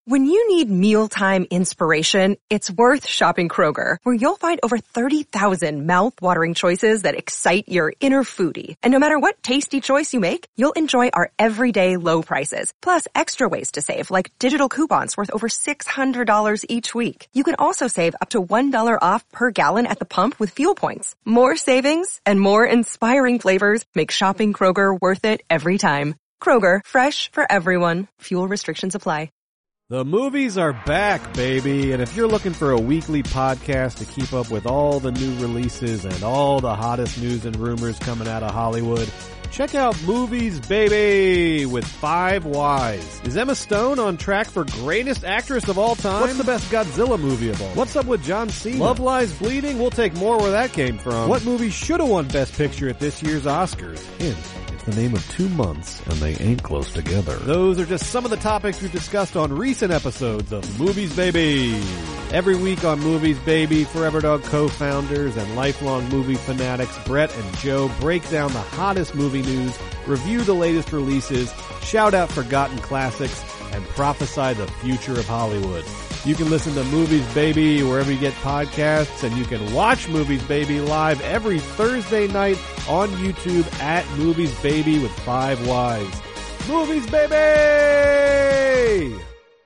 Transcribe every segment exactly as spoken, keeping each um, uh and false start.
When you need mealtime inspiration, it's worth shopping Kroger, where you'll find over thirty thousand mouth-watering choices that excite your inner foodie. And no matter what tasty choice you make, you'll enjoy our everyday low prices, plus extra ways to save, like digital coupons worth over six hundred dollars each week. You can also save up to one dollar off per gallon at the pump with fuel points. More savings and more inspiring flavors make shopping Kroger worth it every time. Kroger, fresh for everyone. Fuel restrictions apply. The movies are back, baby, and if you're looking for a weekly podcast to keep up with all the new releases and all the hottest news and rumors coming out of Hollywood, check out Movies Baby with Five Whys. Is Emma Stone on track for greatest actress of all time? What's the best Godzilla movie of all? What's up with John Cena? Love Lies Bleeding? We'll take more where that came from. What movie should have won Best Picture at this year's Oscars? Hint. The name of two months, and they ain't close together. Those are just some of the topics we've discussed on recent episodes of Movies Baby. Every week on Movies Baby, Forever Dog co-founders and lifelong movie fanatics Brett and Joe break down the hottest movie news, review the latest releases, shout out forgotten classics, and prophesy the future of Hollywood. You can listen to Movies Baby wherever you get podcasts, and you can watch Movies Baby live every Thursday night on YouTube at Movies Baby with Five Whys. Movies Baby!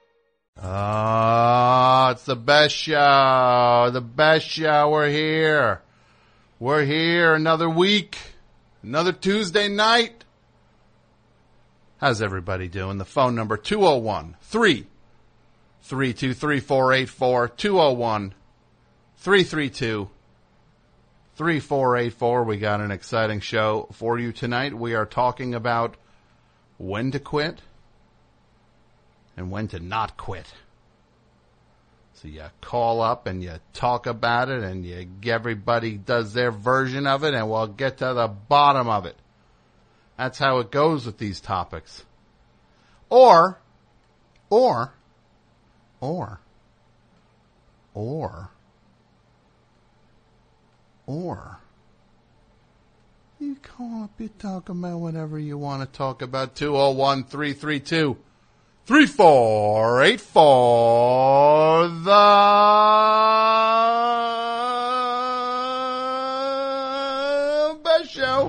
Ah, it's the best show. The best show. We're here. We're here another week. Another Tuesday night. How's everybody doing? The phone number two oh one, three three two, three four eight four, two oh one, three three two, three four eight four. We got an exciting show for you tonight. We are talking about when to quit and when to not quit. So you call up and you talk about it, and you everybody does their version of it, and we'll get to the bottom of it. That's how it goes with these topics. Or, or, or, or, or, you call up, you talk about whatever you want to talk about. two oh one, three three two, three four eight four. The best show.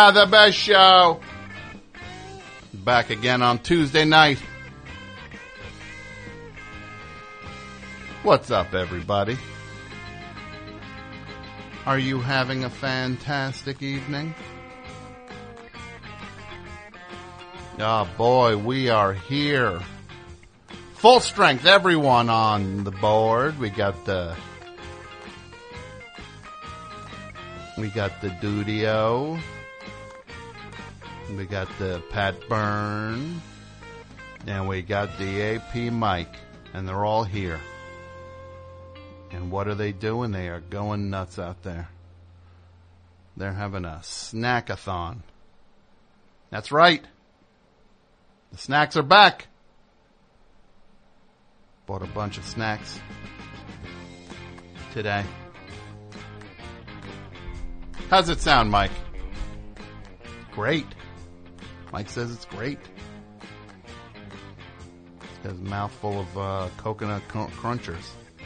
Yeah, the best show. Back again on Tuesday night. What's up, everybody? Are you having a fantastic evening? Oh boy, we are here. Full strength, everyone on the board. We got the We got the Dudio. We got the Pat Byrne. And we got the A P Mike. And they're all here. And what are they doing? They are going nuts out there. They're having a snackathon. That's right. The snacks are back. Bought a bunch of snacks today. How's it sound, Mike? Great. Mike says it's great. He's got his mouth full of uh, coconut cr- crunchers.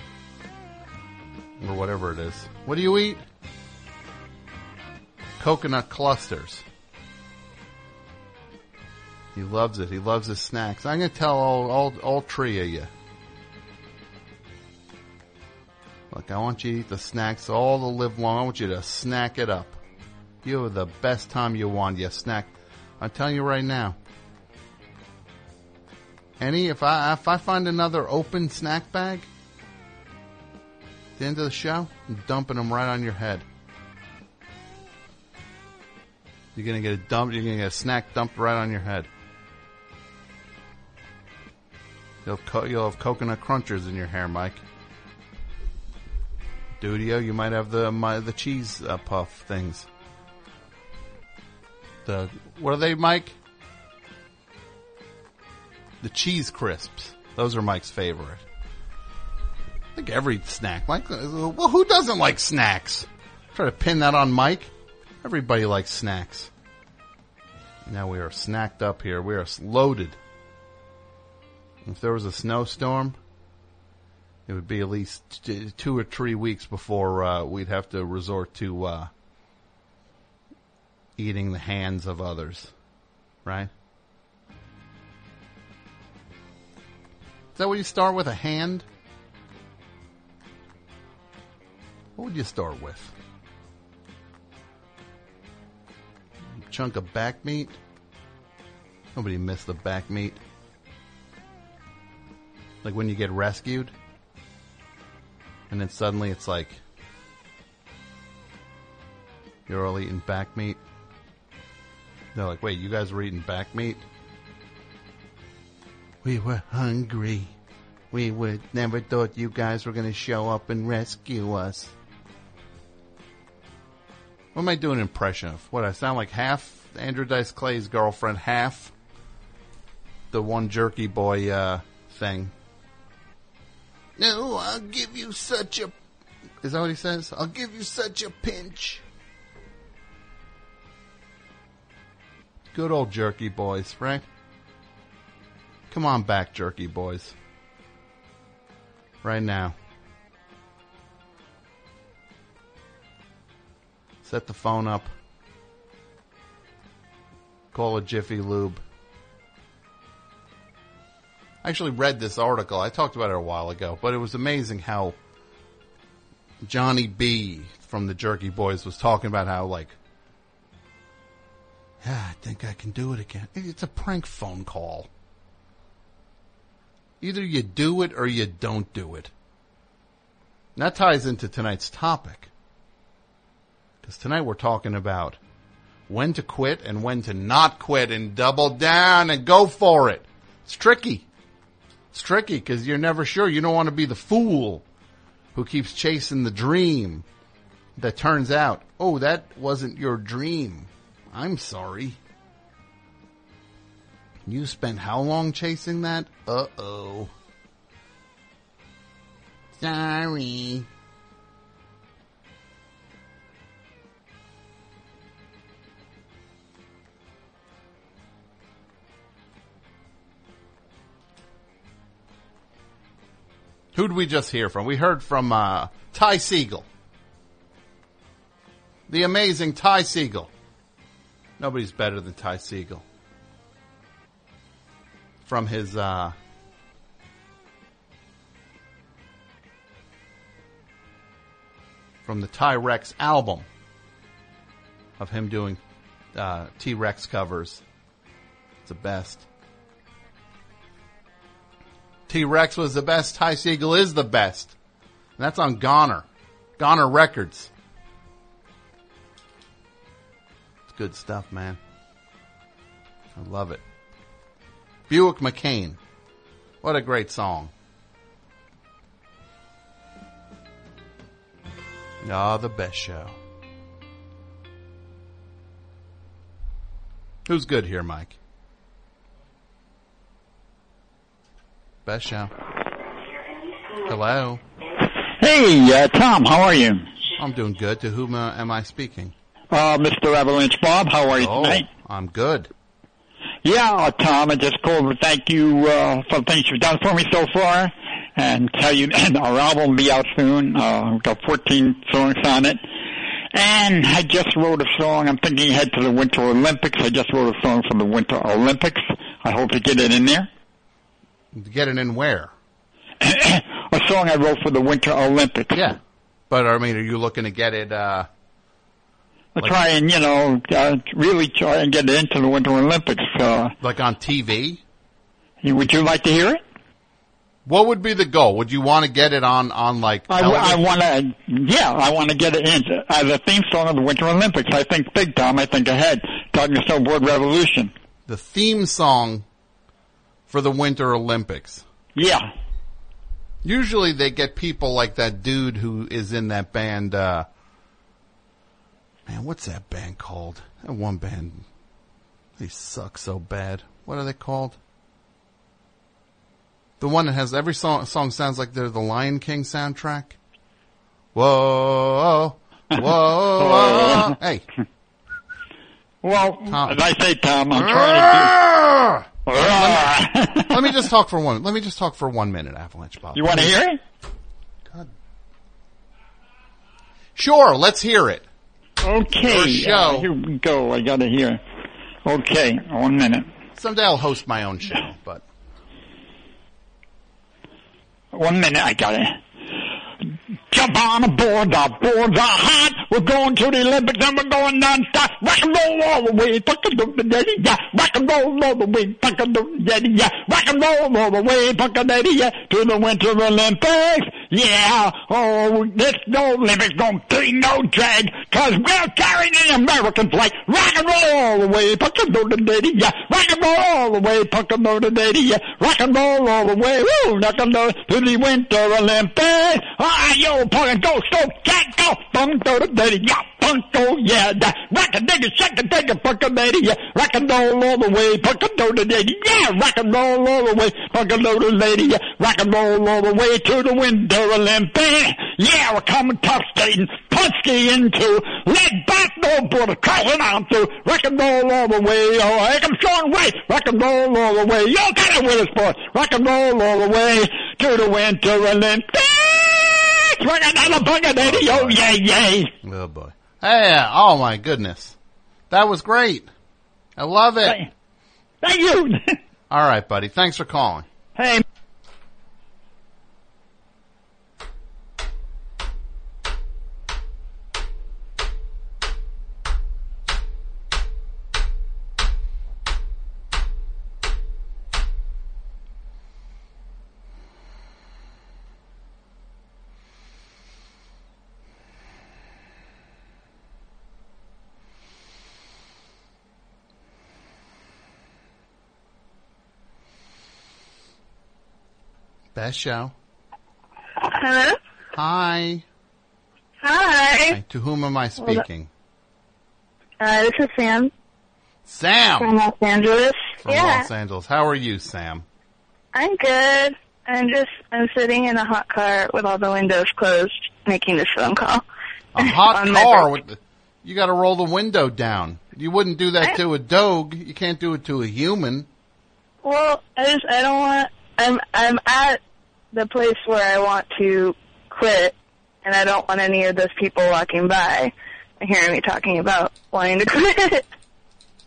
Or whatever it is. What do you eat? Coconut clusters. He loves it. He loves his snacks. I'm going to tell all, all, all three of you. Look, I want you to eat the snacks all the live long. I want you to snack it up. You have the best time you want. You snack. I'm telling you right now. Any, if I if I find another open snack bag at the end of the show, I'm dumping them right on your head. You're gonna get a dump. You're gonna get a snack dumped right on your head. You'll have, co- you'll have coconut crunchers in your hair, Mike. Dudio, you might have the my, the cheese uh, puff things. The what are they, Mike? The cheese crisps. Those are Mike's favorite. I think every snack, Mike. Well, who doesn't like snacks? Try to pin that on Mike. Everybody likes snacks. Now we are snacked up here. We are loaded. If there was a snowstorm, it would be at least t- two or three weeks before uh, we'd have to resort to uh, eating the hands of others. Right? Is that what you start with, a hand? What would you start with? A chunk of back meat? Nobody missed the back meat. Like when you get rescued, and then suddenly it's like you're all eating back meat. They're like, wait, you guys were eating back meat? We were hungry. We would never thought you guys were going to show up and rescue us. What am I doing an impression of? What, I sound like half Andrew Dice Clay's girlfriend, half the one jerky boy uh, thing. No, I'll give you such a... Is that what he says? I'll give you such a pinch. Good old jerky boys, right? Come on back, jerky boys. Right now. Set the phone up. Call a Jiffy Lube. I actually read this article. I talked about it a while ago, but it was amazing how Johnny B from the Jerky Boys was talking about how, like, yeah, I think I can do it again. It's a prank phone call. Either you do it or you don't do it. And that ties into tonight's topic. Because tonight we're talking about when to quit and when to not quit and double down and go for it. It's tricky. It's tricky because you're never sure. You don't want to be the fool who keeps chasing the dream that turns out, oh, that wasn't your dream. I'm sorry. You spent how long chasing that? Uh-oh. Sorry. Who did we just hear from? We heard from uh, Ty Segall. The amazing Ty Segall. Nobody's better than Ty Segall. From his uh, from the T-Rex album of him doing uh, T-Rex covers. It's the best. T-Rex was the best. Ty Segall is the best. And that's on Goner. Goner Records. It's good stuff, man. I love it. Buick McCain. What a great song. Ah, the best show. Who's good here, Mike? Best show. Hello. Hey, uh, Tom, how are you? I'm doing good. To whom uh, am I speaking? Uh, Mister Avalanche Bob, how are you oh, tonight? I'm good. Yeah, uh, Tom, I just called to thank you uh, for the things you've done for me so far, and tell you and our album will be out soon. Uh, we've got fourteen songs on it. And I just wrote a song. I'm thinking ahead to the Winter Olympics. I just wrote a song for the Winter Olympics. I hope to get it in there. Get it in where? A song I wrote for the Winter Olympics. Yeah. But, I mean, are you looking to get it, uh... I'll like, try and, you know, uh, really try and get it into the Winter Olympics. Uh, like on T V? Would you like to hear it? What would be the goal? Would you want to get it on, on like, television? I, I want to, yeah, I want to get it in as a theme song of the Winter Olympics. I think big, Tom. I think ahead. Talking to Snowboard Revolution. The theme song for the Winter Olympics. Yeah. Usually they get people like that dude who is in that band, uh, man, what's that band called? That one band, they suck so bad. What are they called? The one that has every song, song sounds like they're the Lion King soundtrack. Whoa, whoa, whoa. Hey. Well, Tom. as I say, Tom, I'm trying to do... let, me, let me just talk for one, let me just talk for one minute, Avalanche Bob. You want to hear it? God. Sure, let's hear it. Okay. Show. Uh, here we go. I gotta hear. Okay, one minute. Someday I'll host my own show, but... One minute, I got it. Jump on aboard, the boards are hot. We're going to the Olympics and we're going non-stop. Rock and roll all the way, fuck a doodle daddy, yeah. Rock and roll all the way, fuck a doodle daddy, yeah. Rock and roll all the way, fuck a daddy, yeah. To the Winter Olympics, yeah. Oh, this no Olympics don't be no drag, cause we're carrying an American flag. Rock and roll all the way, fuck a doodle daddy, yeah. Rock and roll all the way, fuck a doodle daddy, yeah. Rock and roll all the way, woo, rock and roll to the Winter Olympics. Ah, yo, punk and go, so can't go, punk doodle daddy, yeah. Punk, oh yeah, that rock and digger, shake and take a punk and daddy, yeah. Rock and roll all the way, punk and doodle daddy, yeah. Rock and roll all the way, punk and doodle lady, yeah. Rock and roll all the way to the Winter Olympics. Yeah, we're coming tough skating, punch skiing too. Lead back, no border, crossing on through. Rock and roll all the way, oh, here comes Sean White. Rock and roll all the way, yo, got it with us, boy. Rock and roll all the way to the Winter Olympics. Rock another bugger, daddy, oh, yay, yay. Oh, boy. Hey, oh, my goodness. That was great. I love it. Thank, thank you. All right, buddy. Thanks for calling. Hey. Best show. Hello? Hi. Hi. Hi. To whom am I speaking? Uh, this is Sam. Sam! From Los Angeles. From yeah. Los Angeles. How are you, Sam? I'm good. I'm just, I'm sitting in a hot car with all the windows closed, making this phone call. A hot car? With the, you gotta roll the window down. You wouldn't do that I, to a dog. You can't do it to a human. Well, I just, I don't want, I'm, I'm at the place where I want to quit, and I don't want any of those people walking by and hearing me talking about wanting to quit.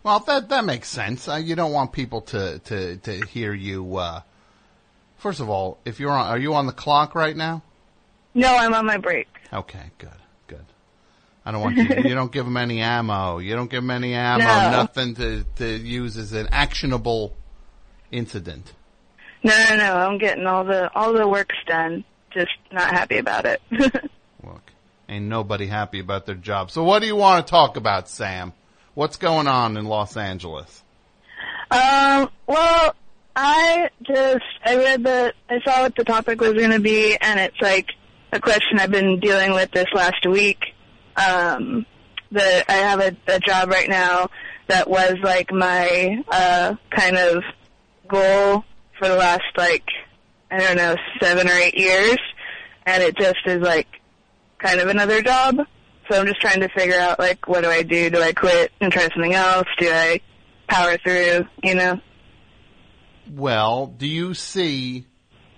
Well, that that makes sense. Uh, you don't want people to to to hear you. Uh, first of all, if you're on, are you on the clock right now? No, I'm on my break. Okay, good, good. I don't want you. You don't give them any ammo. You don't give them any ammo. No. Nothing to to use as an actionable incident. No, no, no. I'm getting all the all the work's done. Just not happy about it. Look, ain't nobody happy about their job. So, what do you want to talk about, Sam? What's going on in Los Angeles? Um, well, I just, I read the, I saw what the topic was going to be, and it's like a question I've been dealing with this last week. Um, the, I have a, a job right now that was like my, uh, kind of goal for the last like, I don't know, seven or eight years, and it just is like kind of another job. So I'm just trying to figure out, like, what do I do? Do I quit and try something else? Do I power through, you know? Well, do you see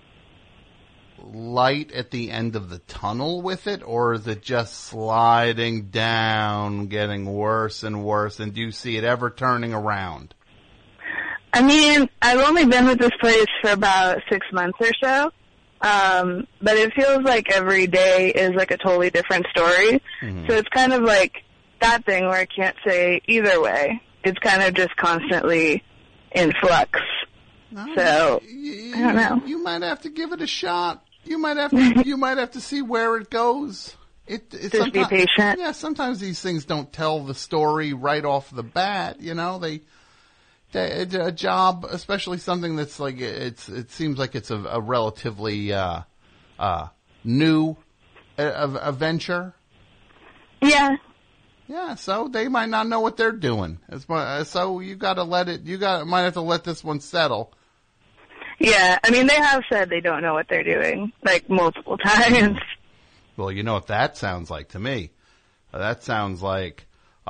light at the end of the tunnel with it, or is it just sliding down, getting worse and worse, and do you see it ever turning around? I mean, I've only been with this place for about six months or so. Um, but it feels like every day is like a totally different story. Mm-hmm. So it's kind of like that thing where I can't say either way. It's kind of just constantly in flux. No, so you, I don't know. You might have to give it a shot. You might have to. You might have to see where it goes. It, it just be patient. Yeah, sometimes these things don't tell the story right off the bat. You know, they. A job, especially something that's like it's. It seems like it's a, a relatively uh, uh, new a, a venture. Yeah. Yeah. So they might not know what they're doing. So you got to let it. You got might have to let this one settle. Yeah. I mean, they have said they don't know what they're doing, like multiple times. Well, you know what that sounds like to me. That sounds like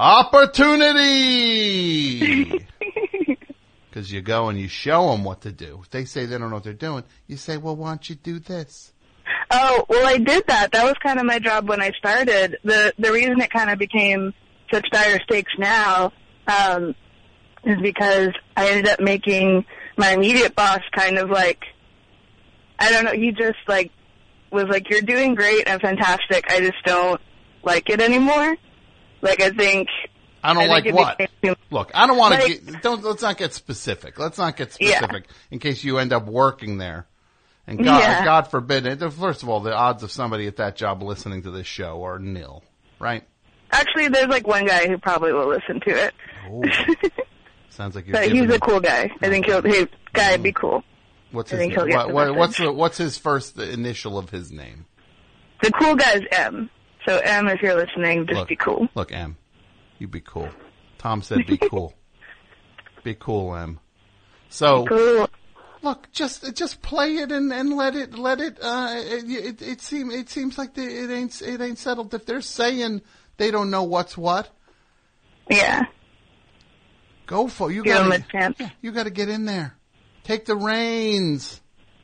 opportunity. Because you go and you show them what to do. If they say they don't know what they're doing, you say, well, why don't you do this? Oh, well, I did that. That was kind of my job when I started. The the reason it kind of became such dire stakes now um, is because I ended up making my immediate boss kind of like, I don't know, he just like was like, you're doing great and fantastic. I just don't like it anymore. Like, I think... I don't I like what? Look, I don't want to like, get, don't, let's not get specific. Let's not get specific yeah. in case you end up working there. And God, yeah. God forbid, first of all, the odds of somebody at that job listening to this show are nil, right? Actually, there's like one guy who probably will listen to it. Oh. Sounds like you're but giving he's a him, cool guy. I think he'll, hey, guy would be cool. What's I his think he'll name? get What, the what's, message. the, what's his first initial of his name? The cool guy's M. So M, if you're listening, just look, be cool. Look, M, you be cool. Tom said be cool. Be cool, Em. So, cool. Look, just just play it and, and let it let it. Uh, it, it, it seems it seems like the, it ain't it ain't settled. If they're saying they don't know what's what, yeah, go for you. Give them a Gotta, chance. yeah, you got to get in there. Take the reins.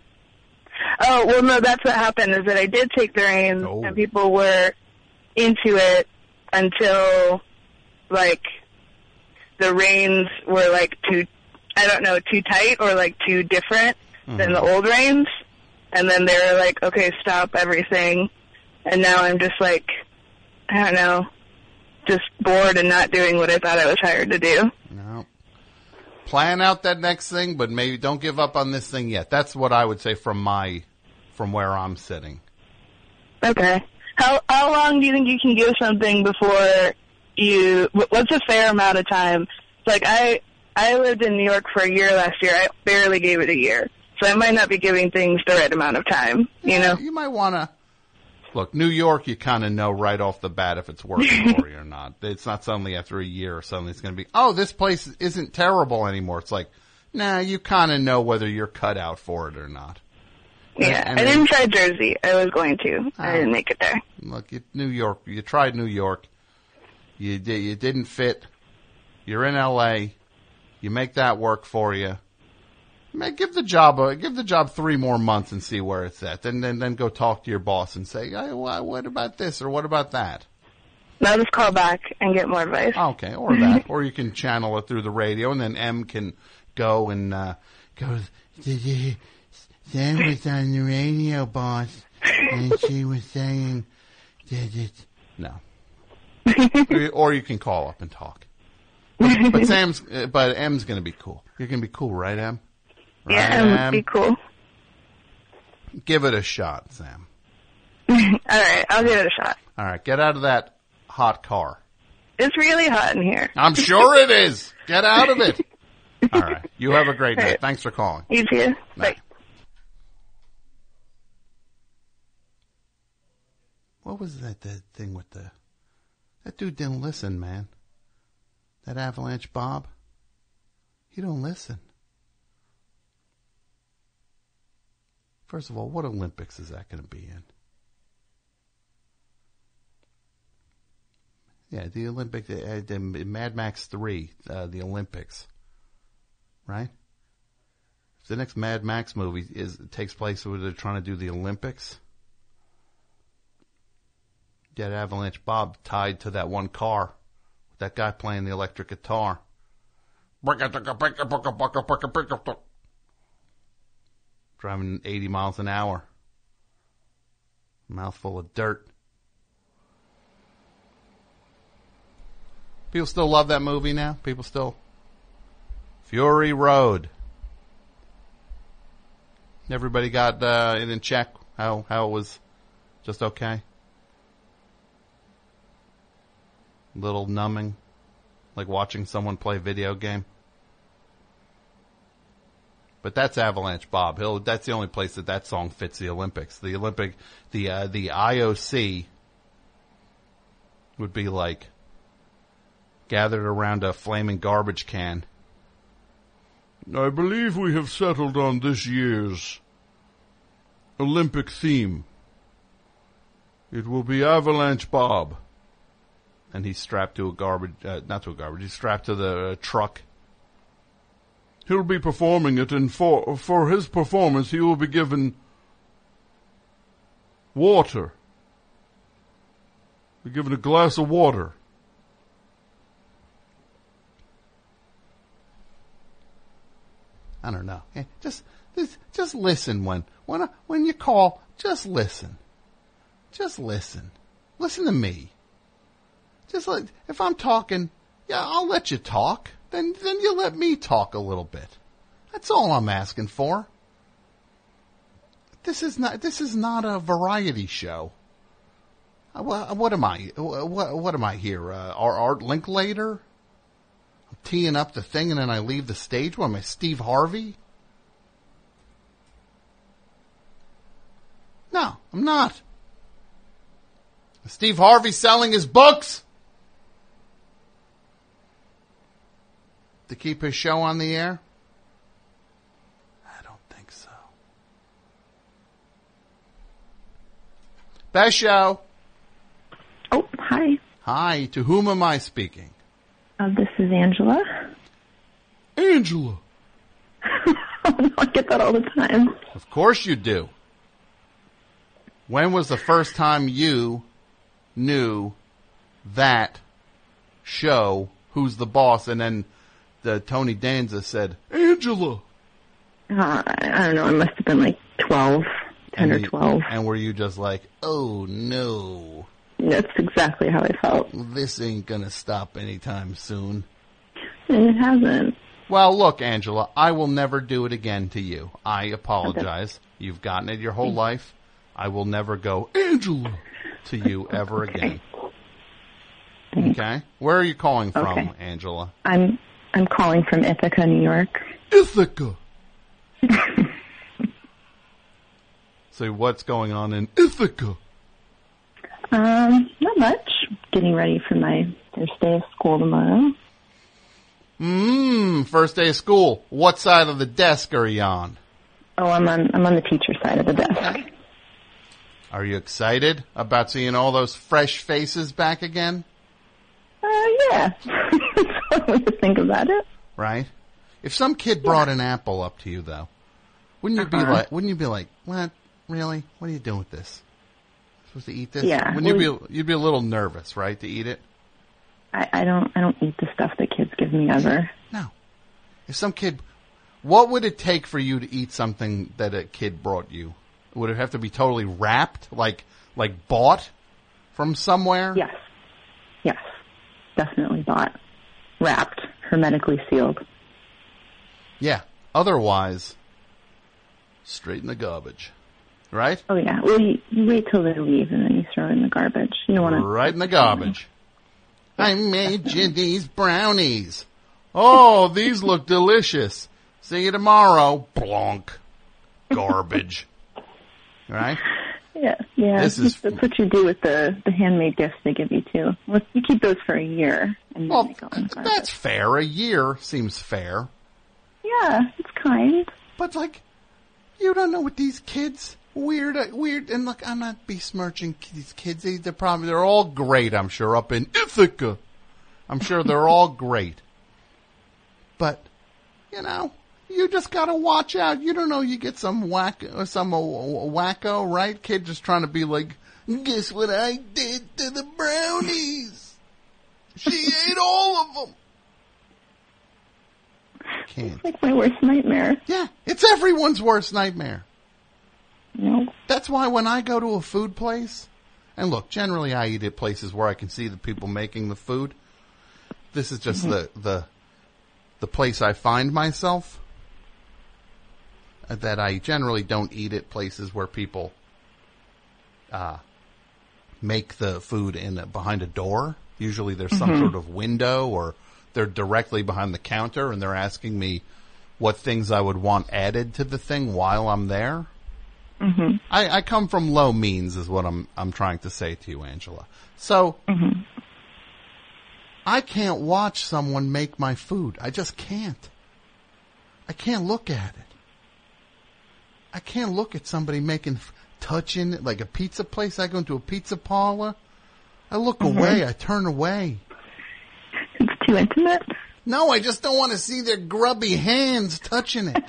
Oh well, no, that's what happened. Is that I did take the reins, oh. and people were into it until like the reins were like too. I don't know, too tight or like too different mm-hmm. than the old reins. And then they were like, okay, stop everything. And now I'm just like, I don't know, just bored and not doing what I thought I was hired to do. No. Plan out that next thing, but maybe don't give up on this thing yet. That's what I would say from my, from where I'm sitting. Okay. How, how long do you think you can give something before you, what's a fair amount of time? Like I, I lived in New York for a year last year. I barely gave it a year. So I might not be giving things the right amount of time, you yeah, know? You might want to... Look, New York, you kind of know right off the bat if it's working for you or not. It's not suddenly after a year or something it's going to be, oh, this place isn't terrible anymore. It's like, nah, you kind of know whether you're cut out for it or not. Yeah, and, and I then, didn't try Jersey. I was going to. Oh, I didn't make it there. Look, you, New York, you tried New York. You, did, you didn't fit. You're in L A You make that work for you. Man, give the job a, give the job three more months and see where it's at. Then then then go talk to your boss and say, hey, what about this or what about that? I'll just call back and get more advice. Okay, or that. Or you can channel it through the radio, and then M can go and uh, go, did you, Sam was on the radio, boss, and she was saying that it's... No. Or you can call up and talk. But, but Sam's, but M's going to be cool. You're going to be cool, right, M? Right, yeah, M would be cool. Give it a shot, Sam. All right, I'll give it a shot. All right, get out of that hot car. It's really hot in here. I'm sure it is. Get out of it. All right. You have a great night. Thanks for calling. You too. Bye. What was that, that thing with the... That dude didn't listen, man. That Avalanche Bob. He don't listen. First of all, what Olympics is that going to be in? Yeah, the Olympic, uh, the Mad Max three, uh, the Olympics, right? If the next Mad Max movie is takes place where they're trying to do the Olympics, get Avalanche Bob tied to that one car with that guy playing the electric guitar. Driving eighty miles an hour. Mouthful of dirt. People still love that movie now? People still... Fury Road. Everybody got uh, it in check? How, how it was just okay? Little numbing? Like watching someone play a video game? But that's Avalanche Bob. He'll, that's the only place that that song fits the Olympics. The Olympic... The, uh, the I O C would be like... gathered around a flaming garbage can. I believe we have settled on this year's Olympic theme. It will be Avalanche Bob. And he's strapped to a garbage, uh, not to a garbage, he's strapped to the uh, truck. He'll be performing it, and for, for his performance he will be given water. Be given a glass of water. I don't know. Just, just, just listen when, when, when you call. Just listen. Just listen. Listen to me. Just like, if I'm talking, yeah, I'll let you talk. Then, then you let me talk a little bit. That's all I'm asking for. This is not, this is not a variety show. What, what am I? What, what am I here? Uh, our Art Linklater? Teeing up the thing and then I leave the stage? What am I, Steve Harvey? No, I'm not. Steve Harvey selling his books to keep his show on the air? I don't think so. Best show. Oh, hi. Hi, to whom am I speaking? Uh, this is Angela. Angela. Oh, no, I get that all the time. Of course you do. When was the first time you knew that show, Who's the Boss, and then the Tony Danza said, Angela. Uh, I don't know, it must have been like twelve, ten or twelve. And were you just like, oh no. That's exactly how I felt. This ain't gonna stop anytime soon. And it hasn't. Well, look, Angela, I will never do it again to you. I apologize. Okay. You've gotten it your whole Thanks. life. I will never go, Angela, to you ever again. Thanks. Okay? Where are you calling from, okay. Angela? I'm I'm calling from Ithaca, New York. Ithaca! So what's going on in Ithaca? Um, not much. Getting ready for my first day of school tomorrow. Mmm, first day of school. What side of the desk are you on? Oh, I'm on I'm on the teacher side of the desk. Okay. Are you excited about seeing all those fresh faces back again? Uh, yeah. That's one way to think about it. Right? If some kid brought an apple up to you, though, wouldn't you uh-huh. be like, wouldn't you be like, what? Really? What are you doing with this? supposed to eat this? Yeah. When you'd be you'd be a little nervous, right, to eat it? I, I don't I don't eat the stuff that kids give me ever. No. If some kid, what would it take for you to eat something that a kid brought you? Would it have to be totally wrapped, like like bought from somewhere? Yes. Yes. Definitely bought. Wrapped. Hermetically sealed. Yeah. Otherwise, straight in the garbage. Right? Oh, yeah. Well, you, you wait till they leave and then you throw it in the garbage. You don't want to... Right in the garbage. I made you these brownies. Oh, these look delicious. See you tomorrow. Blonk. Garbage. Right? Yeah, yeah. This is... That's what you do with the, the handmade gifts they give you, too. Well, you keep those for a year. And Well, then they go in the garbage. that's fair. A year seems fair. Yeah, it's kind. But, like, you don't know what these kids... Weird, uh, weird, and look, I'm not besmirching these kids. They, they're probably, they're all great, I'm sure, up in Ithaca. I'm sure they're all great. But, you know, you just gotta watch out. You don't know, you get some whack, some uh, wacko, right? Kid just trying to be like, guess what I did to the brownies? She ate all of them. Can't. It's like my worst nightmare. Yeah, it's everyone's worst nightmare. No. That's why when I go to a food place, and look, generally I eat at places where I can see the people making the food. This is just mm-hmm. the, the the place I find myself. That I generally don't eat at places where people uh, make the food in a, behind a door. Usually there's some mm-hmm. sort of window, or they're directly behind the counter, and they're asking me what things I would want added to the thing while I'm there. Mm-hmm. I, I come from low means, is what I'm I'm trying to say to you, Angela. So mm-hmm. I can't watch someone make my food. I just can't. I can't look at it. I can't look at somebody making, touching it, like a pizza place. I go into a pizza parlor. I look mm-hmm. away. I turn away. It's too intimate? No, I just don't want to see their grubby hands touching it.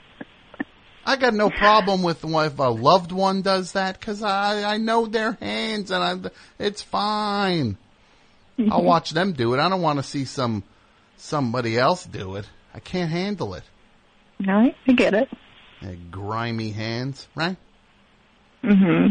I got no problem with if a loved one does that, because I, I know their hands, and I, it's fine. Mm-hmm. I'll watch them do it. I don't want to see some somebody else do it. I can't handle it. No, I get it. Their grimy hands, right? Mm-hmm.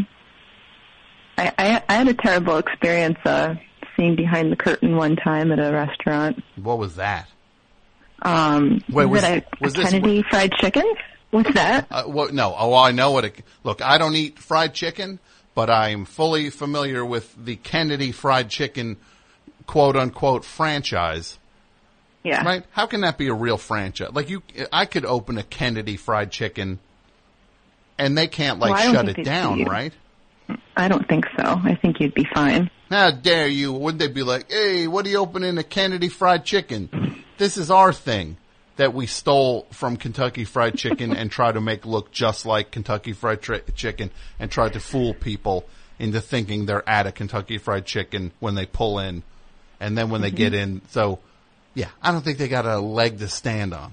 I, I, I had a terrible experience uh, seeing behind the curtain one time at a restaurant. What was that? Um, Wait, was, was it a, was a this, Kennedy Fried Chicken? What's that? Uh, what, no. Oh, I know what it... Look, I don't eat fried chicken, but I'm fully familiar with the Kennedy Fried Chicken quote-unquote franchise. Yeah. Right? How can that be a real franchise? Like, you, I could open a Kennedy Fried Chicken, and they can't, like, well, shut it down, right? I don't think so. I think you'd be fine. How dare you? Wouldn't they be like, hey, what are you opening a Kennedy Fried Chicken? This is our thing that we stole from Kentucky Fried Chicken and try to make look just like Kentucky Fried tri- Chicken and try to fool people into thinking they're at a Kentucky Fried Chicken when they pull in. And then when mm-hmm. they get in, so, yeah, I don't think they got a leg to stand on.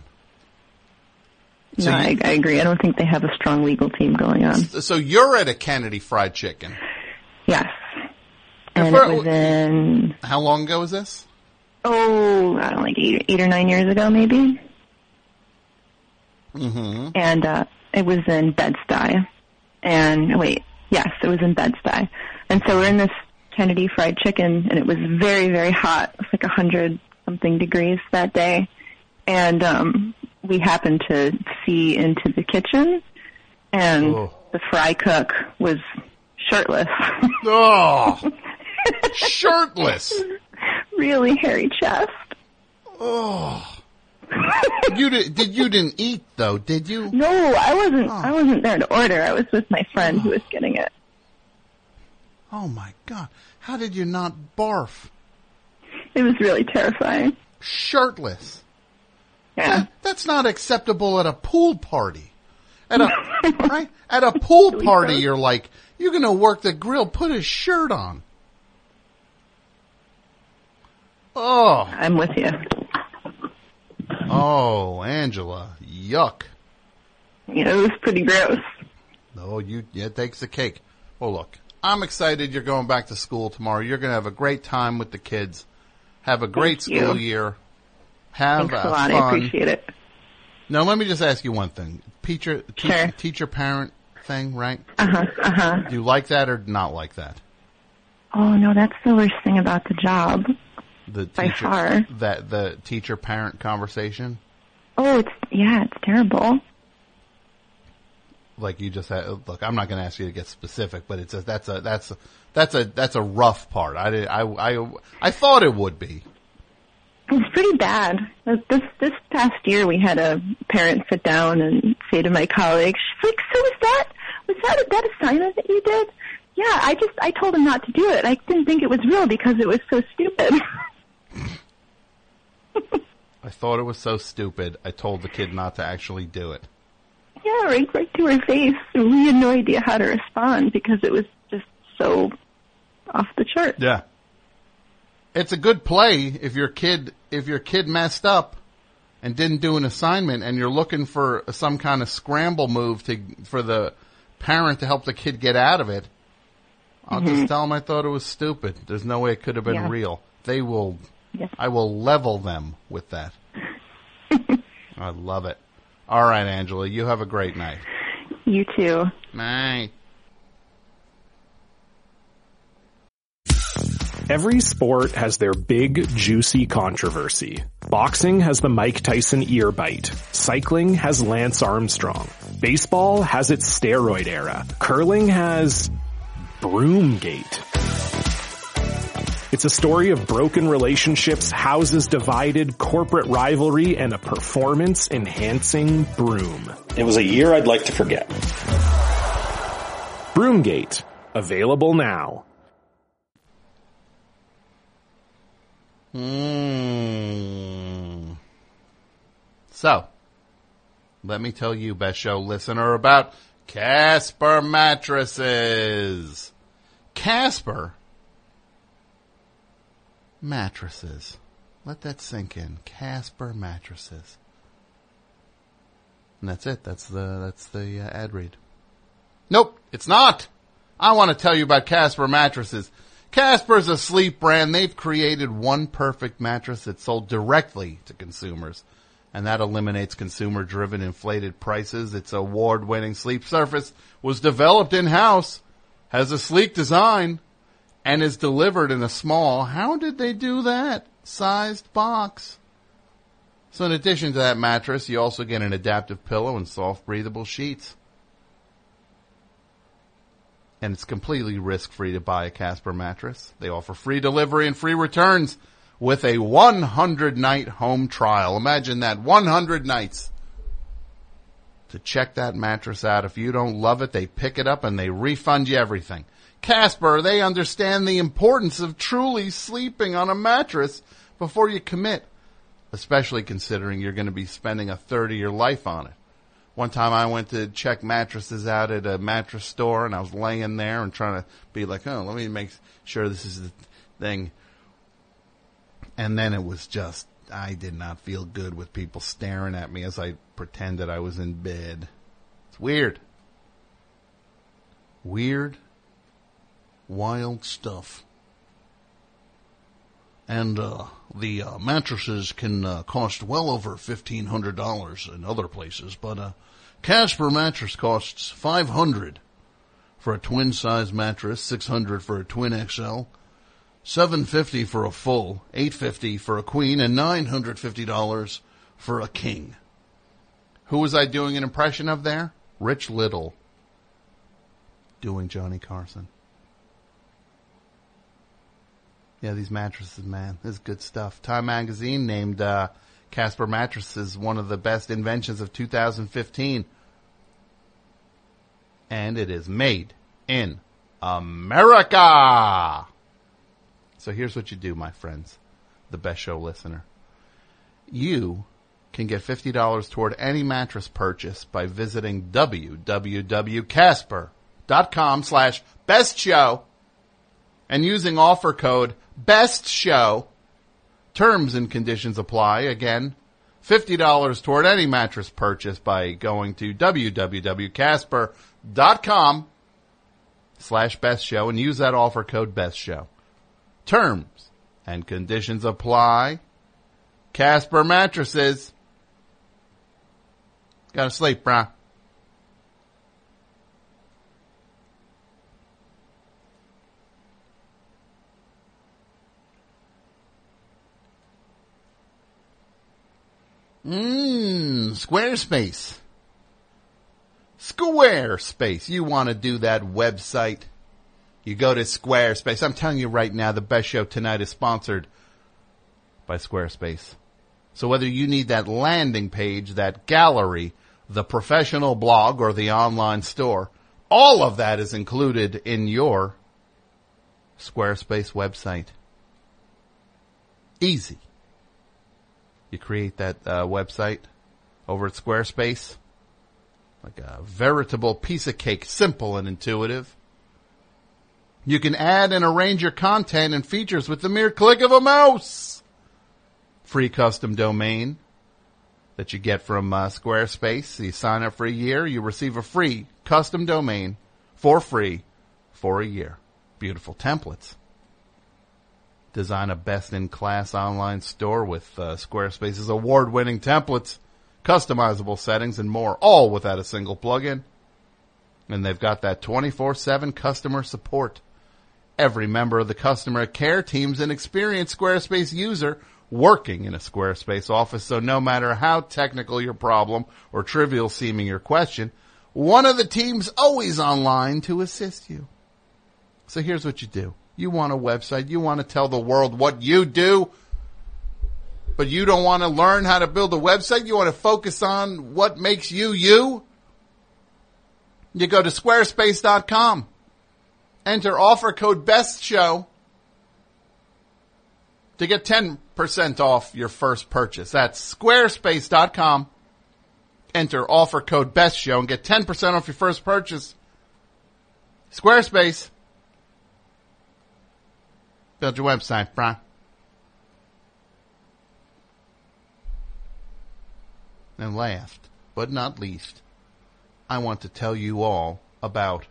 No, So you, I, I agree. I don't think they have a strong legal team going on. So you're at a Kennedy Fried Chicken. Yes. And it was in... How long ago was this? Oh, I don't know, like eight, eight or nine years ago, maybe. Mm-hmm. And uh, it was in Bed-Stuy. And, wait, yes, it was in Bed-Stuy. And so we're in this Kennedy Fried Chicken, and it was very, very hot. It was like one hundred something degrees that day. And um, we happened to see into the kitchen, and oh. the fry cook was shirtless. Oh, shirtless. Really hairy chest. Oh. You did, did you didn't eat though, did you? No, I wasn't. Oh. I wasn't there to order. I was with my friend who was getting it. Oh my God! How did you not barf? It was really terrifying. Shirtless. Yeah. That, that's not acceptable at a pool party. At a right? At a pool party, you're like, you're gonna work the grill. Put a shirt on. Oh. I'm with you. Oh, Angela, yuck. Yeah, it was pretty gross. No, you, yeah, it takes the cake. Well, look, I'm excited you're going back to school tomorrow. You're going to have a great time with the kids. Have a great Thank school you. year. Have Thanks uh, a lot. fun. I appreciate it. Now, let me just ask you one thing. Teacher, te- Sure. teacher-parent thing, right? Uh-huh, uh-huh. Do you like that or not like that? Oh, no, that's the worst thing about the job. The By teacher, far. That the teacher-parent conversation? Oh, it's, yeah, it's terrible. Like you just had, look, I'm not going to ask you to get specific, but it's a, that's a, that's a, that's a, that's a rough part. I did, I, I, I thought it would be. It's pretty bad. This this past year, we had a parent sit down and say to my colleague, she's like, so was that, was that that assignment that you did? Yeah, I just, I told him not to do it. I didn't think it was real because it was so stupid. I thought it was so stupid, I told the kid not to actually do it. Yeah, right, right to her face. We had no idea how to respond because it was just so off the chart. Yeah. It's a good play if your kid, if your kid messed up and didn't do an assignment and you're looking for some kind of scramble move to, for the parent to help the kid get out of it. I'll Mm-hmm. just tell them I thought it was stupid. There's no way it could have been Yeah. real. They will, Yeah. I will level them with that. I love it. All right, Angela, you have a great night. You too. Night. Every sport has their big, juicy controversy. Boxing has the Mike Tyson ear bite. Cycling has Lance Armstrong. Baseball has its steroid era. Curling has Broomgate. It's a story of broken relationships, houses divided, corporate rivalry, and a performance-enhancing broom. It was a year I'd like to forget. Broomgate. Available now. Hmm. So, let me tell you, Best Show listener, about Casper mattresses. Casper mattresses. Let that sink in. Casper mattresses. And that's it. That's the that's the uh, ad read. Nope, it's not. I want to tell you about Casper mattresses. Casper's a sleep brand. They've created one perfect mattress that's sold directly to consumers, and that eliminates consumer-driven inflated prices. Its award-winning sleep surface was developed in-house, has a sleek design, and is delivered in a small, how did they do that, sized box. So in addition to that mattress, you also get an adaptive pillow and soft, breathable sheets. And it's completely risk-free to buy a Casper mattress. They offer free delivery and free returns with a one hundred night home trial. Imagine that, one hundred nights to check that mattress out. If you don't love it, they pick it up and they refund you everything. Casper, they understand the importance of truly sleeping on a mattress before you commit, especially considering you're going to be spending a third of your life on it. One time I went to check mattresses out at a mattress store, and I was laying there and trying to be like, oh, let me make sure this is the thing. And then it was just, I did not feel good with people staring at me as I pretended I was in bed. It's weird. Weird, wild stuff. And uh, the uh, mattresses can uh, cost well over fifteen hundred dollars in other places, but uh, Casper mattress costs five hundred dollars for a twin-size mattress, six hundred dollars for a twin X L, seven hundred fifty dollars for a full, eight hundred fifty dollars for a queen, and nine hundred fifty dollars for a king. Who was I doing an impression of there? Rich Little doing Johnny Carson. Yeah, these mattresses, man. This is good stuff. Time Magazine named uh, Casper mattresses one of the best inventions of two thousand fifteen. And it is made in America. So here's what you do, my friends, the Best Show listener. You can get fifty dollars toward any mattress purchase by visiting www.casper.com slash best show and using offer code Best Show. Terms and conditions apply. Again, fifty dollars toward any mattress purchase by going to www.casper.com slash best show and use that offer code best show. Terms and conditions apply. Casper Mattresses. Gotta sleep, brah. Mmm, Squarespace. Squarespace. You want to do that website? You go to Squarespace. I'm telling you right now, the best show tonight is sponsored by Squarespace. So whether you need that landing page, that gallery, the professional blog, or the online store, all of that is included in your Squarespace website. Easy. You create that uh, website over at Squarespace. Like a veritable piece of cake, simple and intuitive. You can add and arrange your content and features with the mere click of a mouse. Free custom domain that you get from uh, Squarespace. You sign up for a year, you receive a free custom domain for free for a year. Beautiful templates. Design a best-in-class online store with uh, Squarespace's award-winning templates, customizable settings, and more, all without a single plugin. And they've got that twenty-four seven customer support. Every member of the customer care team's an experienced Squarespace user working in a Squarespace office, so no matter how technical your problem or trivial seeming your question, one of the team's always online to assist you. So here's what you do. You want a website. You want to tell the world what you do, but you don't want to learn how to build a website. You want to focus on what makes you you. You go to squarespace dot com. Enter offer code BESTSHOW to get ten percent off your first purchase. That's squarespace dot com. Enter offer code BESTSHOW and get ten percent off your first purchase. Squarespace. Build your website, Brian. And last, but not least, I want to tell you all about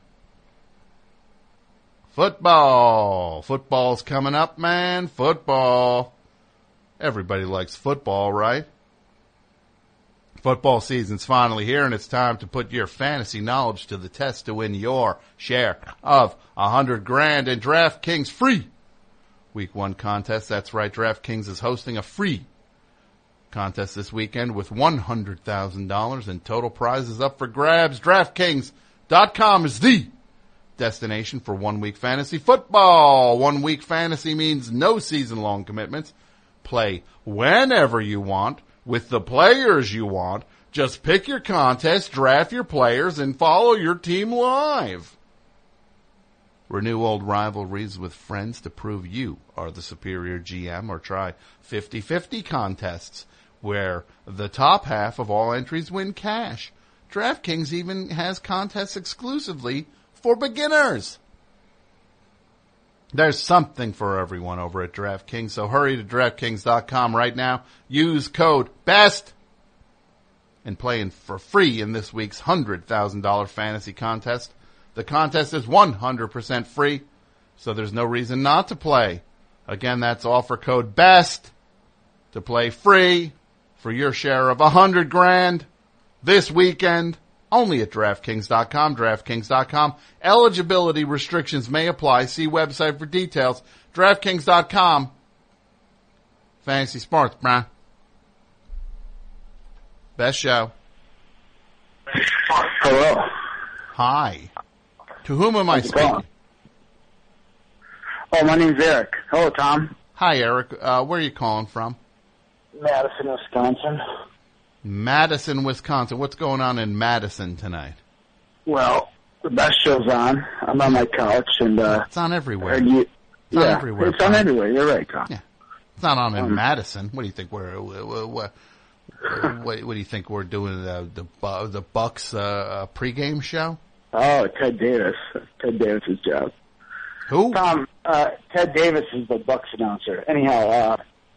football. Football's coming up, man. Football. Everybody likes football, right? Football season's finally here, and it's time to put your fantasy knowledge to the test to win your share of a hundred grand in DraftKings free Week one contest. That's right, DraftKings is hosting a free contest this weekend with one hundred thousand dollars in total prizes up for grabs. DraftKings dot com is the destination for one-week fantasy football. One-week fantasy means no season-long commitments. Play whenever you want, with the players you want. Just pick your contest, draft your players, and follow your team live. Renew old rivalries with friends to prove you are the superior G M, or try fifty-fifty contests where the top half of all entries win cash. DraftKings even has contests exclusively for beginners. There's something for everyone over at DraftKings, so hurry to DraftKings dot com right now. Use code BEST and play in for free in this week's one hundred thousand dollars fantasy contest. The contest is one hundred percent free, so there's no reason not to play. Again, that's offer code BEST to play free for your share of a hundred grand this weekend, only at DraftKings dot com. DraftKings dot com. Eligibility restrictions may apply. See website for details. DraftKings dot com. Fantasy sports, bruh. Best show. Hello. Hi. To whom am I How's it speaking? going? Oh, my name's Eric. Hello, Tom. Hi, Eric. Uh, where are you calling from? Madison, Wisconsin. Madison, Wisconsin. What's going on in Madison tonight? Well, the best show's on. I'm on my couch, and uh, It's on everywhere. heard you, It's on yeah, everywhere, it's on Tom. everywhere. You're right, Tom. Yeah. It's not on in Um, Madison. What do you think we're what, what, what, what do you think we're doing the the, Bu- the Bucks uh, uh, pregame show? Oh, Ted Davis. Ted Davis's job. Who? Tom, uh, Ted Davis is the Bucks announcer. Anyhow, uh,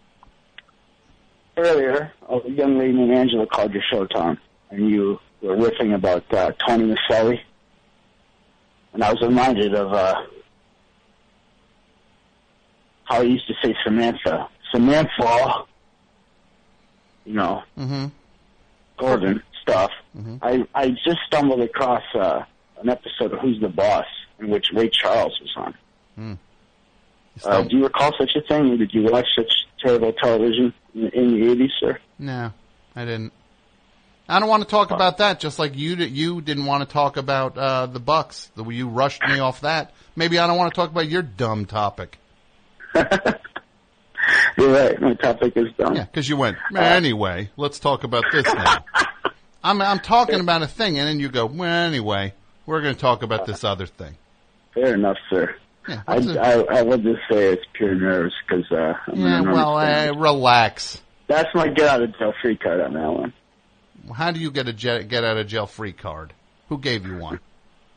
earlier, a young lady named Angela called your show, Tom, and you were riffing about uh, Tony Maselli. and I was reminded of uh, how I used to say Samantha. Samantha, you know, Mm-hmm. Gordon stuff. Mm-hmm. I, I just stumbled across uh, an episode of Who's the Boss in which Ray Charles was on. Mm. Uh, do you recall such a thing? Or did you watch such terrible television in, in the eighties, sir? No, I didn't. I don't want to talk about that, just like you di- you didn't want to talk about uh, the Bucks. The way you rushed me off that. Maybe I don't want to talk about your dumb topic. You're right. My topic is dumb. Yeah, because you went, anyway, let's talk about this now. I'm I'm talking about a thing, and then you go, well, anyway, we're going to talk about this other thing. Fair enough, sir. Yeah, I, what's it- I, I would just say it's pure nerves because uh, I'm yeah an well, enormous uh, fan. relax. That's my get out of jail free card on that one. How do you get a jet, get out of jail free card? Who gave you one?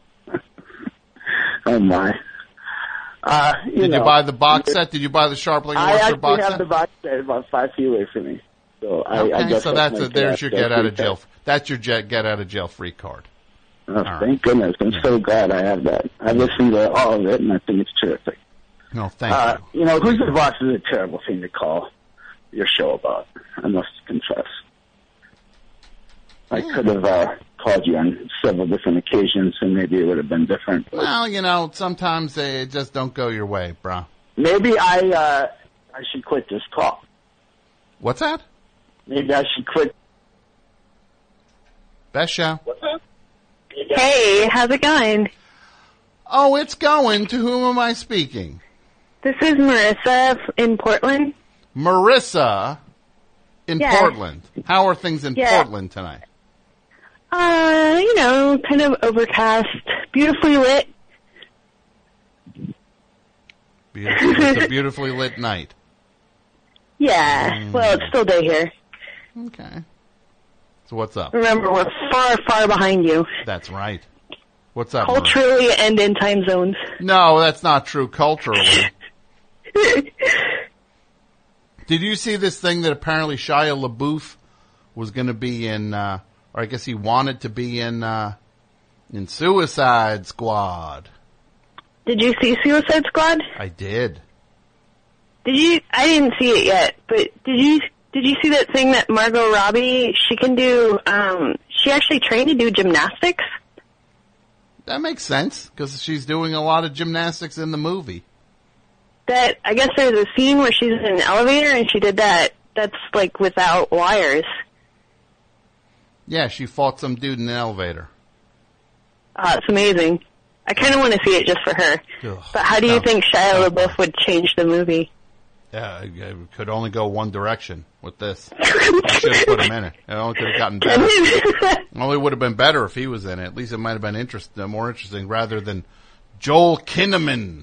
Oh my! Uh, you Did know, you buy the box set? Did you buy the Sharpling I Orchard actually box have set? the box set about five feet away from me. So I, Okay, I guess so that's my a, there's your get get out of free jail. card. That's your jet get out of jail free card. Oh, right. thank goodness! I'm so glad I have that. I listened to all of it, and I think it's terrific. No, thank Uh, you. you know, Who's the Boss is a terrible thing to call your show about. I must confess. I could have uh, called you on several different occasions, and maybe it would have been different. But Well, you know, sometimes they just don't go your way, bro. maybe I uh, I should quit this call. What's that? Maybe I should quit. Best show. What's that? Hey, how's it going? Oh, it's going. To whom am I speaking? This is Marissa in Portland. Marissa in Yeah. Portland. How are things in Yeah. Portland tonight? Uh, you know, kind of overcast, beautifully lit. Beautiful. It's a beautifully lit night. Yeah, Mm. well, it's still day here. Okay. So what's up? Remember, we're far, far behind you, That's right. What's up, Marissa? culturally and in time zones. No, that's not true culturally. Did you see this thing that apparently Shia LaBeouf was going to be in, uh, or I guess he wanted to be in, uh, in Suicide Squad? Did you see Suicide Squad? I did. Did you? I didn't see it yet, but did you? Did you see that thing that Margot Robbie? She can do. Um, she actually trained to do gymnastics. That makes sense, because she's doing a lot of gymnastics in the movie. That I guess there's a scene where she's in an elevator and she did that. That's like without wires. Yeah, she fought some dude in an elevator. Uh, it's amazing. I kind of want to see it just for her. Ugh. But how do you No. think Shia LaBeouf would change the movie? Yeah, it could only go one direction with this. I should have put him in it. It only could have gotten better. It only would have been better if he was in it. At least it might have been interest, uh, more interesting rather than Joel Kinnaman.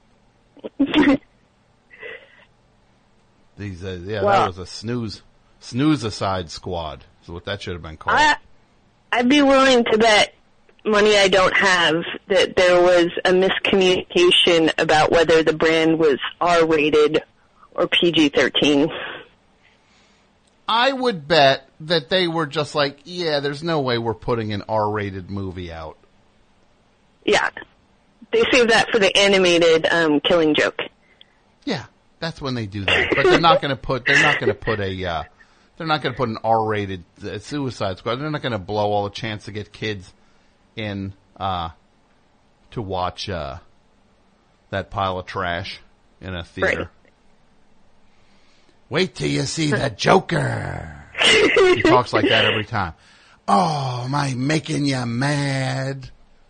These, uh, yeah, Well- that was a snooze, snooze-aside squad is what that should have been called. I, I'd be willing to bet money I don't have that there was a miscommunication about whether the brand was R-rated or P G thirteen. I would bet that they were just like, yeah, there's no way we're putting an R-rated movie out. Yeah. They saved that for the animated um, Killing Joke. Yeah, that's when they do that. But they're not going to put. They're not going to put a. Uh, they're not going to put an R-rated uh, Suicide Squad. They're not going to blow all the chance to get kids in uh, to watch uh, that pile of trash in a theater. Right. Wait till you see the Joker. He talks like that every time. Oh, am I making you mad?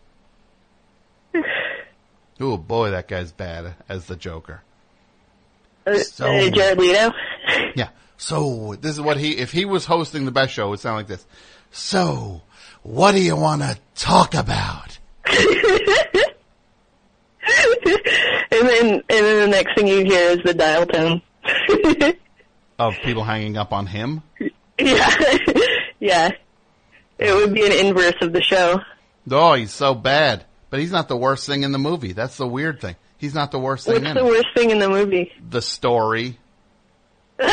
Oh boy, that guy's bad as the Joker. Uh, So- uh, Jared Leto. Yeah. So this is what he, if he was hosting the best show, it would sound like this. So, what do you want to talk about? And then, and then the next thing you hear is the dial tone. Of people hanging up on him? Yeah, yeah. It would be an inverse of the show. Oh, he's so bad. But he's not the worst thing in the movie. That's the weird thing. He's not the worst thing What's in the it. worst thing in the movie? The story. All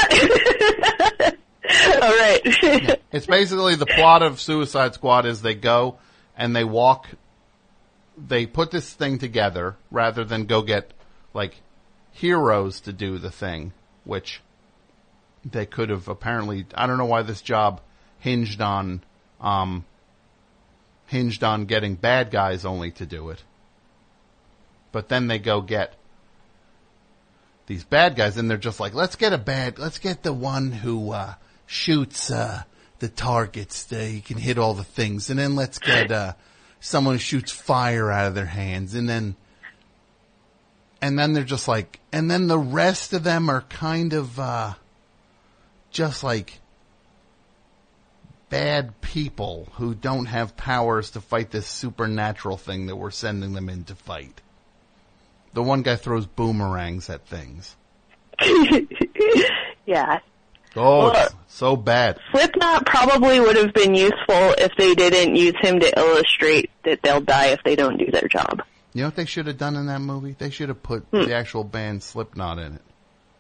right. It's basically the plot of Suicide Squad is they go and they walk they put this thing together rather than go get, like, heroes to do the thing, which they could have apparently, I don't know why this job hinged on, um, hinged on getting bad guys only to do it. But then they go get these bad guys and they're just like, let's get a bad, let's get the one who, uh, shoots, uh, the targets, uh, he can hit all the things. And then let's get, uh, someone who shoots fire out of their hands. And then, and then they're just like, and then the rest of them are kind of, uh, just like bad people who don't have powers to fight this supernatural thing that we're sending them in to fight. The one guy throws boomerangs at things. Yeah. Oh, Well, it's so bad. Slipknot probably would have been useful if they didn't use him to illustrate that they'll die if they don't do their job. You know what they should have done in that movie? They should have put Hmm. the actual band Slipknot in it.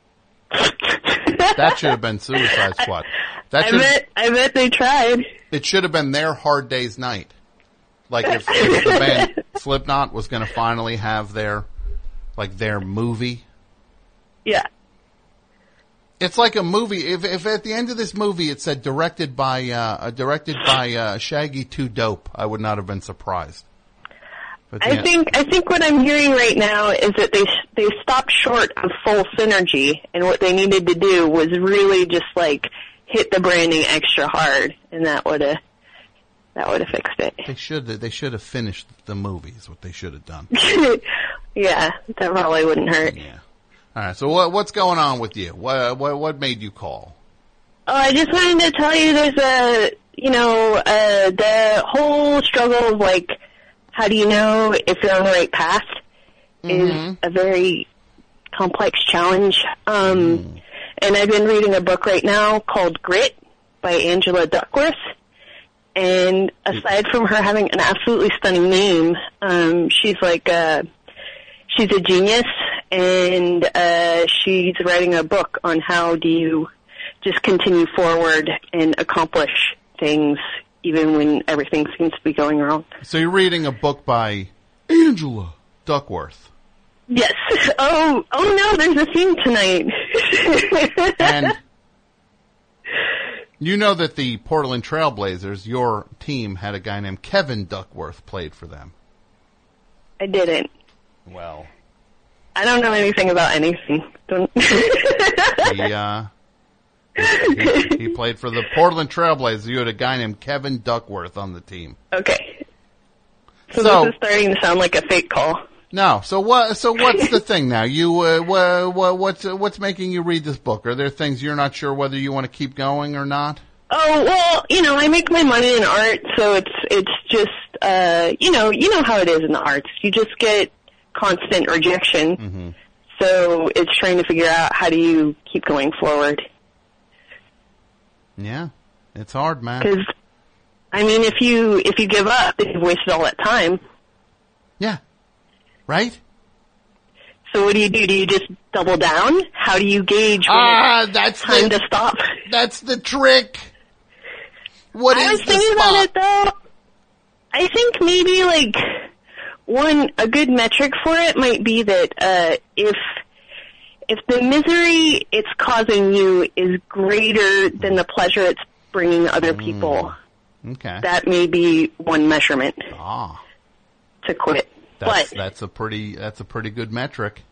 That should have been Suicide Squad. That I should bet, I bet they tried. it should have been their Hard Day's Night. Like if, if the band Slipknot was going to finally have their, like their movie. Yeah. It's like a movie. If, if at the end of this movie it said directed by, uh, directed by, uh, Shaggy Two Dope, I would not have been surprised. But I yeah. think I think what I'm hearing right now is that they they stopped short of full synergy, and what they needed to do was really just like hit the branding extra hard, and that would have that would have fixed it. They should they should have finished the movie is what they should have done. Yeah, that probably wouldn't hurt. Yeah. All right. So what what's going on with you? What what what made you call? Oh, I just wanted to tell you there's a you know uh, the whole struggle of like how do you know if you're on the right path Mm-hmm. is a very complex challenge. Um, Mm. And I've been reading a book right now called Grit by Angela Duckworth. And aside from her having an absolutely stunning name, um, she's like a, she's a genius, and uh, she's writing a book on how do you just continue forward and accomplish things even when everything seems to be going wrong. So you're reading a book by Angela Duckworth. Yes. Oh, oh no, there's a theme tonight. And you know that the Portland Trailblazers, your team, had a guy named Kevin Duckworth played for them. I didn't. Well, I don't know anything about anything. Don't. he, uh, he, he played for the Portland Trailblazers. You had a guy named Kevin Duckworth on the team. Okay. So, So- this is starting to sound like a fake call. No. So what? So what's the thing now? You uh, what, what, what's uh, what's making you read this book? Are there things you're not sure whether you want to keep going or not? Oh, well, you know, I make my money in art, so it's it's just uh, you know, you know how it is in the arts. You just get constant rejection. Mm-hmm. So it's trying to figure out how do you keep going forward. Yeah, it's hard, man. Because, I mean, if you if you give up, you've wasted all that time. Yeah. Right? So what do you do? Do you just double down? How do you gauge when Ah, it's that's time the, to stop? That's the trick. What I is was the thinking spot? about it though. I think maybe like one a good metric for it might be that uh, if if the misery it's causing you is greater than the pleasure it's bringing other people, Okay. that may be one measurement Ah, to quit. that's But that's a pretty that's a pretty good metric.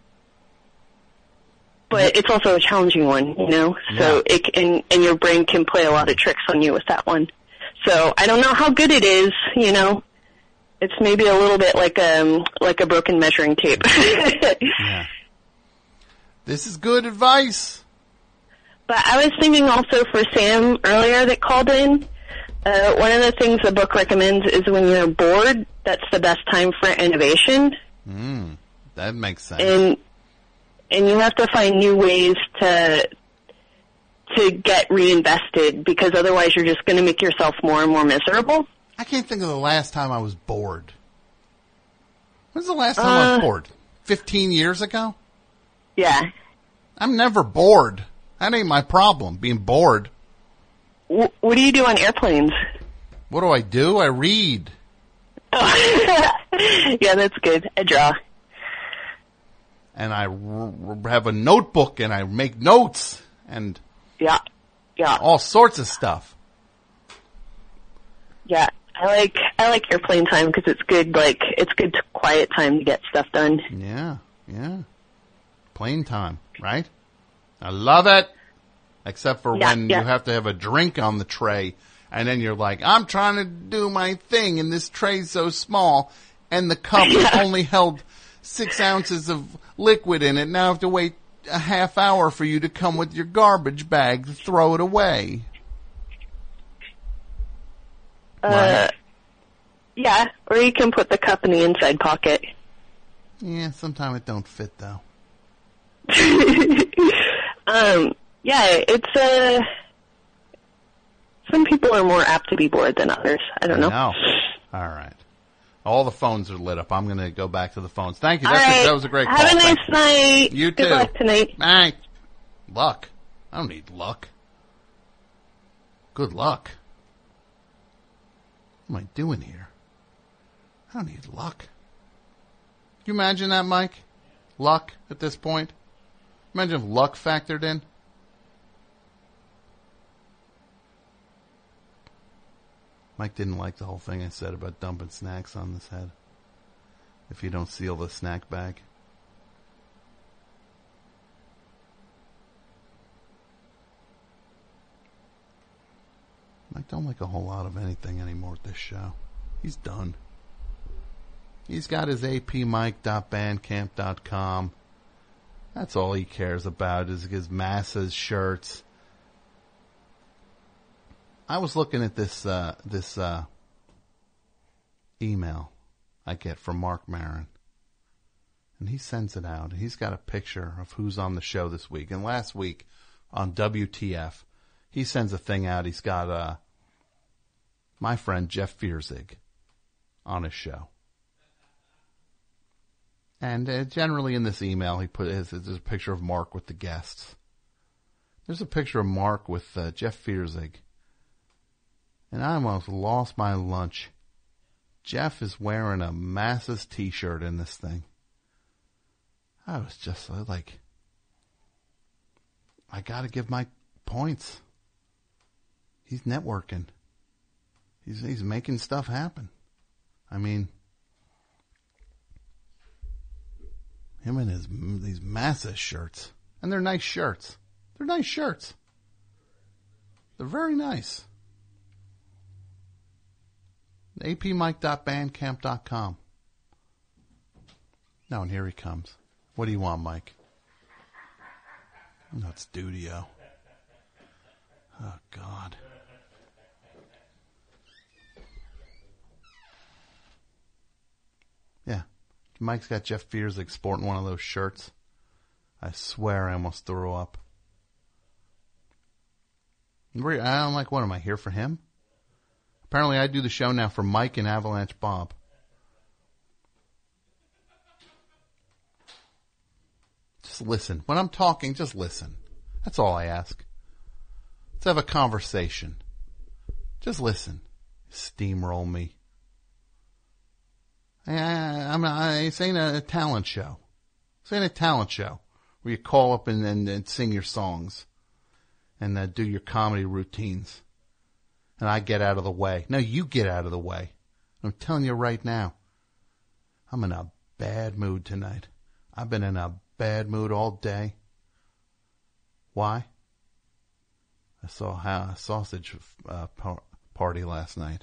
but it's also a challenging one, you know. So Yeah. it can, and your brain can play a lot of tricks on you with that one. So I don't know how good it is, you know. It's maybe a little bit like um like a broken measuring tape. Yeah. This is good advice. But I was thinking also for Sam earlier that called in. Uh, one of the things the book recommends is when you're bored, that's the best time for innovation. Mm, that makes sense. And and you have to find new ways to to get reinvested, because otherwise you're just going to make yourself more and more miserable. I can't think of the last time I was bored. When's the last time I was Uh, bored? Fifteen years ago? Yeah. I'm never bored. That ain't my problem, being bored. W- what do you do on airplanes? What do I do? I read. Yeah, that's good. I draw. And I r- r- have a notebook and I make notes and Yeah, yeah, all sorts of stuff. yeah. I like I like airplane time because it's good. Like it's good to quiet time to get stuff done. Yeah, yeah. Plane time, right? I love it. Except for Yeah, when yeah. you have to have a drink on the tray, and then you're like, I'm trying to do my thing, and this tray's so small, and the cup Yeah. only held six ounces of liquid in it. Now I have to wait a half hour for you to come with your garbage bag to throw it away. Uh, Right. yeah, or you can put the cup in the inside pocket. Yeah, sometimes it don't fit though. um, yeah, it's uh, some people are more apt to be bored than others. I don't know. No. All right. All the phones are lit up. I'm going to go back to the phones. Thank you. All That's a, right. that was a great call. Have a Thank nice night. You Good too. luck tonight. Bye. Luck. I don't need luck. Good luck. What am I doing here? I don't need luck. Can you imagine that, Mike? Luck at this point? Imagine if luck factored in. Mike didn't like the whole thing I said about dumping snacks on his head. If you don't seal the snack bag. Mike don't like a whole lot of anything anymore at this show. He's done. He's got his a p mike dot bandcamp dot com. That's all he cares about is his masses shirts. I was looking at this uh, this uh, email I get from Mark Maron. And he sends it out. He's got a picture of who's on the show this week. And last week on W T F, he sends a thing out. He's got uh, my friend Jeff Fierzig on his show. And uh, generally in this email, he put his, there's a picture of Mark with the guests. There's a picture of Mark with uh, Jeff Fierzig. And I almost lost my lunch. Jeff is wearing a Masses t-shirt in this thing. I was just like, I got to give Mike points. He's networking. He's he's making stuff happen. I mean, him and his these Masses shirts, and they're nice shirts. They're nice shirts. They're very nice. a p mike dot bandcamp dot com. Now, and here he comes. What do you want, Mike? No, it's Studio. Oh, God. Yeah. Mike's got Jeff Fierzig sporting one of those shirts. I swear I almost threw up. I'm like, what, am I here for him? Apparently I do the show now for Mike and Avalanche Bob. Just listen. When I'm talking, just listen. That's all I ask. Let's have a conversation. Just listen. Steamroll me. I, I, I'm not, this ain't a talent show. This ain't a talent show where you call up and, and, and sing your songs and uh, do your comedy routines. And I get out of the way. No, you get out of the way. I'm telling you right now. I'm in a bad mood tonight. I've been in a bad mood all day. Why? I saw a sausage uh, party last night.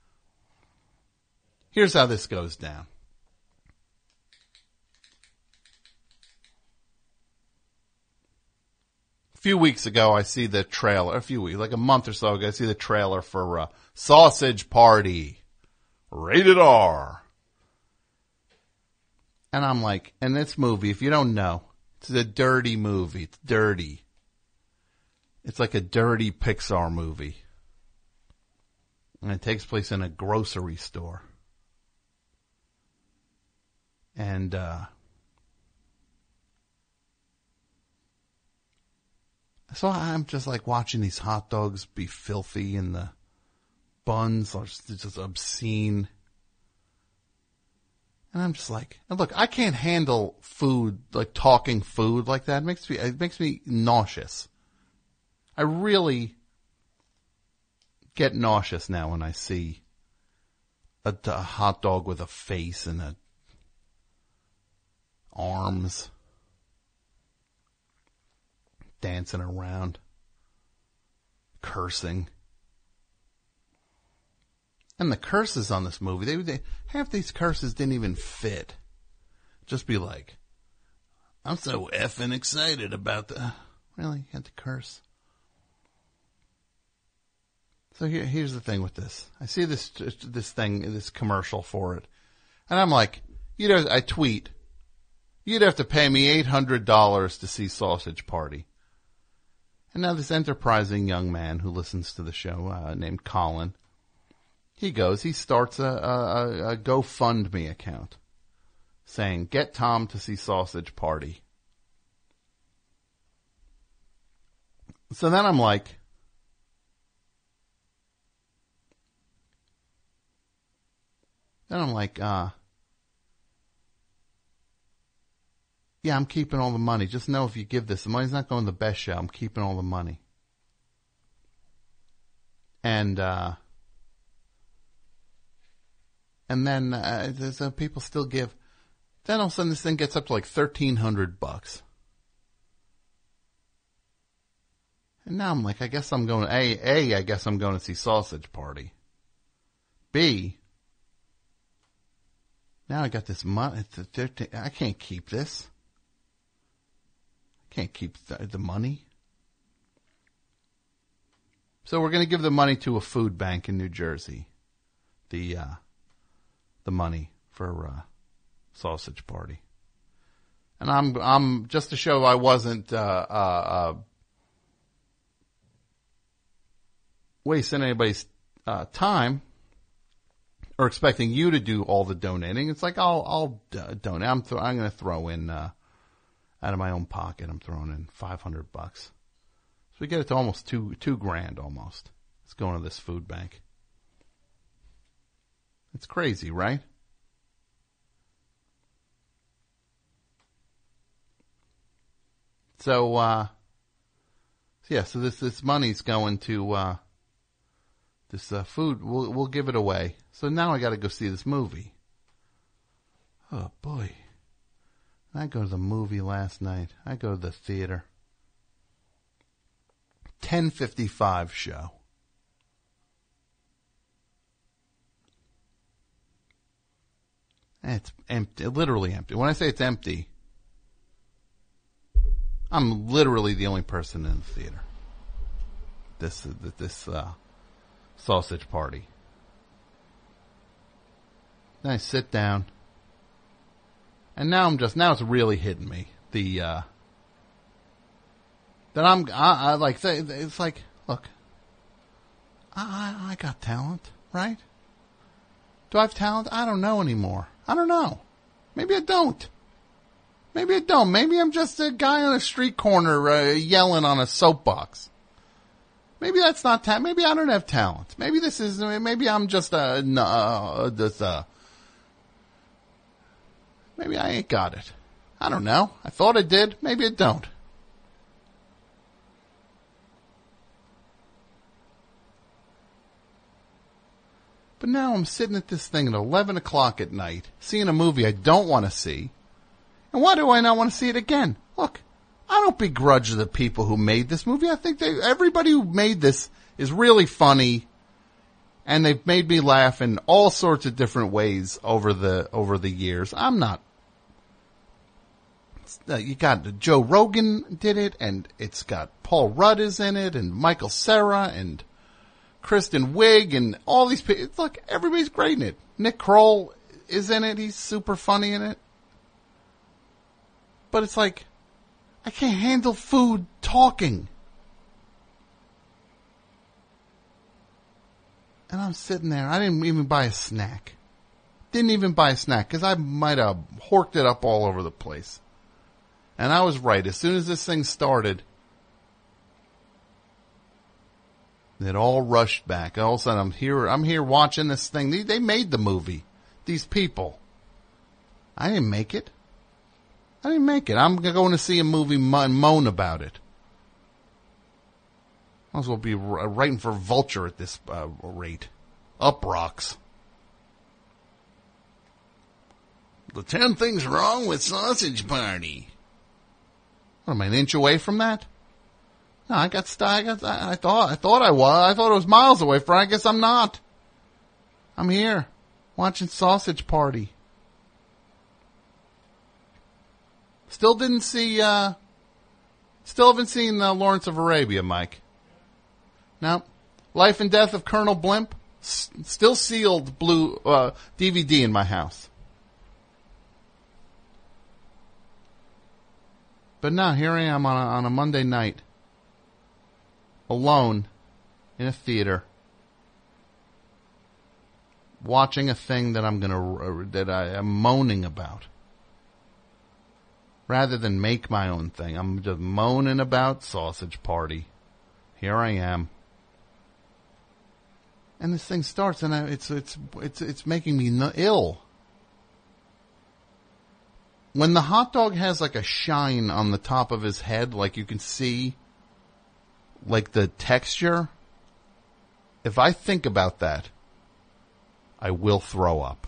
Here's how this goes down. A few weeks ago, I see the trailer, a few weeks, like a month or so ago, I see the trailer for uh, Sausage Party, rated R. And I'm like, and this movie, if you don't know, it's a dirty movie. It's dirty. It's like a dirty Pixar movie. And it takes place in a grocery store. And, uh, so I'm just like watching these hot dogs be filthy and the buns are just obscene. And I'm just like, and look, I can't handle food, like talking food like that. It makes me, it makes me nauseous. I really get nauseous now when I see a, a hot dog with a face and a arms dancing around, cursing. And the curses on this movie, they, they half these curses didn't even fit. Just be like, I'm so effing excited about the, really, you had to curse. So here, here's the thing with this. I see this, this thing, this commercial for it. And I'm like, you know, I tweet, you'd have to pay me eight hundred dollars to see Sausage Party. And now this enterprising young man who listens to the show, uh, named Colin, he goes, he starts a, a, a GoFundMe account saying, get Tom to see Sausage Party. So then I'm like, then I'm like, uh, yeah, I'm keeping all the money. Just know if you give this, the money's not going to the best show. I'm keeping all the money. And, uh, And then uh, there's, uh, people still give. Then all of a sudden this thing gets up to like thirteen hundred bucks. And now I'm like, I guess I'm going. A, A, I guess I'm going to see Sausage Party. B, now I got this money. I can't keep this. I can't keep the, the money. So we're going to give the money to a food bank in New Jersey. The uh, the money for uh, Sausage Party. And I'm I'm just to show I wasn't uh, uh, uh, wasting anybody's uh, time or expecting you to do all the donating. It's like I'll I'll uh, donate. I'm th- I'm going to throw in uh, out of my own pocket. I'm throwing in five hundred bucks. So we get it to almost two two grand almost. It's going to this food bank. It's crazy, right? So, uh, so yeah, so this, this money's going to, uh, this, uh, food. We'll, we'll give it away. So now I gotta go see this movie. Oh boy. I go to the movie last night. I go to the theater. ten fifty-five show. It's empty, literally empty. When I say it's empty, I'm literally the only person in the theater. This, this, uh, Sausage Party. Then I sit down, and now I'm just, now it's really hitting me. The, uh, that I'm, I, I like, it's like, look, I, I, I got talent, right? Do I have talent? I don't know anymore. I don't know. Maybe I don't. Maybe I don't. Maybe I'm just a guy on a street corner uh, yelling on a soapbox. Maybe that's not talent. Maybe I don't have talent. Maybe this is, maybe I'm just a, uh, this, uh, maybe I ain't got it. I don't know. I thought I did. Maybe I don't. But now I'm sitting at this thing at eleven o'clock at night, seeing a movie I don't want to see. And why do I not want to see it again? Look, I don't begrudge the people who made this movie. I think they, everybody who made this is really funny, and they've made me laugh in all sorts of different ways over the over the years. I'm not. Uh, you got Joe Rogan did it, and it's got Paul Rudd is in it, and Michael Cera, and Kristen Wiig, and all these people. Look, everybody's great in it. Nick Kroll is in it. He's super funny in it. But it's like, I can't handle food talking. And I'm sitting there. I didn't even buy a snack. Didn't even buy a snack because I might have horked it up all over the place. And I was right. As soon as this thing started, it all rushed back. All of a sudden, I'm here. I'm here watching this thing. They, they made the movie. These people. I didn't make it. I didn't make it. I'm going to see a movie and moan about it. Might as well be writing for Vulture at this uh, rate. Up rocks. The ten things wrong with Sausage Party. What am I, an inch away from that? No, I got st- I got. I thought. I thought I was. I thought it was miles away from. I guess I'm not. I'm here, watching Sausage Party. Still didn't see. Uh, still haven't seen uh, Lawrence of Arabia, Mike. No. Life and Death of Colonel Blimp. S- still sealed blue uh, D V D in my house. But now here I am on a, on a Monday night, alone in a theater, watching a thing that I'm gonna uh, that I am moaning about, rather than make my own thing. I'm just moaning about Sausage Party. Here I am, and this thing starts, and I, it's it's it's it's making me no, ill. When the hot dog has like a shine on the top of his head, like you can see, like the texture, if I think about that, I will throw up.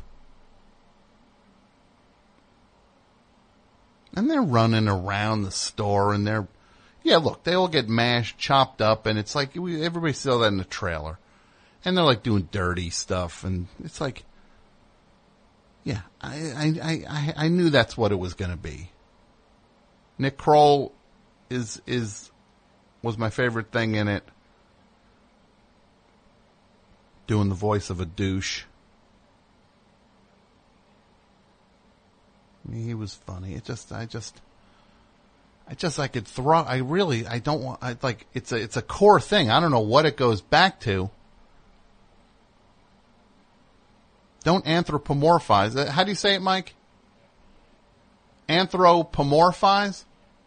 And they're running around the store and they're, yeah, look, they all get mashed, chopped up, and it's like, we, everybody saw that in the trailer. And they're like doing dirty stuff, and it's like, yeah, I, I, I, I knew that's what it was going to be. Nick Kroll is, is, was my favorite thing in it. Doing the voice of a douche. I mean, he was funny. It just, I just, I just, I could throw, I really, I don't want, I like, it's a, it's a core thing. I don't know what it goes back to. Don't anthropomorphize. How do you say it, Mike? Anthropomorphize?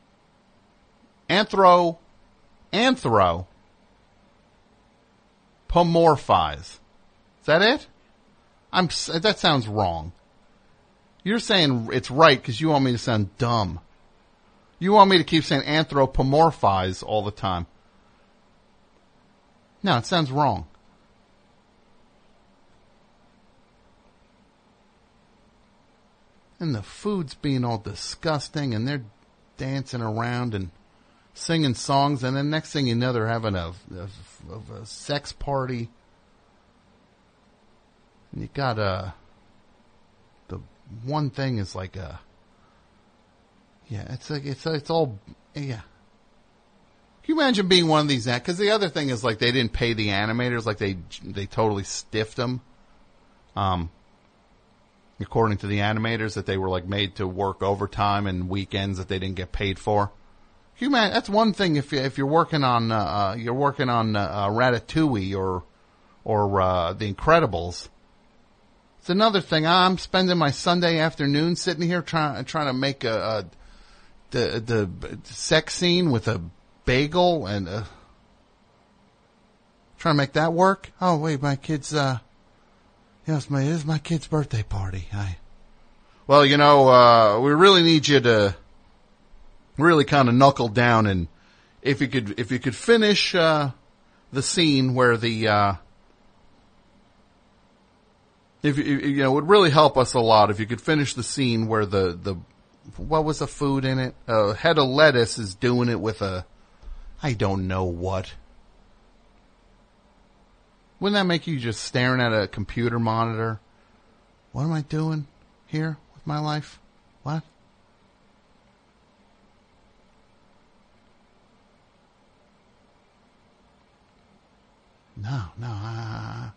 Anthro, anthro, pomorphize. Is that it? I'm, that sounds wrong. You're saying it's right because you want me to sound dumb. You want me to keep saying anthropomorphize all the time. No, it sounds wrong. And the food's being all disgusting, and they're dancing around and singing songs, and then next thing you know, they're having a, a, a sex party. And you got a, the one thing is like a, yeah, it's like, it's, it's all, yeah. Can you imagine being one of these, because the other thing is like they didn't pay the animators, like they, they totally stiffed them. Um, According to the animators, that they were like made to work overtime and weekends that they didn't get paid for. Can you imagine? That's one thing if you, if you're working on uh, uh, you're working on uh, uh, Ratatouille or or uh, The Incredibles. It's another thing. I'm spending my Sunday afternoon sitting here trying trying to make a, a the the sex scene with a bagel and uh, trying to make that work. Oh wait, my kid's. Uh, Yes, my, this is my kid's birthday party. I, well, you know, uh, we really need you to really kind of knuckle down, and if you could, if you could finish, uh, the scene where the, uh, if you, you know, it would really help us a lot if you could finish the scene where the, the, what was the food in it? A head of lettuce is doing it with a, I don't know what. Wouldn't that make you just staring at a computer monitor? What am I doing here with my life? What? No, no. Uh,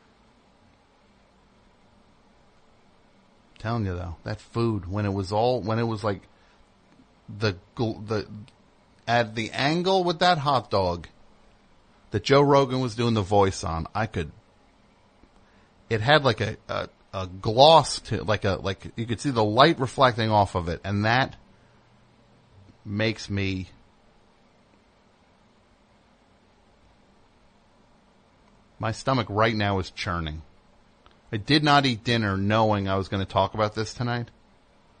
telling you though, that food when it was all when it was like the the at the angle with that hot dog that Joe Rogan was doing the voice on, I could, it had like a, a, a gloss to, like a, like, you could see the light reflecting off of it, and that makes me, my stomach right now is churning. I did not eat dinner knowing I was going to talk about this tonight.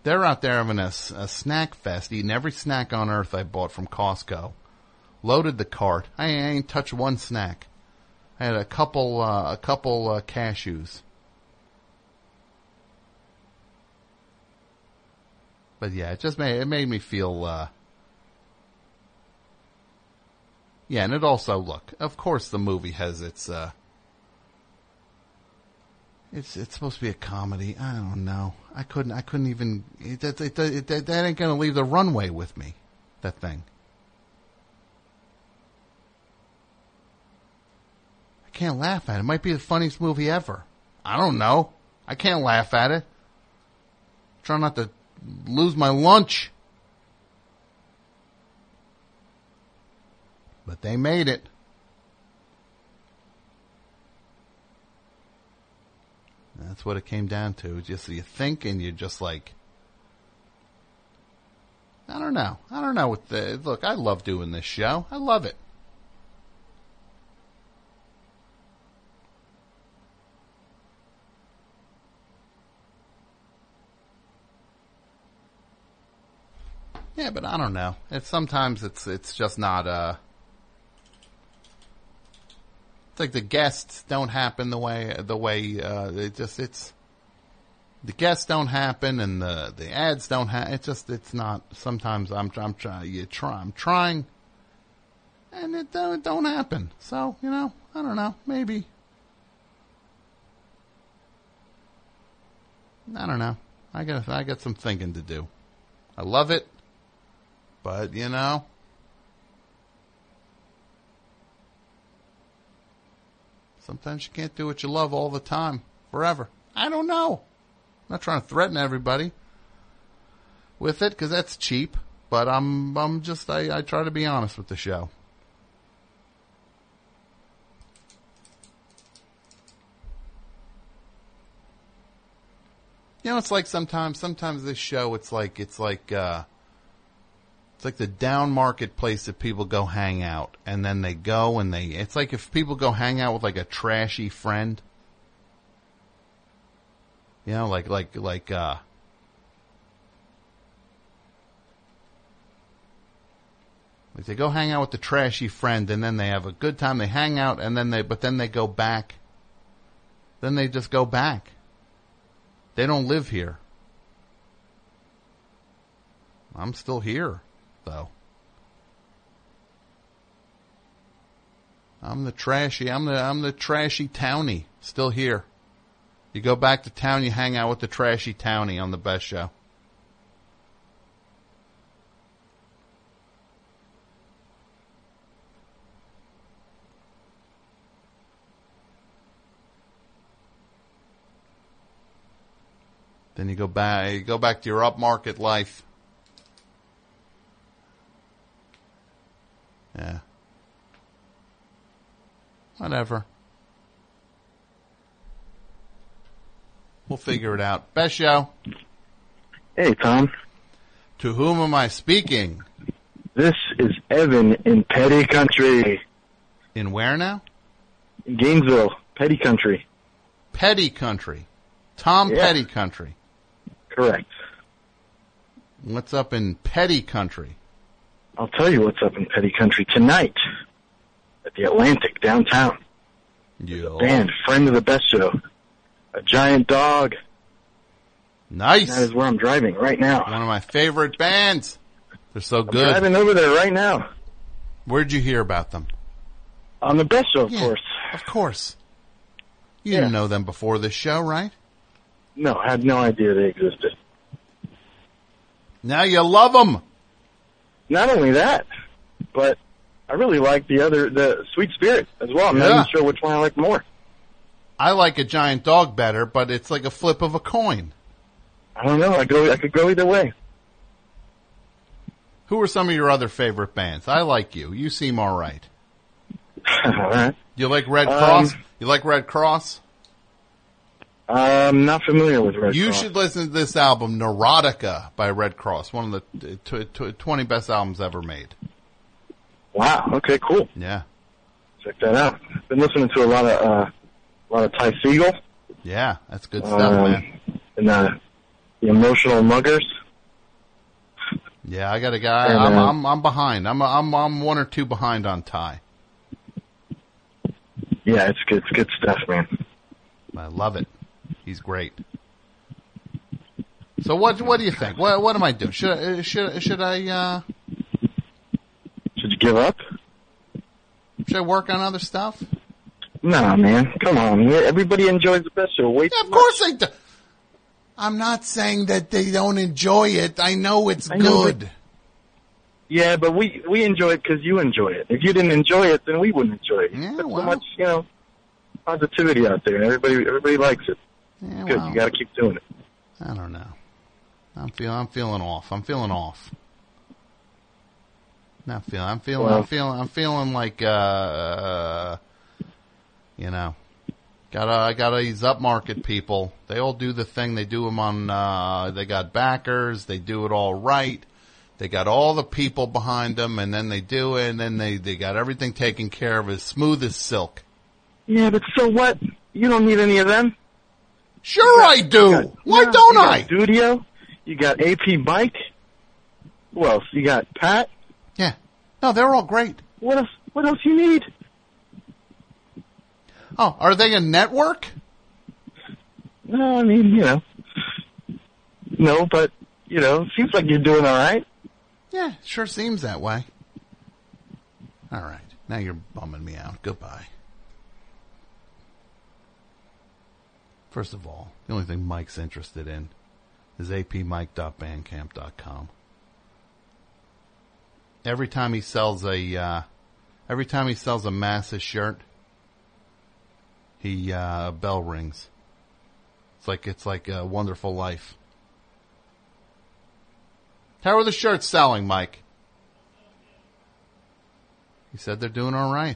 They're out there having a, a snack fest, eating every snack on earth I bought from Costco. Loaded the cart. I ain't touched one snack. I had a couple, uh, a couple uh, cashews. But yeah, it just made it made me feel. Uh, yeah, and it also look. Of course, the movie has its. Uh, it's it's supposed to be a comedy. I don't know. I couldn't. I couldn't even. It, it, it, it, it, that ain't gonna leave the runway with me. That thing. I can't laugh at it. It might be the funniest movie ever. I don't know. I can't laugh at it. Try not to lose my lunch. But they made it. That's what it came down to. Just you think and you're just like, I don't know. I don't know what the, look, I love doing this show. I love it. Yeah, but I don't know. It's sometimes it's it's just not uh it's like the guests don't happen the way the way uh it just it's the guests don't happen and the the ads don't happen. It's just it's not. Sometimes I'm I'm trying you try I'm trying and it don't it don't happen. So, you know, I don't know, maybe I don't know. I got I got some thinking to do. I love it. But, you know, sometimes you can't do what you love all the time, forever. I don't know. I'm not trying to threaten everybody with it, because that's cheap. But I'm I'm just, I, I try to be honest with the show. You know, it's like sometimes, sometimes this show, it's like, it's like, uh, it's like the down market place that people go hang out, and then they go and they, it's like if people go hang out with like a trashy friend, you know, like, like, like, uh, like they go hang out with the trashy friend and then they have a good time, they hang out and then they, but then they go back, then they just go back. They don't live here. I'm still here. Though I'm the trashy, I'm the I'm the trashy townie, still here. You go back to town, you hang out with the trashy townie on the best show. Then you go back, you go back to your upmarket life. Yeah. Whatever. We'll figure it out. Best show. Hey, Tom. To whom am I speaking? This is Evan in Petty Country. In where now? Gainesville, Petty Country. Petty Country. Tom Yeah. Petty Country. Correct. What's up in Petty Country? I'll tell you what's up in Petty Country tonight at the Atlantic downtown. Yo. Band, friend of the best show. A giant dog. Nice. That is where I'm driving right now. One of my favorite bands. They're so I'm good. driving over there right now. Where'd you hear about them? On the best show, of Yeah, course. Of course. You Yeah. didn't know them before this show, right? No, I had no idea they existed. Now you love them. Not only that, but I really like the other, the Sweet Spirit as well. I'm Yeah. not even sure which one I like more. I like a giant dog better, but it's like a flip of a coin. I don't know. I go. I could go either way. Who are some of your other favorite bands? I like you. You seem all right. All right. You like Red Um, Cross? You like Red Cross? I'm not familiar with Red You Cross. should listen to this album, Neurotica by Red Cross. One of the t- t- twenty best albums ever made. Wow. Okay. Cool. Yeah. Check that out. Been listening to a lot of uh, a lot of Ty Segall. Yeah, that's good stuff, um, man. And uh, the Emotional Muggers. Yeah, I got a guy. And, I'm, uh, I'm I'm behind. I'm I'm I'm one or two behind on Ty. Yeah, it's good. It's good stuff, man. I love it. He's great. So what what do you think? What what am I doing? Should I, should should I uh, Should you give up? should I work on other stuff? Nah, man. Come on. Everybody enjoys the best show. Wait. Yeah, of course they do. I'm not saying that they don't enjoy it. I know it's I know good. that- Yeah, but we we enjoy it because you enjoy it. If you didn't enjoy it, then we wouldn't enjoy it. Yeah, There's well. so much, you know, positivity out there, and everybody everybody likes it. Yeah, Good. well, You got to keep doing it. I don't know. I'm feeling I'm feeling off. I'm feeling off. Not feeling. I'm feeling. Well- I'm feeling. I'm feeling like uh, uh you know. Gotta, I gotta these upmarket people. They all do the thing. They do them on, uh, they got backers. They do it all right. They got all the people behind them, and then they do it, and then they, they got everything taken care of as smooth as silk. Yeah, but so what? You don't need any of them. Sure I do. got- Why no, don't you got I? Studio. You got A P Mike. Who else? You got Pat. Yeah. No, they're all great. What else? What else you need? Oh, are they a network? No, I mean, you know. No, but, you know, seems like you're doing all right. Yeah, sure seems that way. All right. Now you're bumming me out. Goodbye. First of all, the only thing Mike's interested in is a p mike dot bandcamp dot com. Every time he sells a, uh, every time he sells a Massa shirt, he, uh, a bell rings. It's like, it's like a Wonderful Life. How are the shirts selling, Mike? He said they're doing all right.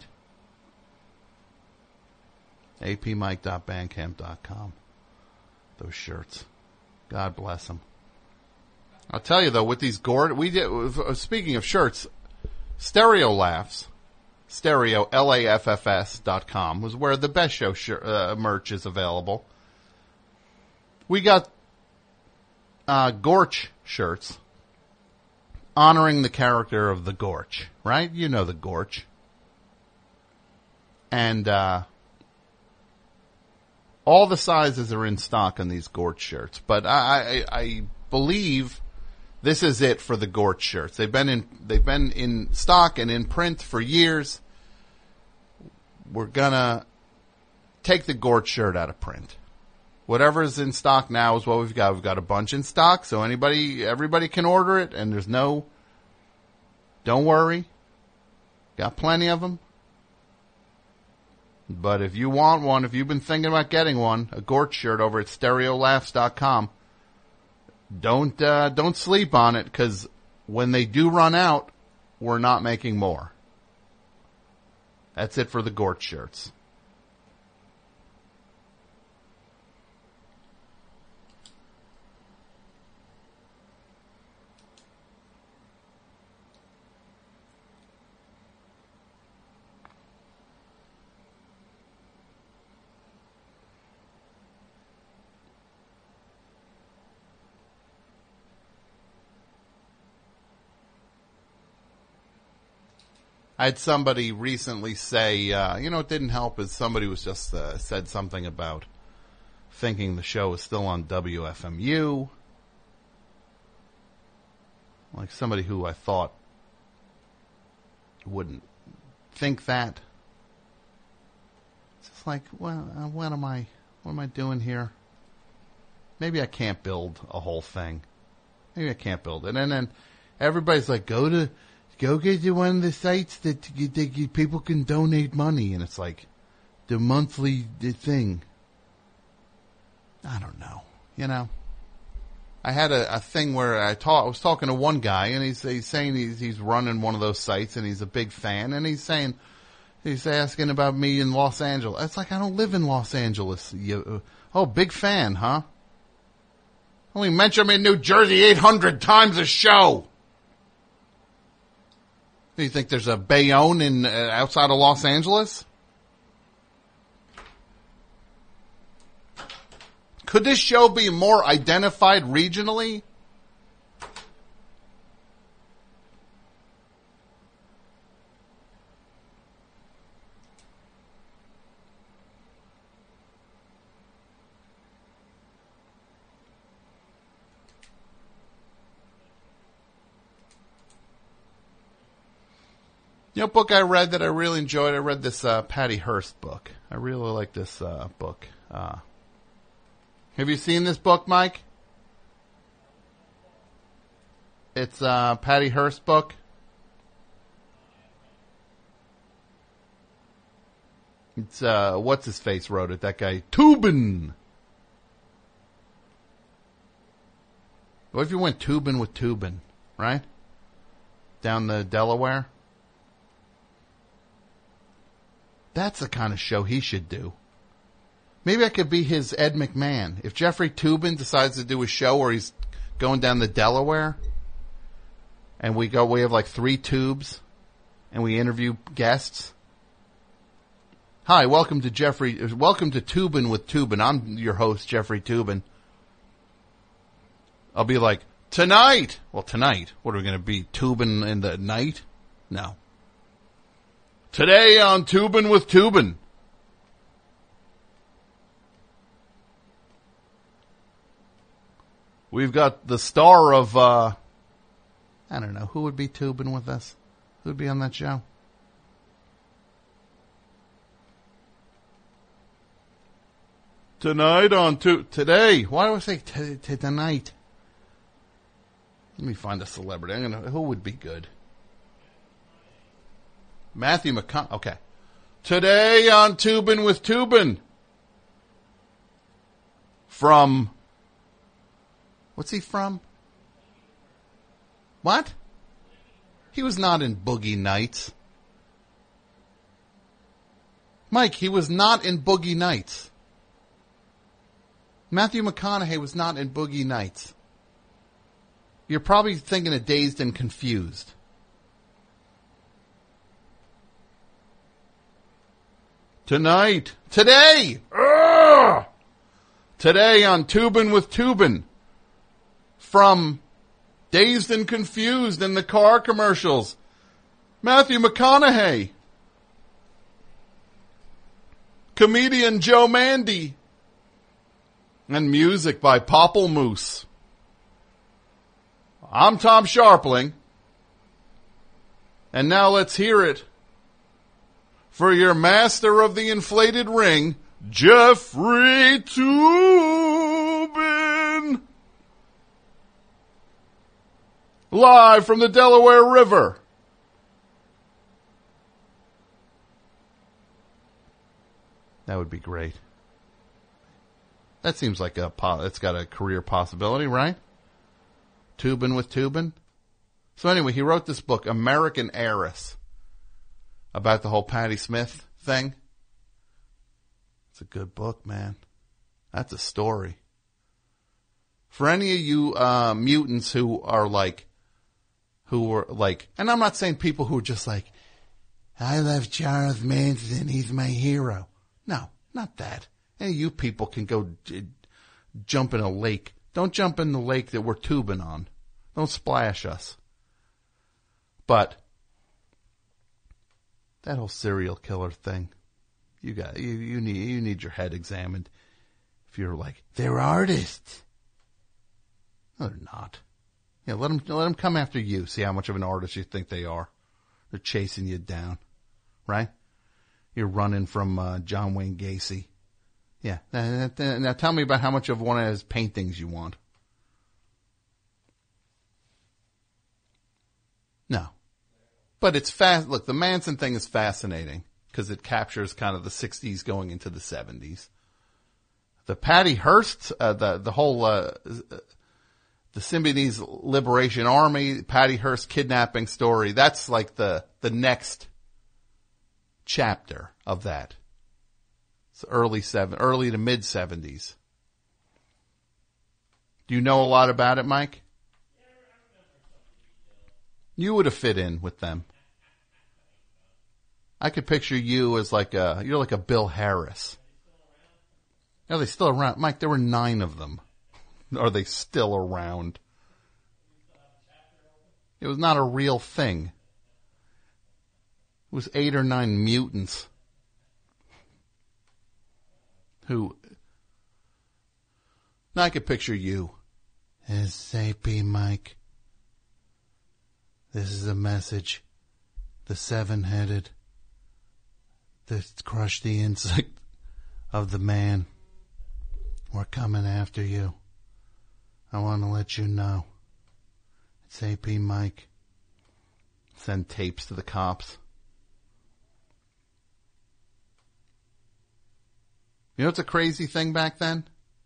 a p mike dot bandcamp dot com. Those shirts. God bless them. I'll tell you though, with these gourd, we did, speaking of shirts, Stereo Laughs, stereo, L A F F S dot com was where the Best Show shir- uh, merch is available. We got, uh, Gorch shirts honoring the character of the Gorch, right? You know the Gorch. And, uh, all the sizes are in stock on these Gorch shirts, but I, I, I believe this is it for the Gorch shirts. They've been in, they've been in stock and in print for years. We're gonna take the Gorch shirt out of print. Whatever's in stock now is what we've got. We've got a bunch in stock, so anybody, everybody can order it, and there's no, don't worry. Got plenty of them. But if you want one, if you've been thinking about getting one, a Gorch shirt over at stereo laughs dot com, don't, uh, don't sleep on it, because when they do run out, we're not making more. That's it for the Gorch shirts. I had somebody recently say, uh, you know, it didn't help is somebody was just, uh, said something about thinking the show is still on W F M U. Like somebody who I thought wouldn't think that. It's just like, well, uh, what am I, what am I doing here? Maybe I can't build a whole thing. Maybe I can't build it. And then everybody's like, go to, Go get to one of the sites that, you, that you, people can donate money, and it's like the monthly thing. I don't know, you know. I had a, a thing where I, ta- I was talking to one guy, and he's, he's saying he's, he's running one of those sites, and he's a big fan, and he's saying he's asking about me in Los Angeles. It's like I don't live in Los Angeles. You, oh, big fan, huh? Only mention me in New Jersey eight hundred times a show. Do you think there's a Bayonne in uh, outside of Los Angeles? Could this show be more identified regionally? You know, book I read that I really enjoyed. I read this uh, Patty Hearst book. I really like this uh, book. Uh, have you seen this book, Mike? It's uh, Patty Hearst book. It's uh, what's his face wrote it? That guy Tubin. What if you went tubing with Tubin, right? Down the Delaware. That's the kind of show he should do. Maybe I could be his Ed McMahon. If Jeffrey Toobin decides to do a show where he's going down the Delaware, and we go, we have like three tubes, and we interview guests. Hi, welcome to Jeffrey, welcome to Toobin with Toobin. I'm your host, Jeffrey Toobin. I'll be like, tonight! Well, tonight, what are we going to be, Toobin in the night? No. Today on Toobin with Toobin. We've got the star of, uh, I don't know, who would be Toobin with us? Who would be on that show? Tonight on to today. Why do I say t- t- tonight? Let me find a celebrity. I'm gonna. Who would be good? Matthew McConaughey. Okay. Today on Toobin with Toobin. From. What's he from? What? He was not in Boogie Nights. Mike, he was not in Boogie Nights. Matthew McConaughey was not in Boogie Nights. You're probably thinking of Dazed and Confused. Tonight. Today. Ugh! Today on Toobin with Toobin. From Dazed and Confused in the car commercials. Matthew McConaughey. Comedian Joe Mandy. And music by Popple I'm Tom Sharpling. And now let's hear it for your master of the inflated ring, Jeffrey Toobin. Live from the Delaware River. That would be great. That seems like a, it's got a career possibility, right? Toobin with Toobin. So anyway, he wrote this book, American Heiress, about the whole Patti Smith thing. It's a good book, man. That's a story. For any of you uh, mutants who are like, who were like, and I'm not saying people who are just like, I love Charles Manson, he's my hero. No, not that. Any of you people can go j- jump in a lake. Don't jump in the lake that we're tubing on. Don't splash us. But that whole serial killer thing, you got you, you need you need your head examined. If you're like, they're artists. No, they're not. Yeah, let them let them come after you. See how much of an artist you think they are. They're chasing you down, right? You're running from uh, John Wayne Gacy. Yeah. Now, now tell me about how much of one of his paintings you want. No. But it's fast. Look, the Manson thing is fascinating because it captures kind of the sixties going into the seventies. The Patty Hearst, uh, the, the whole, uh, the Symbionese Liberation Army, Patty Hearst kidnapping story, that's like the, the next chapter of that. It's early seven, early to mid seventies. Do you know a lot about it, Mike? You would have fit in with them. I could picture you as like a, you're like a Bill Harris. Are they still around? Mike, there were nine of them. Are they still around? It was not a real thing. It was eight or nine mutants who, now I could picture you. S A P Mike. This is a message the seven-headed that crushed the insect of the man. We're coming after you. I want to let you know. It's A P Mike. Send tapes to the cops. You know what's a crazy thing back then?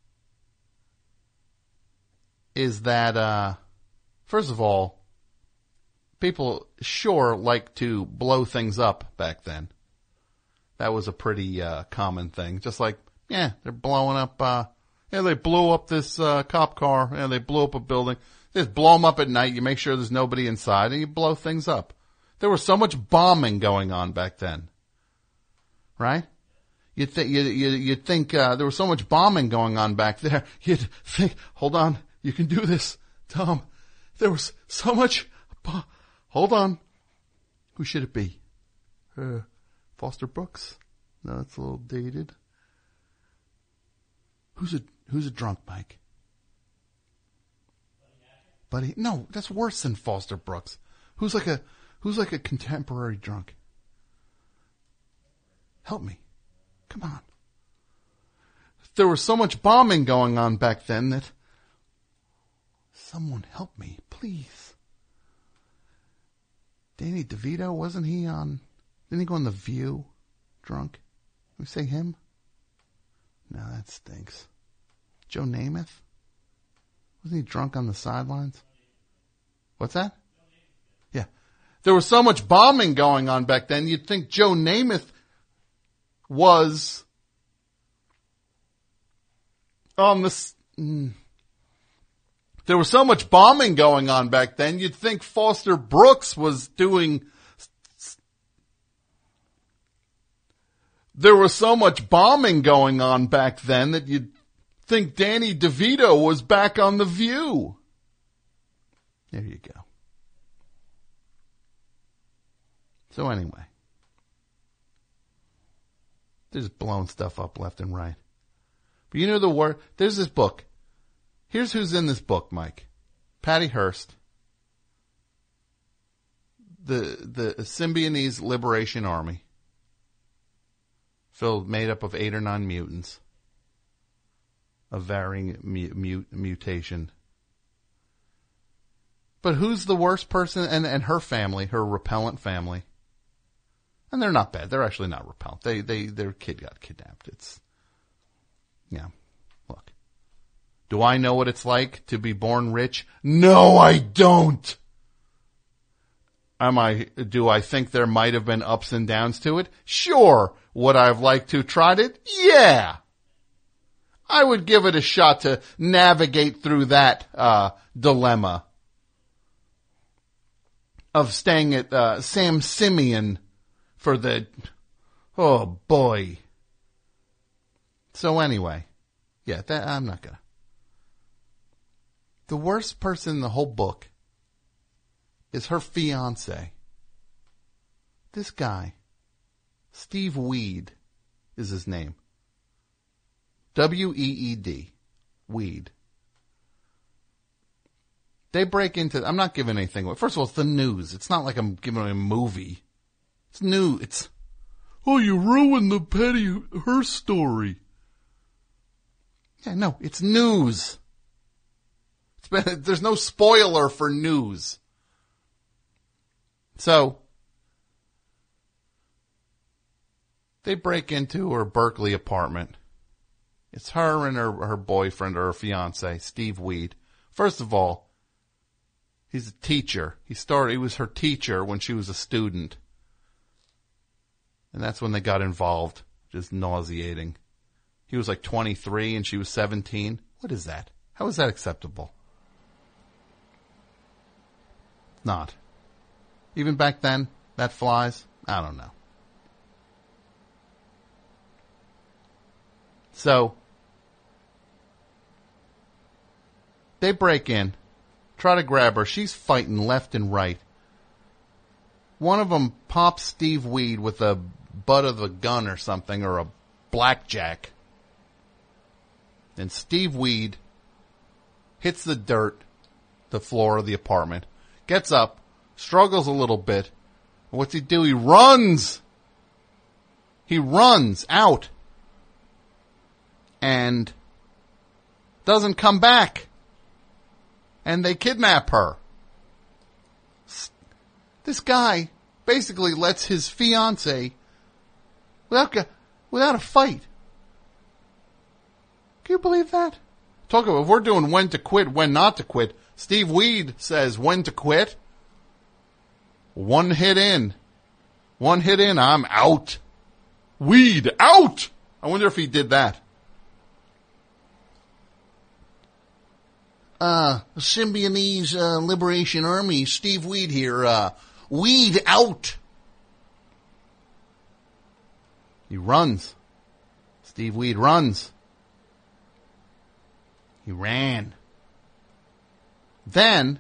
Is that, uh, first of all, people sure like to blow things up back then. That was a pretty uh, common thing. Just like, yeah, they're blowing up, uh, yeah, they blew up this uh, cop car. Yeah, they blew up a building. They just blow them up at night. You make sure there's nobody inside, and you blow things up. There was so much bombing going on back then, right? You'd, th- you, you, you'd think uh, there was so much bombing going on back there. You'd think, hold on, you can do this, Tom. There was so much. Bo- hold on. Who should it be? Uh, Foster Brooks? No, that's a little dated. Who's a Who's a drunk, Mike? Buddy, no, that's worse than Foster Brooks. Who's like a Who's like a contemporary drunk? Help me. Come on. There was so much bombing going on back then that someone help me, please. Danny DeVito, wasn't he on, didn't he go on The View drunk? Can we say him? No, that stinks. Joe Namath? Wasn't he drunk on the sidelines? What's that? Yeah. There was so much bombing going on back then, you'd think Joe Namath was on the... Mm, there was so much bombing going on back then, you'd think Foster Brooks was doing... There was so much bombing going on back then that you'd think Danny DeVito was back on The View. There you go. So anyway, they're just blowing stuff up left and right. But you know the word, there's this book. Here's who's in this book, Mike. Patty Hearst. The, the Symbionese Liberation Army. Filled, made up of eight or nine mutants. Of varying mu- mu- mutation. But who's the worst person? And, and her family, her repellent family. And they're not bad. They're actually not repellent. They, they, their kid got kidnapped. It's, yeah. Look. Do I know what it's like to be born rich? No, I don't. Am I, do I think there might have been ups and downs to it? Sure. Would I have liked to tried it? Yeah. I would give it a shot to navigate through that, uh, dilemma of staying at, uh, Sam Simeon for the, oh boy. So anyway, yeah, that, I'm not gonna. The worst person in the whole book is her fiance. This guy, Steve Weed, is his name. W E E D. Weed. They break into, I'm not giving anything away. First of all, it's the news. It's not like I'm giving a movie. It's new. It's, oh, you ruined the Patty Hearst story. Yeah, no, it's news. It's been, there's no spoiler for news. So, they break into her Berkeley apartment. It's her and her, her boyfriend or her fiance, Steve Weed. First of all, he's a teacher. He started, he was her teacher when she was a student. And that's when they got involved. Just nauseating. He was like twenty-three and she was seventeen. What is that? How is that acceptable? Not. Even back then, that flies? I don't know. So, they break in, try to grab her. She's fighting left and right. One of them pops Steve Weed with the butt of a gun or something, or a blackjack. And Steve Weed hits the dirt, the floor of the apartment, gets up, struggles a little bit, What's he do? He runs. He runs out. And doesn't come back. And they kidnap her. This guy basically lets his fiancée without without a fight. Can you believe that? Talk about if we're doing when to quit, when not to quit. Steve Weed says when to quit. One hit in. One hit in, I'm out. Weed, out! I wonder if he did that. Uh, Symbionese uh, Liberation Army, Steve Weed here. Uh, weed out. He runs. Steve Weed runs. He ran. Then,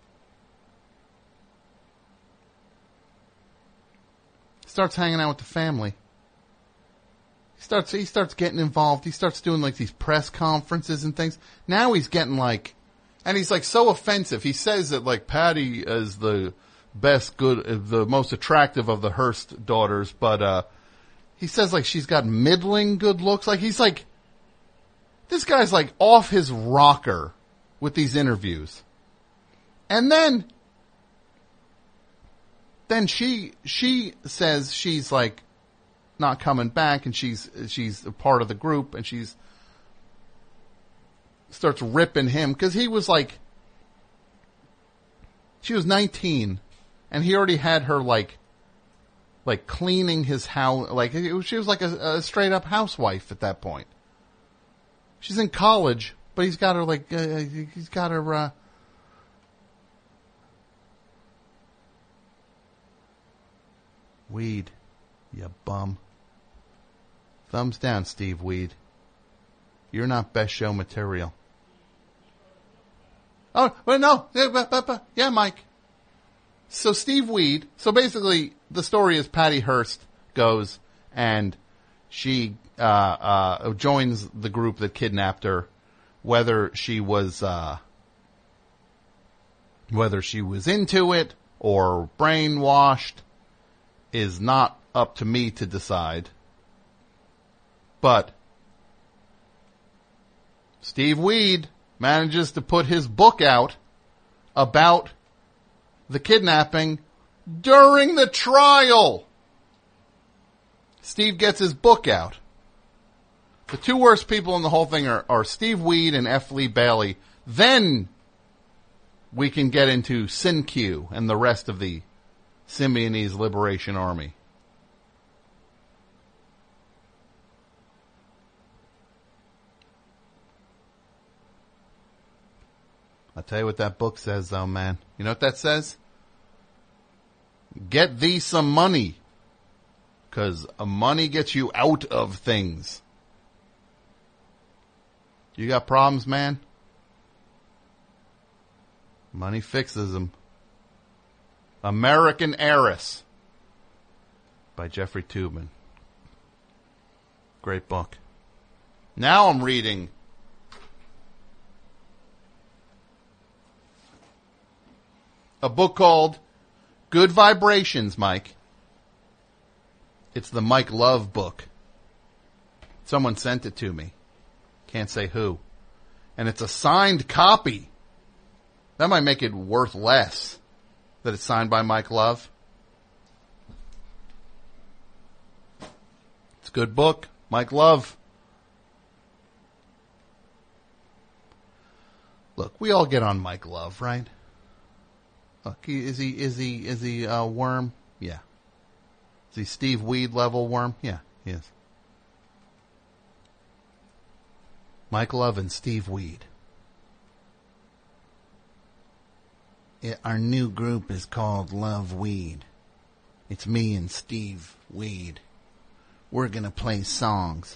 starts hanging out with the family. He starts, he starts getting involved. He starts doing like these press conferences and things. Now he's getting like, and he's like so offensive. He says that like Patty is the best, good, the most attractive of the Hearst daughters, but uh he says like she's got middling good looks. Like he's like, this guy's like off his rocker with these interviews. And then, then she, she says she's like not coming back and she's, she's a part of the group and she's, starts ripping him because he was like, she was nineteen and he already had her like, like cleaning his house. Like it was, she was like a, a straight up housewife at that point. She's in college, but he's got her like, uh, he's got her, uh, Weed, you bum. Thumbs down, Steve Weed. You're not best show material. Oh, well, no. Yeah, Mike. So Steve Weed, so basically the story is Patty Hearst goes and she uh uh joins the group that kidnapped her, whether she was uh whether she was into it or brainwashed is not up to me to decide. But Steve Weed manages to put his book out about the kidnapping during the trial. Steve gets his book out. The two worst people in the whole thing are, are Steve Weed and F. Lee Bailey. Then we can get into Sin-Q and the rest of the Symbionese Liberation Army. I'll tell you what that book says, though, man. You know what that says? Get thee some money. Because money gets you out of things. You got problems, man? Money fixes them. American Heiress by Jeffrey Toobin. Great book. Now I'm reading a book called Good Vibrations, Mike. It's the Mike Love book. Someone sent it to me. Can't say who. And it's a signed copy. That might make it worth less that it's signed by Mike Love. It's a good book. Mike Love. Look, we all get on Mike Love, right? Look, he, is he, is he, is he a worm? Yeah. Is he Steve Weed level worm? Yeah, he is. Mike Love and Steve Weed. It, our new group is called Love Weed. It's me and Steve Weed. We're gonna play songs.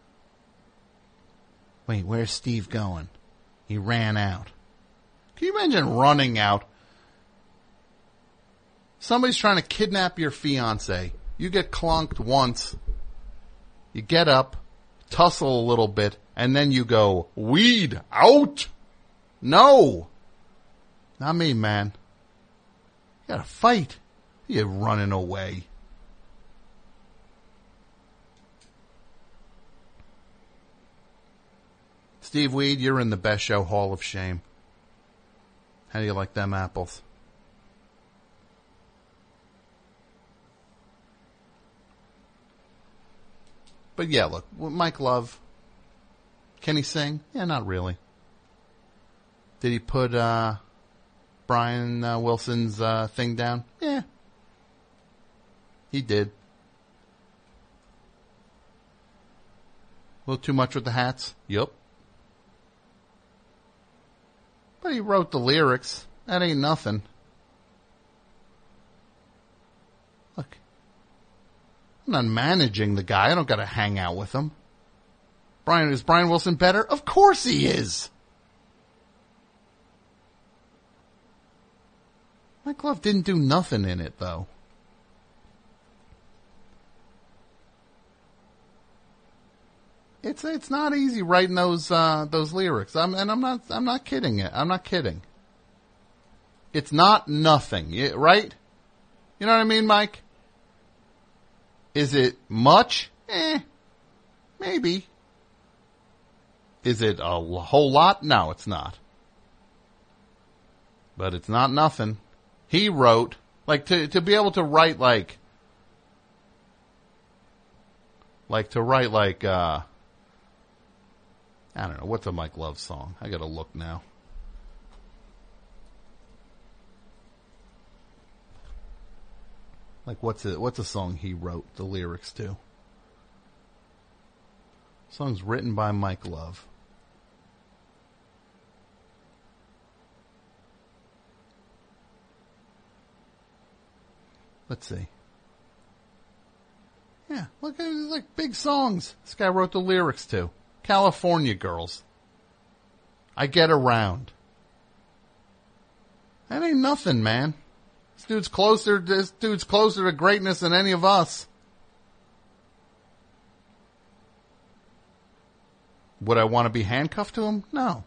Wait, where's Steve going? He ran out. Can you imagine running out? Somebody's trying to kidnap your fiancé. You get clunked once. You get up, tussle a little bit, and then you go, weed out! No! Not me, man. You gotta fight. You're running away. Steve Weed, you're in the Best Show Hall of Shame. How do you like them apples? But yeah, look, Mike Love, can he sing? Yeah, not really. Did he put uh, Brian uh, Wilson's uh, thing down? Yeah. He did. A little too much with the hats? Yup. But he wrote the lyrics. That ain't nothing. Look. I'm not managing the guy. I don't gotta hang out with him. Brian, is Brian Wilson better? Of course he is. Mike Love didn't do nothing in it, though. It's it's not easy writing those uh, those lyrics. I'm, and I'm not I'm not kidding it. I'm not kidding. It's not nothing, right? You know what I mean, Mike? Is it much? Eh, maybe. Is it a whole lot? No, it's not. But it's not nothing. He wrote, like, to to be able to write like, like to write like. Uh, I don't know. What's a Mike Love song? I gotta look now. Like, what's it? What's a song he wrote the lyrics to? Song's written by Mike Love. Let's see. Yeah, look, it's like big songs this guy wrote the lyrics to. California Girls. I Get Around. That ain't nothing, man. This dude's closer, this dude's closer to greatness than any of us. Would I want to be handcuffed to him? No.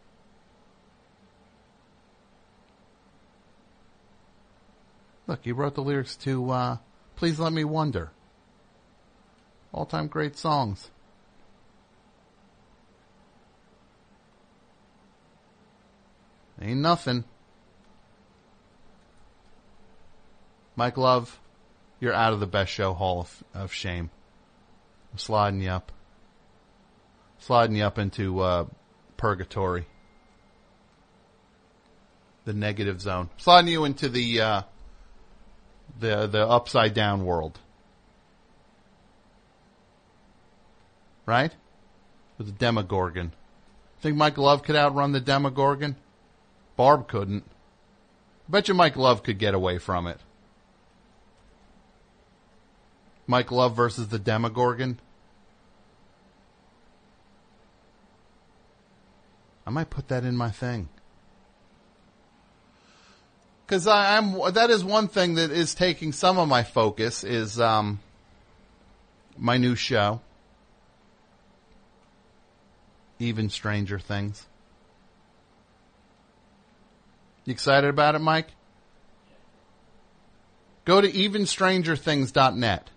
Look, he wrote the lyrics to, uh, Please Let Me Wonder. All-time great songs. Ain't nothing. Mike Love, you're out of the Best Show Hall of, of Shame. I'm sliding you up. Sliding you up into uh, purgatory. The negative zone. Sliding you into the uh, the the upside down world. Right? With the Demogorgon. Think Mike Love could outrun the Demogorgon? Barb couldn't. Bet you Mike Love could get away from it. Mike Love versus the Demogorgon. I might put that in my thing. Because I'm that is one thing that is taking some of my focus is um, my new show, Even Stranger Things. You excited about it, Mike? Go to even stranger things dot net.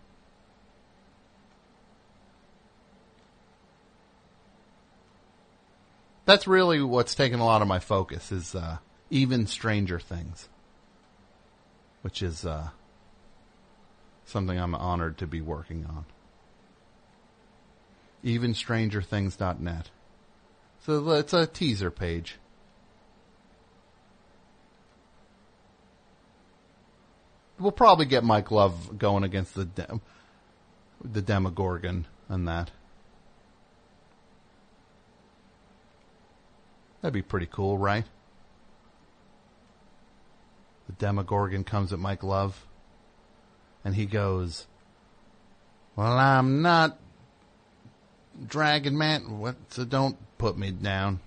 That's really what's taking a lot of my focus is uh, Even Stranger Things, which is uh, something I'm honored to be working on. even stranger things dot net. So it's a teaser page. We'll probably get Mike Love going against the de- the Demogorgon and that. That'd be pretty cool, right? The Demogorgon comes at Mike Love, and he goes, "Well, I'm not Dragon Man, what? So don't put me down.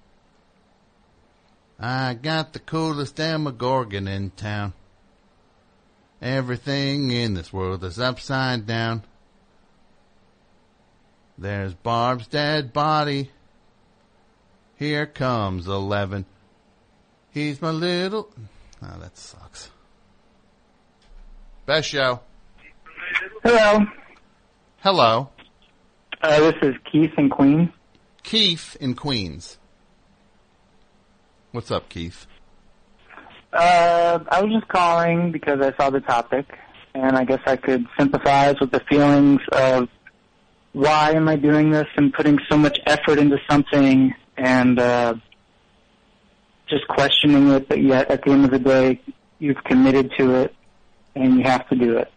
I got the coolest Demogorgon in town. Everything in this world is upside down. There's Barb's dead body. Here comes Eleven. He's my little..." Oh, that sucks. Best show. Hello. Hello. Uh, this is Keith in Queens. Keith in Queens. What's up, Keith? Uh, I was just calling because I saw the topic, and I guess I could sympathize with the feelings of why am I doing this and putting so much effort into something and uh, just questioning it, but yet at the end of the day, you've committed to it and you have to do it.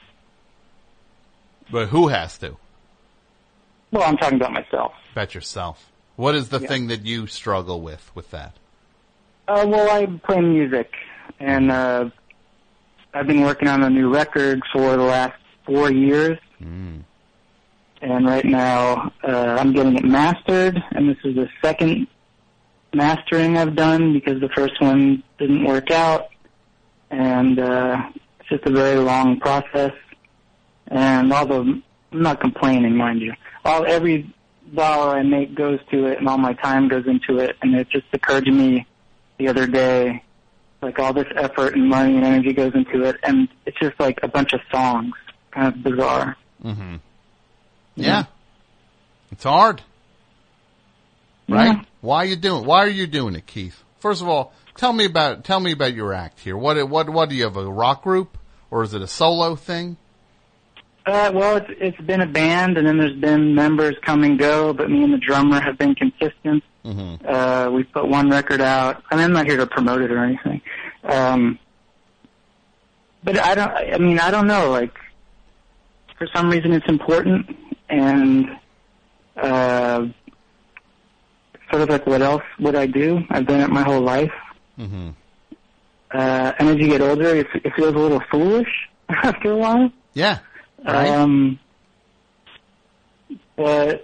But who has to? Well, I'm talking about myself. About yourself. What is the Yeah. thing that you struggle with with that? Uh, well, I play music, and uh, I've been working on a new record for the last four years. Mm. And right now, uh, I'm getting it mastered, and this is the second mastering I've done because the first one didn't work out, and uh, it's just a very long process. And although I'm not complaining, mind you, all every dollar I make goes to it, and all my time goes into it. And it just occurred to me the other day, like all this effort and money and energy goes into it, and it's just like a bunch of songs, kind of bizarre. Mm-hmm. Yeah. It's hard. Right? Yeah. Why are you doing why are you doing it, Keith? First of all, tell me about tell me about your act here. What what what do you have, a rock group or is it a solo thing? Uh, well, it's it's been a band, and then there's been members come and go, but me and the drummer have been consistent. Mm-hmm. Uh, we've put one record out, and I'm not here to promote it or anything. Um, but I don't, I mean, I don't know, like, for some reason it's important, and, uh, sort of like what else would I do? I've done it my whole life. Mm-hmm. Uh, and as you get older, it, it feels a little foolish after a while. Yeah. Right. Um, but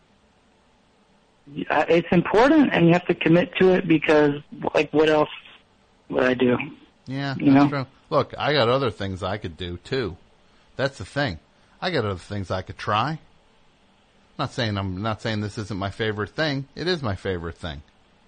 uh, it's important, and you have to commit to it because, like, what else would I do? Yeah, You that's know? true. Look, I got other things I could do too. That's the thing. I got other things I could try. I'm not saying I'm not saying this isn't my favorite thing. It is my favorite thing.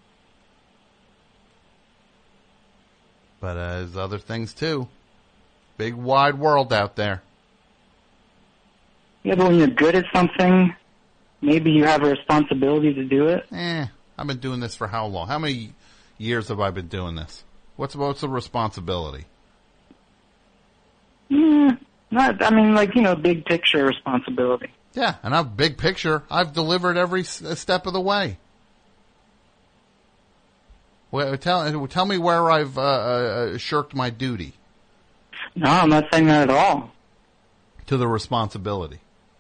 But uh, there's other things too. Big wide world out there. Yeah, but when you're good at something, maybe you have a responsibility to do it. Eh, I've been doing this for how long? How many years have I been doing this? What's what's the responsibility? Yeah, not. I mean, like, you know, big picture responsibility. Yeah, and I've big picture. I've delivered every s- step of the way. Well, tell tell me where I've uh, uh, shirked my duty No, I'm not saying that at all. to the responsibility.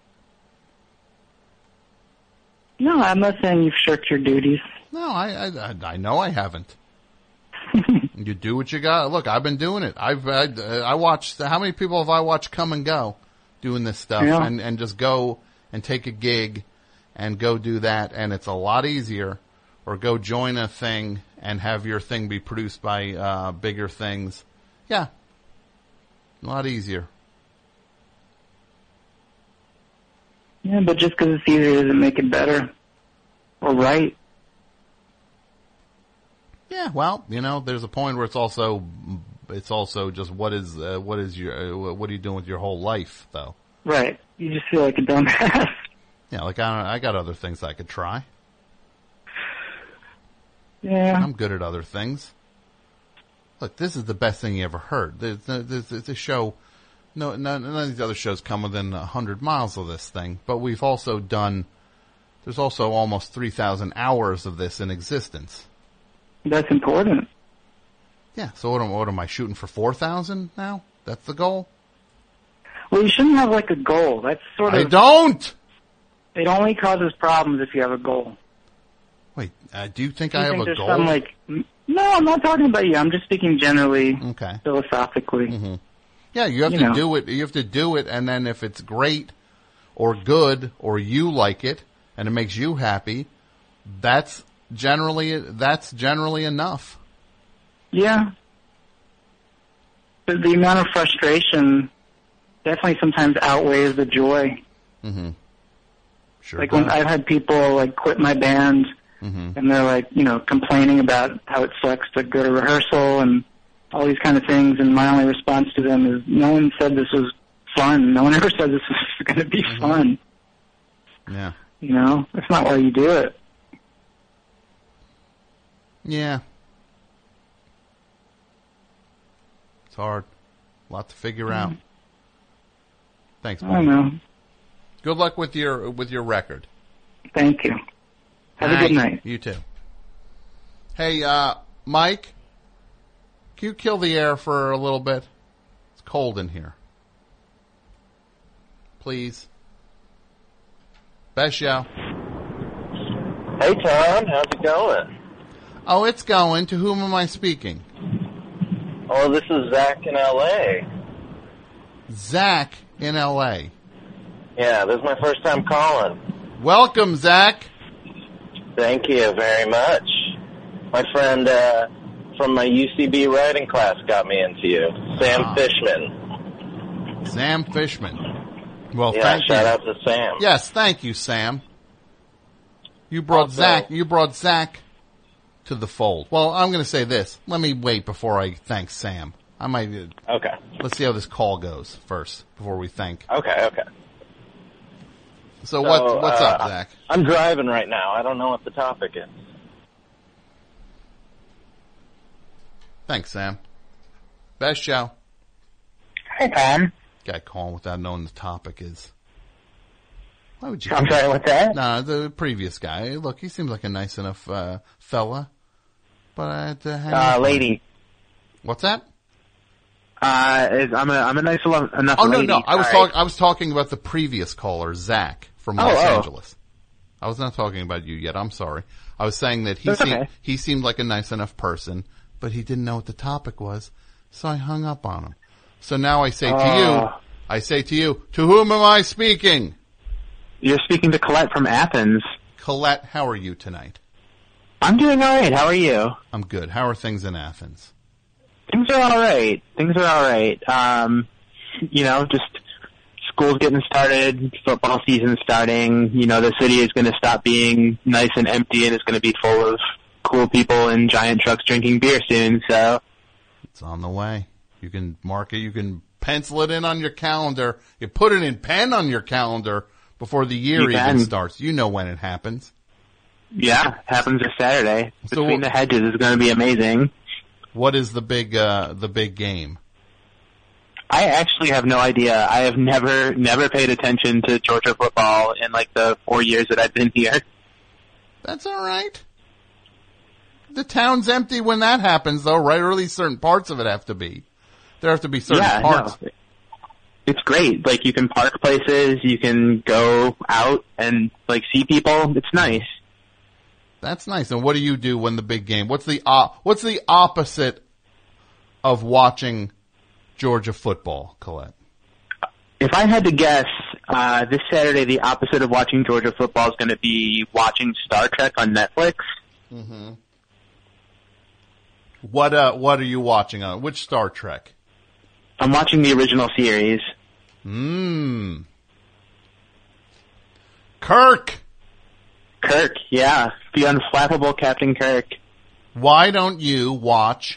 No, I'm not saying you've shirked your duties. No, I I, I know I haven't. You do what you got. Look, I've been doing it. I've I, I watched. How many people have I watched come and go doing this stuff, Yeah. and and just go and take a gig and go do that, and it's a lot easier. Or go join a thing and have your thing be produced by uh, bigger things. Yeah, a lot easier. Yeah, but just because it's easier doesn't make it better or right. Yeah, well, you know, there's a point where it's also it's also just what is uh, what is your uh, what are you doing with your whole life, though? Right. You just feel like a dumbass. Yeah, like I I got other things I could try. Yeah. I'm good at other things. Look, this is the best thing you ever heard. There's, there's, there's a show. No, none, none of these other shows come within a hundred miles of this thing, but we've also done. There's also almost three thousand hours of this in existence. That's important. Yeah. So what am, what am I shooting for? Four thousand now? That's the goal. Well, you shouldn't have like a goal. That's sort of. I don't. It only causes problems if you have a goal. Wait, uh, do you think Do you I have think a there's goal? some, like, no, I'm not talking about you. I'm just speaking generally, Okay. philosophically. Mm-hmm. Yeah, you have You to know. do it. You have to do it, and then if it's great or good or you like it and it makes you happy, that's generally that's generally enough. Yeah. But the amount of frustration definitely sometimes outweighs the joy. Mm-hmm. Sure. Like when does. I've had people like quit my band Mm-hmm. and they're like, you know, complaining about how it sucks to go to rehearsal and all these kind of things, and my only response to them is, no one said this was fun. No one ever said this was going to be Mm-hmm. fun. Yeah. You know, that's not why you do it. Yeah. It's hard. A lot to figure out. Thanks, I buddy. don't know. Good luck with your with your record. Thank you. Have a good night. You too. Hey, uh, Mike, can you kill the air for a little bit? It's cold in here. Please. Best show. Hey, Tom. How's it going? Oh, it's going. To whom am I speaking? Oh, this is Zach in L A. Zach in L A. Yeah, this is my first time calling. Welcome, Zach. Thank you very much. My friend uh, from my U C B writing class got me into you, Sam Ah. Fishman. Sam Fishman. Well, Yeah, thank shout you. out to Sam. Yes, thank you, Sam. You brought Also- Zach. You brought Zach to the fold. Well, I'm going to say this. Let me wait before I thank Sam. I might. Okay. Let's see how this call goes first before we thank. Okay, okay. So, what? What's uh, up, Zach? I'm driving right now. I don't know what the topic is. Thanks, Sam. Best show. Hi, Tom. Guy calling without knowing the topic is. Why would you? I'm sorry, what's that? No, the previous guy. Look, he seems like a nice enough uh, fella, but I had to hang Uh, up on lady. him. What's that? Uh, is, I'm a I'm a nice enough enough Oh no, lady. no, I was All talking. I was talking about the previous caller, Zach from Oh, Los oh. Angeles. I was not talking about you yet. I'm sorry. I was saying that he That's seemed okay. he seemed like a nice enough person, but he didn't know what the topic was, so I hung up on him. So now I say to Oh. you, I say to you, to whom am I speaking? You're speaking to Colette from Athens. Colette, how are you tonight? I'm doing all right. How are you? I'm good. How are things in Athens? Things are all right. Things are all right. Um, you know, just school's getting started, football season's starting. You know, the city is going to stop being nice and empty, and it's going to be full of cool people in giant trucks drinking beer soon. So It's on the way. You can mark it. You can pencil it in on your calendar. You put it in pen on your calendar before the year You even can. starts. You know when it happens. yeah, happens this Saturday. So Between what- the hedges is going to be amazing. What is the big uh the big game? I actually have no idea. I have never, never paid attention to Georgia football in like the four years that I've been here. That's all right. The town's empty when that happens, though, right? Or at least certain parts of it have to be. There have to be certain yeah, parts. no. It's great. Like you can park places, you can go out and like see people. It's nice. That's nice. And what do you do when the big game? What's the uh, what's the opposite of watching Georgia football, Colette? If I had to guess, uh, this Saturday the opposite of watching Georgia football is going to be watching Star Trek on Netflix. Mm-hmm. What uh what are you watching on? Which Star Trek? I'm watching the original series. Mmm. Kirk. Kirk, yeah, the unflappable Captain Kirk. Why don't you watch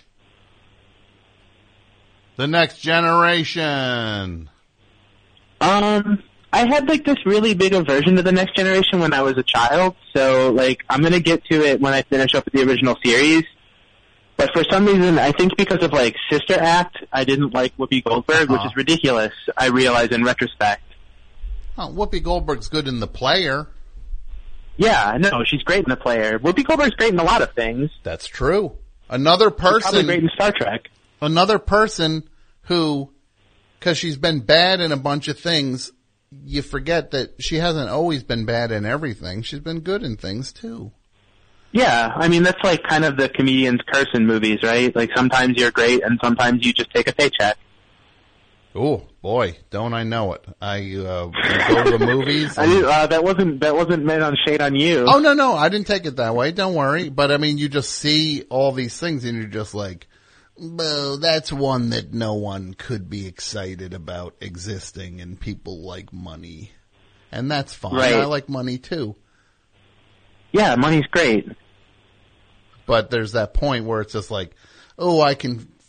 The Next Generation? Um, I had like this really big aversion to the Next Generation when I was a child, so like I'm gonna get to it when I finish up with the original series. But for some reason, I think because of like Sister Act, I didn't like Whoopi Goldberg, which Uh-huh. is ridiculous. I realize in retrospect. Oh, Whoopi Goldberg's good in The Player. Yeah, no, she's great in The Player. Whoopi Goldberg's great in a lot of things. That's true. Another She's probably person, great in Star Trek. another person who, because she's been bad in a bunch of things, you forget that she hasn't always been bad in everything. She's been good in things too. Yeah, I mean that's like kind of the comedian's curse in movies, right? Like sometimes you're great and sometimes you just take a paycheck. Oh boy, don't I know it? I uh, go to the movies. I and- did, uh, that wasn't that wasn't meant on shade on you. Oh no, no, I didn't take it that way. Don't worry. But I mean, you just see all these things, and you're just like, "Well, that's one that no one could be excited about existing." And people like money, and that's fine. Right. I like money too. Yeah, money's great. But there's that point where it's just like, oh, I can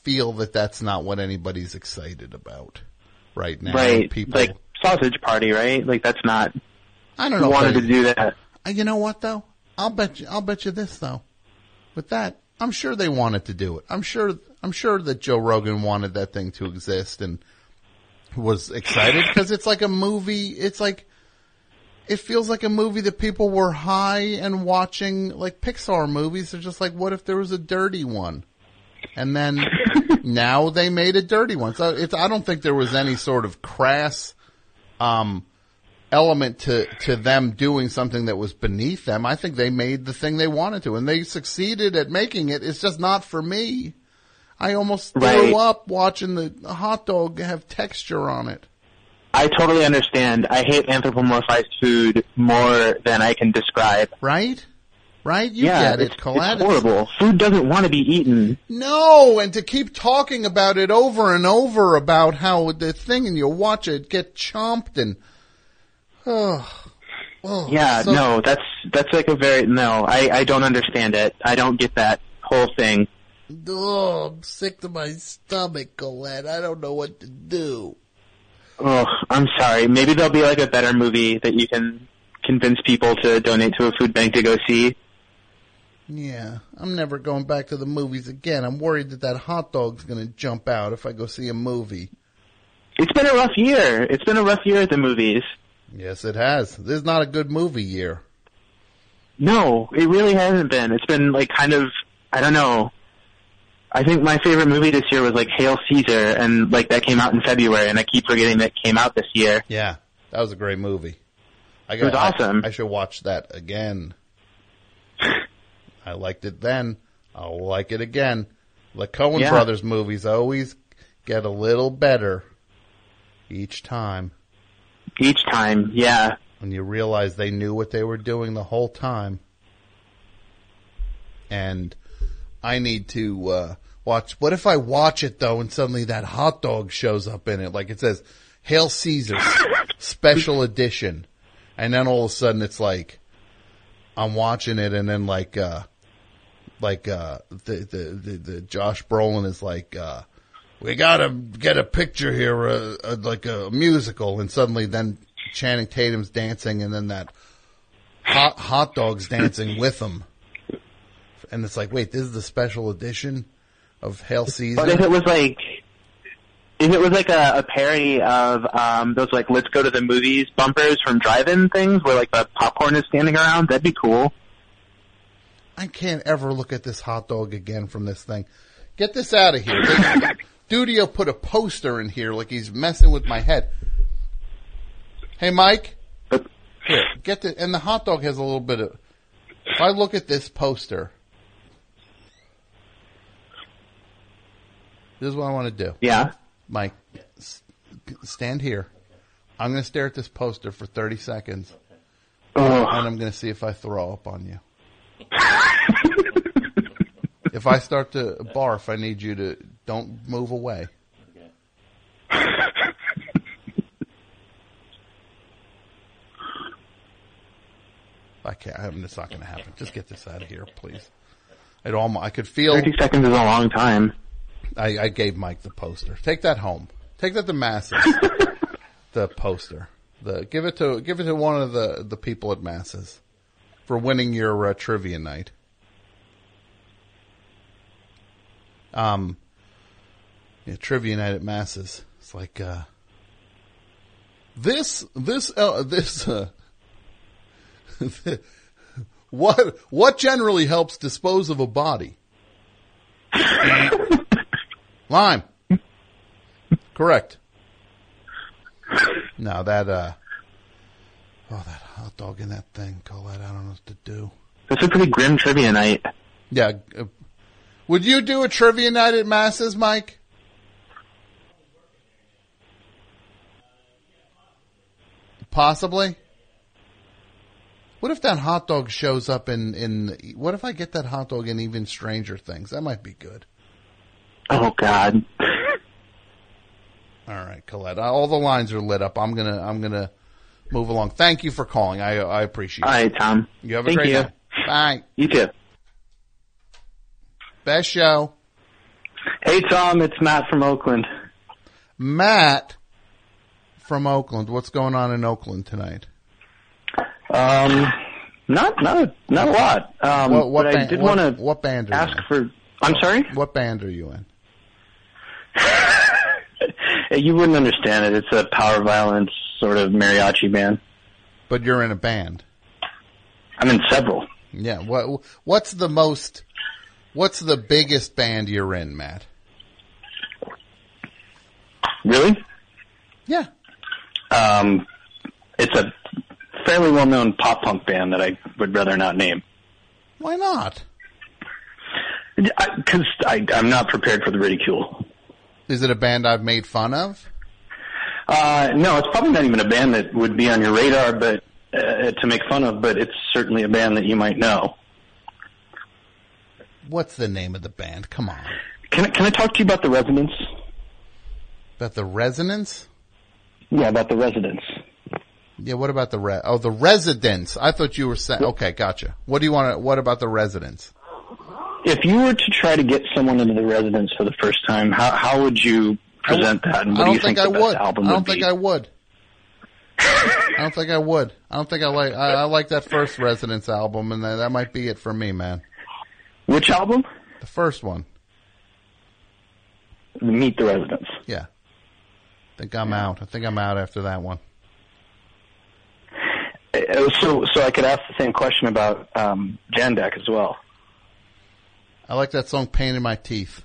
feel that that's not what anybody's excited about right now. Right. People, like Sausage Party, right? Like that's not. I don't know. Who wanted they, to do that? You know what though? I'll bet you. I'll bet you this though. With that, I'm sure they wanted to do it. I'm sure. I'm sure that Joe Rogan wanted that thing to exist and was excited because it's like a movie. It's like. It feels like a movie that people were high and watching, like Pixar movies. They're just like, what if there was a dirty one? And then now they made a dirty one. So it's, I don't think there was any sort of crass, um, element to, to them doing something that was beneath them. I think they made the thing they wanted to and they succeeded at making it. It's just not for me. I almost threw right. up watching the hot dog have texture on it. I totally understand. I hate anthropomorphized food more than I can describe. Right? Right? You yeah, get it, it's, Colette. it's horrible. Food doesn't want to be eaten. No, and to keep talking about it over and over about how the thing and you watch it get chomped and oh, oh yeah, so, no, that's that's like a very no. I I don't understand it. I don't get that whole thing. Oh, I'm sick to my stomach, Colette. I don't know what to do. Oh, I'm sorry. Maybe there'll be like a better movie that you can convince people to donate to a food bank to go see. Yeah, I'm never going back to the movies again. I'm worried that that hot dog's going to jump out if I go see a movie. It's been a rough year. It's been a rough year at the movies. Yes, it has. This is not a good movie year. No, it really hasn't been. It's been like kind of, I don't know. I think my favorite movie this year was like Hail Caesar, and like that came out in February, and I keep forgetting that came out this year. Yeah, that was a great movie. I got, it was awesome. I, I should watch that again. I liked it then. I'll like it again. The Coen yeah. Brothers movies always get a little better each time. Each time, yeah. When you realize they knew what they were doing the whole time. And I need to uh, watch. What if I watch it, though, and suddenly that hot dog shows up in it? Like it says, Hail Caesar, special edition. And then all of a sudden it's like, I'm watching it and then like, uh, like, uh, the, the, the, the Josh Brolin is like, uh, we gotta get a picture here, uh, uh, like a musical. And suddenly then Channing Tatum's dancing and then that hot, hot dog's dancing with him. And it's like, wait, this is the special edition of Hail Caesar? But if it was like, if it was like a, a parody of um those like Let's Go to the Movies bumpers from drive-in things where like the popcorn is standing around, that'd be cool. I can't ever look at this hot dog again from this thing. Get this out of here. Dudio put a poster in here like he's messing with my head. Hey, Mike. Here, get the, and the hot dog has a little bit of, if I look at this poster, this is what I want to do. Yeah. Mike, stand here. I'm going to stare at this poster for thirty seconds. Oh. And I'm going to see if I throw up on you. If I start to barf, I need you to, don't move away. I can't. I mean, it's not going to happen. Just get this out of here, please. It almost, I could feel. Thirty seconds is a long time. I, I gave Mike the poster. Take that home. Take that to Masses. The poster. The give it to give it to one of the, the people at Masses for winning your uh, trivia night. Um, yeah, trivia night at Masses. It's like uh, this this uh, this. Uh, what what generally helps dispose of a body? Lime. Correct. No, that uh oh, that hot dog in that thing, Colette, I don't know what to do. That's a pretty grim trivia night. Yeah. Uh, would you do a trivia night at Masses, Mike? Possibly. What if that hot dog shows up in, in, what if I get that hot dog in Even Stranger Things? That might be good. Oh, God. All right, Colette. All the lines are lit up. I'm going to, I'm going to move along. Thank you for calling. I, I appreciate it. All right, Tom. You have a Thank great you. night. Bye. You too. Best show. Hey, Tom, it's Matt from Oakland. Matt from Oakland. What's going on in Oakland tonight? Um, not not a, not a lot. Um, what, what but band, I did what, want to what band are ask you in? for. I'm sorry. What band are you in? You wouldn't understand it. It's a power violence sort of mariachi band. But you're in a band. I'm in several. Yeah. What What's the most? What's the biggest band you're in, Matt? Really? Yeah. Um, it's a fairly well-known pop-punk band that I would rather not name. Why not? Because I, I, I'm not prepared for the ridicule. Is it a band I've made fun of? Uh, no, it's probably not even a band that would be on your radar, but uh, to make fun of. But it's certainly a band that you might know. What's the name of the band? Come on. Can I, can I talk to you about the Residents? About the Resonance? Yeah, about the Residents. Yeah, what about the re- oh the Residents? I thought you were saying. Okay, gotcha. What do you want to? What about the Residents? If you were to try to get someone into the Residents for the first time, how how would you present that? And what do you think, think the best album would be? I don't think I would. I don't think I would. I don't think I like. I, I like that first Residents album, and that, that might be it for me, man. Which album? The first one. Meet the Residents. Yeah. I think I'm out. I think I'm out after that one. Uh, So, so I could ask the same question about um, Jandek as well. I like that song "Pain in My Teeth."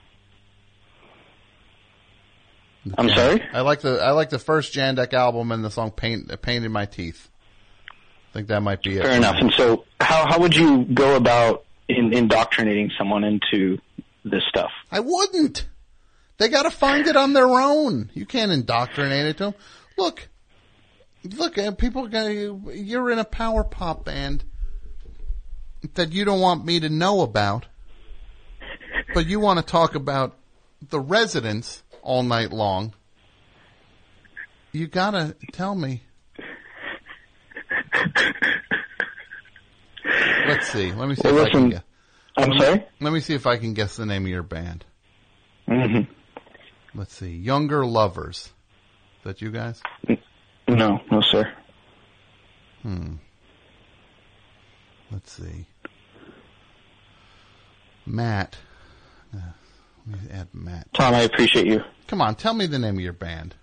I'm sorry? I like the I like the first Jandek album and the song "Pain Pain in My Teeth." I think that might be it. Fair enough. And so, how how would you go about in, indoctrinating someone into this stuff? I wouldn't. They got to find it on their own. You can't indoctrinate it to them. Look, look, uh, people. You're in a power pop band that you don't want me to know about, but you want to talk about the Residents all night long. You gotta tell me. Let's see. Let me see Well, if listen, I can guess. I'm let sorry? Me, let me see if I can guess the name of your band. Mm-hmm. Let's see. Younger Lovers. Is that you guys? No, no, sir. Hmm. Let's see. Matt. Uh, let me add Matt. Tom, I appreciate you. Come on, tell me the name of your band.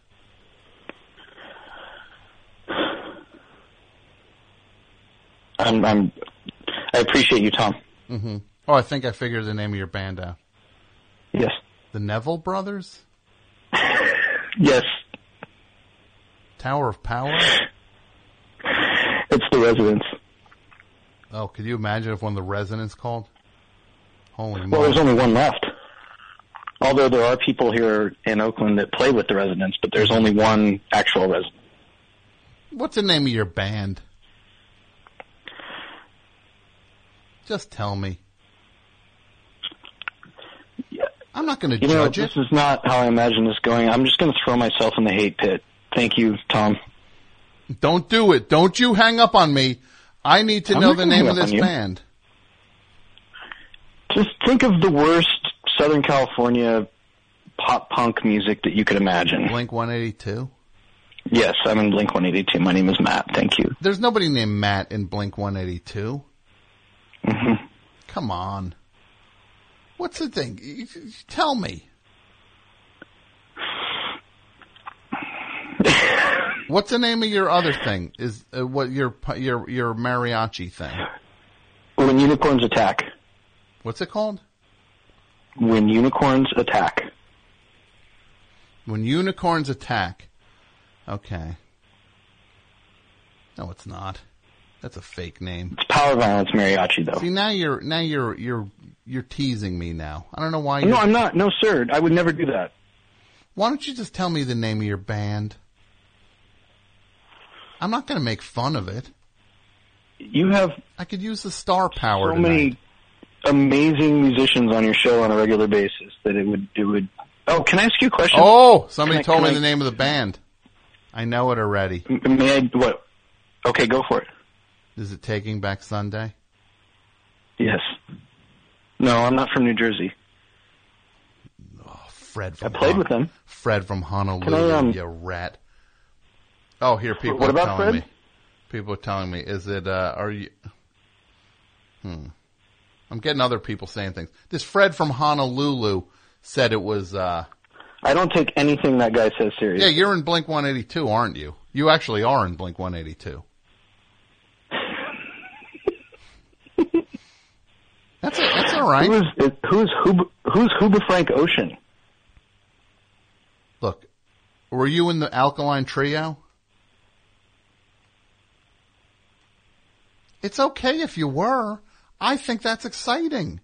I'm, I'm, I appreciate you, Tom. Mm-hmm. Oh, I think I figured the name of your band out. Yes. The Neville Brothers? Yes. Tower of Power? It's the Residents. Oh, could you imagine if one of the Residents called? Holy moly. Well, there's only one left. Although there are people here in Oakland that play with the Residents, but there's only one actual resident. What's the name of your band? Just tell me. Yeah. I'm not going to you judge know, it. This is not how I imagine this going. I'm just going to throw myself in the hate pit. Thank you, Tom. Don't do it. Don't you hang up on me. I need to I'm know not the gonna name hang of up this on you. band. Just think of the worst Southern California pop punk music that you could imagine. Blink one eighty-two? Yes, I'm in Blink one eighty-two. My name is Matt. Thank you. There's nobody named Matt in Blink one eighty-two. Mm-hmm. Come on. What's the thing? You- you- Tell me. What's the name of your other thing? Is uh, what your your your mariachi thing? When Unicorns Attack. What's it called? When Unicorns Attack. When Unicorns Attack. Okay. No, it's not. That's a fake name. It's Power Violence Mariachi, though. See, now you're now you're you're you're teasing me now. I don't know why. No, you're... I'm not. No, sir. I would never do that. Why don't you just tell me the name of your band? I'm not going to make fun of it. You have. I could use the star power. So tonight. many amazing musicians on your show on a regular basis that it would it would. Oh, can I ask you a question? Oh, somebody I, told me I, the name of the band. I know it already. May I? What? Okay, go for it. Is it Taking Back Sunday? Yes. No, I'm not from New Jersey. Fred from I played Hon- with them. Fred from Honolulu, Can I, um, you rat. Oh, here people What are about telling Fred? me. People are telling me, is it, uh, are you, hmm. I'm getting other people saying things. This Fred from Honolulu said it was, uh. I don't take anything that guy says serious. Yeah, you're in Blink one eighty-two, aren't you? You actually are in Blink one eighty-two. That's a, that's all right. Who's who's who, who's Huba Frank Ocean? Look, were you in the Alkaline Trio? It's okay if you were. I think that's exciting.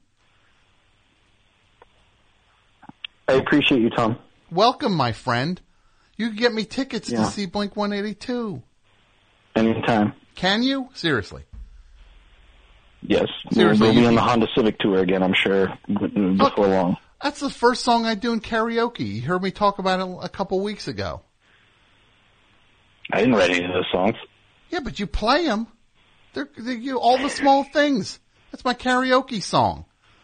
I appreciate you, Tom. Welcome, my friend. You can get me tickets Yeah. to see Blink one eighty-two. Anytime. Can you? Seriously. Yes. Seriously, we'll be you on the can- Honda Civic tour again, I'm sure, before long. That's the first song I do in karaoke. You heard me talk about it a couple weeks ago. I didn't write any of those songs. Yeah, but you play them. They're, they're you, all the small things. That's my karaoke song.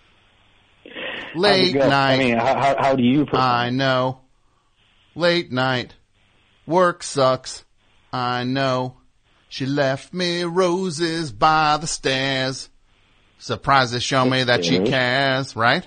Late How'd it go? night. I mean, how, how, how do you perform? I know. Late night. Work sucks. I know. She left me roses by the stairs. Surprises show me that she cares, right?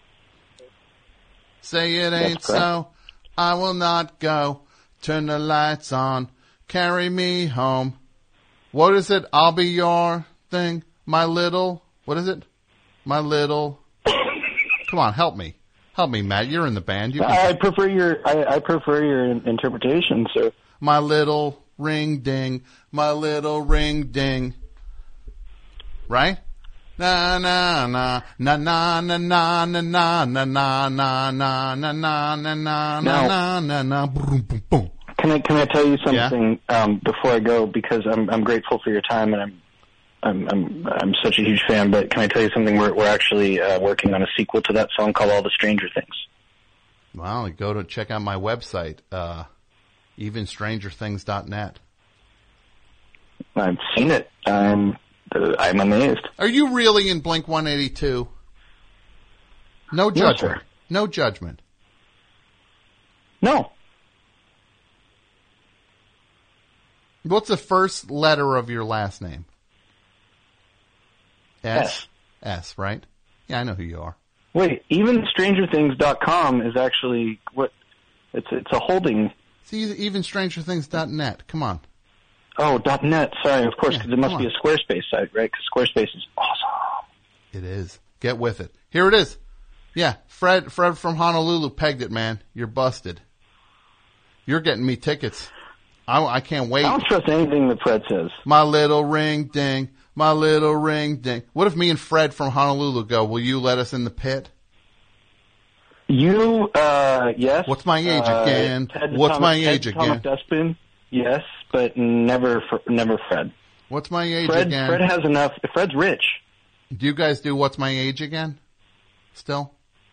Say it ain't That's correct. so. I will not go. Turn the lights on. Carry me home. What is it? I'll be your thing. My little, what is it? My little. Come on, help me. Help me, Matt. You're in the band. You can I prefer your I, I prefer your interpretation, sir. My little ring ding, my little ring ding. Right? Na na na na na na na na na na na na na na na na na na na na boom boom boom. Can I can I tell you something um, before I go? Because I'm I'm grateful for your time and I'm I'm I'm I'm such a huge fan. But can I tell you something? We're we're actually uh, working on a sequel to that song called All the Stranger Things. Well, go to check out my website, uh, even stranger things dot net. I've seen it. I'm uh, I'm amazed. Are you really in Blink one eighty-two? No No, judgment. sir. No judgment. No. What's the first letter of your last name? S. S. S, right? Yeah, I know who you are. Wait, even stranger things dot com is actually what it's it's a holding. See, even stranger things dot net. Come on. Oh, .net. Sorry, of course, Yeah, because it must come be on. a Squarespace site, right? Because Squarespace is awesome. It is. Get with it. Here it is. Yeah, Fred Fred from Honolulu pegged it, man. You're busted. You're getting me tickets. I, I can't wait. I don't trust anything that Fred says. My little ring ding. My little ring ding. What if me and Fred from Honolulu go? Will you let us in the pit? You, uh, yes. What's my age Uh, again? Ted What's Thomas, my Ted age Thomas again? Dustbin, yes, but never, Fr- never Fred. What's my age Fred, again? Fred has enough. Fred's rich. Do you guys do What's My Age Again? Still?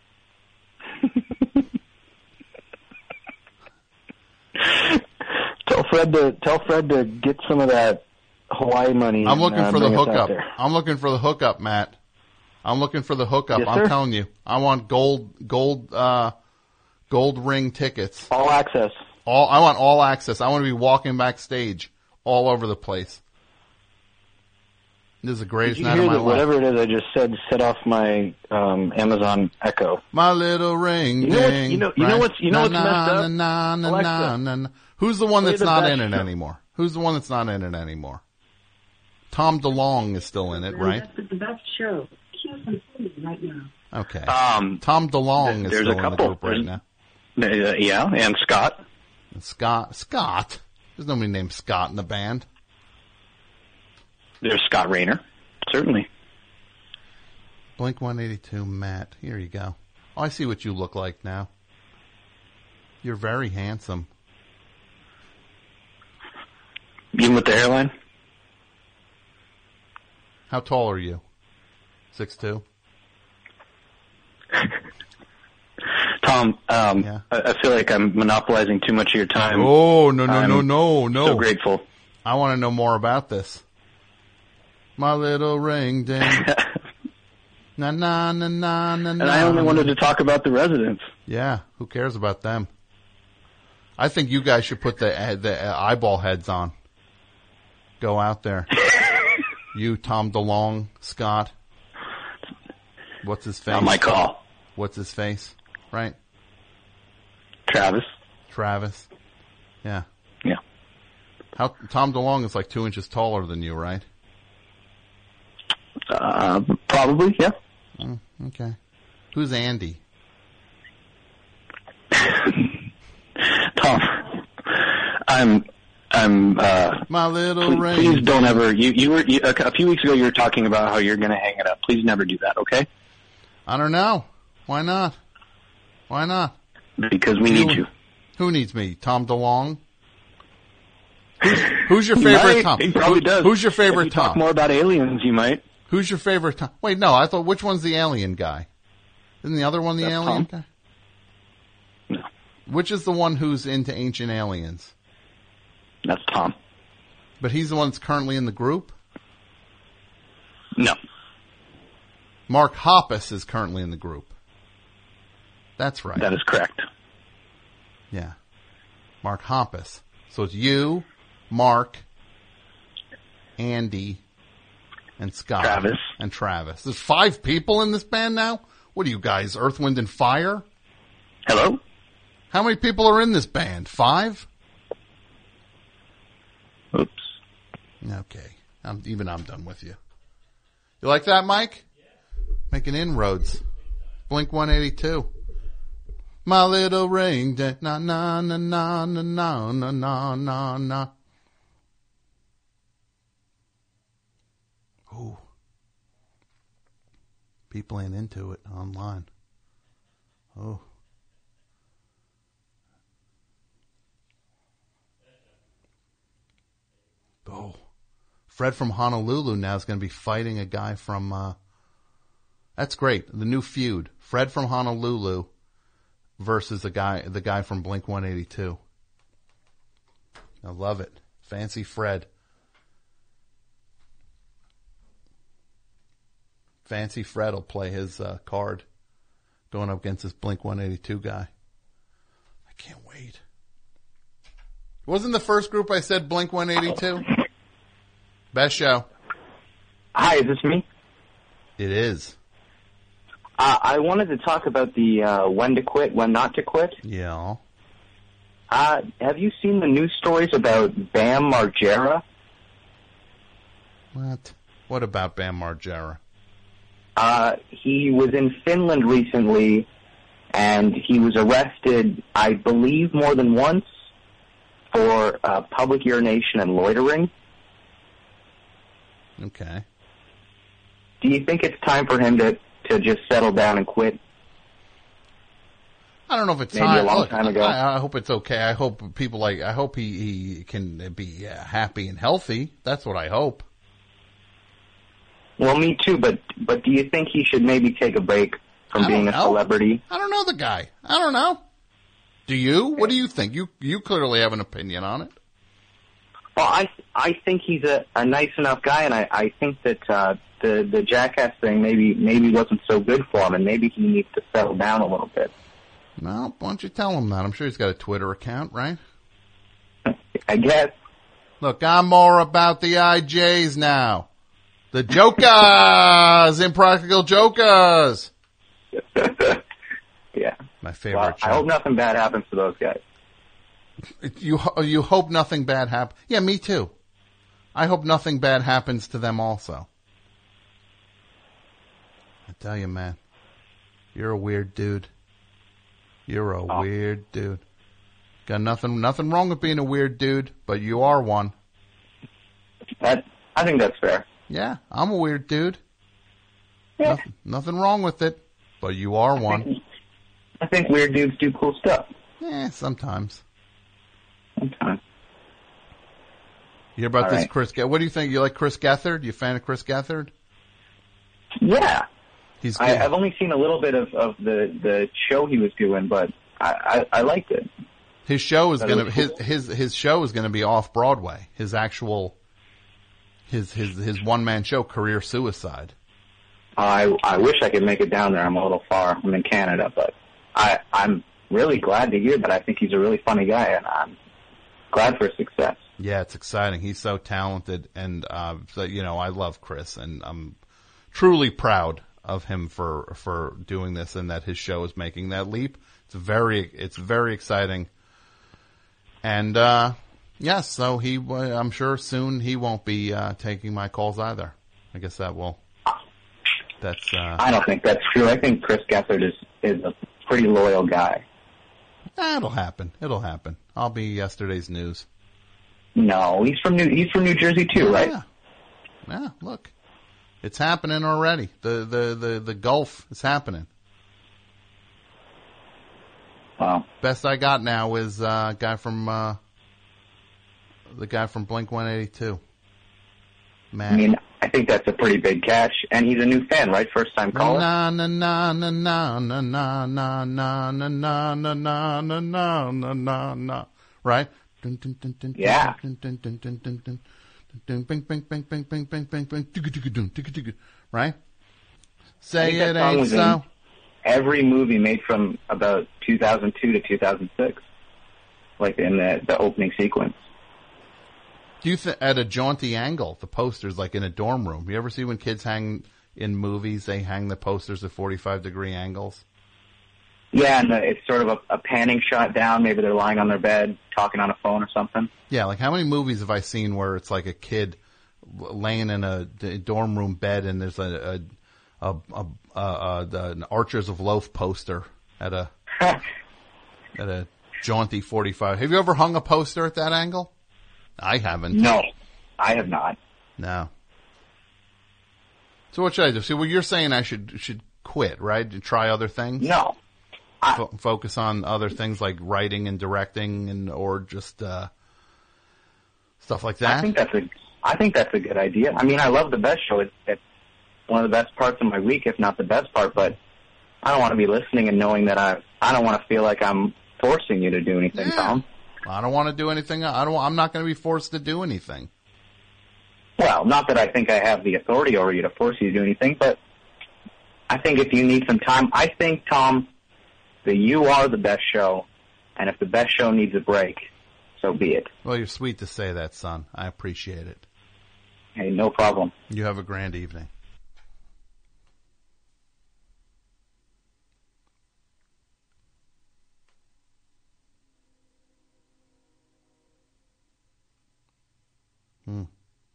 Tell Fred to tell Fred to get some of that Hawaii money. I'm looking and, uh, for the bring us out hookup. there. I'm looking for the hookup, Matt. I'm looking for the hookup. Yes, I'm sir. telling you. I want gold, gold, uh, gold ring tickets. All access. All, I want all access. I want to be walking backstage all over the place. This is the Did greatest you night hear of my that life. whatever it is I just said set off my um, Amazon Echo? My little ring You know what's- ding. you know- you know right? what's- you know what's Na, messed na, up? Na, na, Alexa, na, na, na. Who's the one play that's the not best in it show. anymore? Who's the one that's not in it anymore? Tom DeLonge is still in it, right? That's the best show. Here's some food right now. Okay. Um, Tom DeLonge is there's still a couple. in the group right There's- now. Uh, yeah, and Scott. And Scott. Scott? There's nobody named Scott in the band. There's Scott Rayner. Certainly. Blink one eighty-two, Matt. Here you go. Oh, I see what you look like now. You're very handsome. Even with the hairline? How tall are you? Six two? Tom, um, I, I feel like I'm monopolizing too much of your time. Oh, no, no, I'm no, no, no. So grateful. I want to know more about this. My little ring ding. Na na na na na. And I only wanted to talk about the residents. Yeah, who cares about them? I think you guys should put the the eyeball heads on. Go out there. You, Tom DeLonge, Scott. What's his face? Not my call. What's his face? Right? Travis. Travis. Yeah. Yeah. How Tom DeLonge is like two inches taller than you, right? Uh, probably, yeah. Oh, okay. Who's Andy? Tom, I'm, I'm, uh, my little please, rain. Please don't ever, you, you were, you, a few weeks ago you were talking about how you're gonna hang it up. Please never do that, okay? I don't know. Why not? Why not? Because we need you. Who needs me? Tom DeLonge? Who's, who's your favorite might. Tom? He probably Who, does. Who's your favorite if you Tom? Talk more about aliens, you might. Who's your favorite Tom? Wait, no, I thought, which one's the alien guy? Isn't the other one the That's alien Tom. guy? No. Which is the one who's into ancient aliens? That's Tom. But he's the one that's currently in the group? No. Mark Hoppus is currently in the group. That's right. That is correct. Yeah. Mark Hoppus. So it's you, Mark, Andy, and Scott. Travis. And Travis. There's five people in this band now? What are you guys, Earth, Wind, and Fire? Hello? How many people are in this band? Five? Oops. Okay. I'm, even I'm done with you. You like that, Mike? Making inroads. Blink one eighty-two. My little ring, na na na na na na na na na na. Ooh. People ain't into it online. Oh. Oh. Fred from Honolulu now is going to be fighting a guy from, uh, that's great. The new feud. Fred from Honolulu versus the guy, the guy from Blink one eighty-two. I love it. Fancy Fred. Fancy Fred will play his uh, card going up against this Blink one eighty-two guy. I can't wait. Wasn't the first group I said Blink one eighty-two? Best show. Hi, is this me? It is. Uh, I wanted to talk about the uh, when to quit, when not to quit. Yeah. Uh, have you seen the news stories about Bam Margera? What? What about Bam Margera? Uh, he was in Finland recently, and he was arrested, I believe, more than once for uh, public urination and loitering. Okay. Do you think it's time for him to, to just settle down and quit? I don't know if it's Maybe time. a long Look, time ago. I, I hope it's okay. I hope people like. I hope he, he can be uh, happy and healthy. That's what I hope. Well, me too, but but do you think he should maybe take a break from I being a don't know. celebrity? I don't know the guy. I don't know. Do you? What do you think? You you clearly have an opinion on it. Well, I I think he's a, a nice enough guy, and I, I think that uh, the the Jackass thing maybe maybe wasn't so good for him, and maybe he needs to settle down a little bit. Well, why don't you tell him that? I'm sure he's got a Twitter account, right? I guess. Look, I'm more about the I Js now. The Jokers! Impractical Jokers! Yeah. My favorite Well, show. I hope nothing bad happens to those guys. You you hope nothing bad happens. Yeah, me too. I hope nothing bad happens to them also. I tell you, man, you're a weird dude. You're a Oh. weird dude. Got nothing nothing wrong with being a weird dude, but you are one. That I think that's fair. Yeah, I'm a weird dude. Yeah. Nothing, nothing wrong with it, but you are one. I think weird dudes do cool stuff. Yeah, sometimes. Sometimes. You hear about All this right. Chris? Ge- What do you think? You like Chris Gethard? You a fan of Chris Gethard? Yeah. He's I, good. I've only seen a little bit of, of the, the show he was doing, but I, I, I liked it. His show is That gonna was his cool. his his show is gonna be off Broadway. His actual his his his one man show, Career Suicide. I I wish I could make it down there. I'm a little far. I'm in Canada, but I I'm really glad to hear that. I think he's a really funny guy, and I'm glad for his success. Yeah, it's exciting. He's so talented, and uh, so, you know, I love Chris, and I'm truly proud of him for for doing this, and that his show is making that leap. It's very it's very exciting, and uh, yes, so he I'm sure soon he won't be uh, taking my calls either. I guess that will. That's. Uh, I don't think that's true. I think Chris Gethard is is a pretty loyal guy. That'll happen. It'll happen. I'll be yesterday's news. No, he's from New he's from New Jersey too, yeah. right? Yeah. Look, it's happening already. The the the the Gulf is happening. Wow. Best I got now is uh, guy from uh, the guy from Blink one eighty-two. Man, I mean, I think that's a pretty big catch, and he's a new fan, right? First time caller. Na na na na na na na na na na na na na na na na na. Right? Yeah. Right? Say it that song ain't was in so. Every movie made from about two thousand two to two thousand six, like in the the opening sequence. Do you think at a jaunty angle, the posters like in a dorm room? You ever see when kids hang in movies, they hang the posters at forty-five degree angles? Yeah, and the, it's sort of a, a panning shot down. Maybe they're lying on their bed, talking on a phone or something. Yeah, like how many movies have I seen where it's like a kid laying in a dorm room bed and there's a a, a, a, a, a an Archers of Loaf poster at a at a jaunty forty-five. Have you ever hung a poster at that angle? I haven't. No, I have not. No. So what should I do? See, well, you're saying I should should quit, right? To try other things? No. I, F- focus on other things like writing and directing, and or just uh, stuff like that. I think that's a I think that's a good idea. I mean, I love the Best Show. It's, it's one of the best parts of my week, if not the best part. But I don't want to be listening and knowing that I I don't want to feel like I'm forcing you to do anything, Yeah. Tom. I don't want to do anything. I don't. I'm not going to be forced to do anything. Well, not that I think I have the authority over you to force you to do anything, but I think if you need some time, I think, Tom, that you are the Best Show, and if the Best Show needs a break, so be it. Well, you're sweet to say that, son. I appreciate it. Hey, no problem. You have a grand evening. Hmm.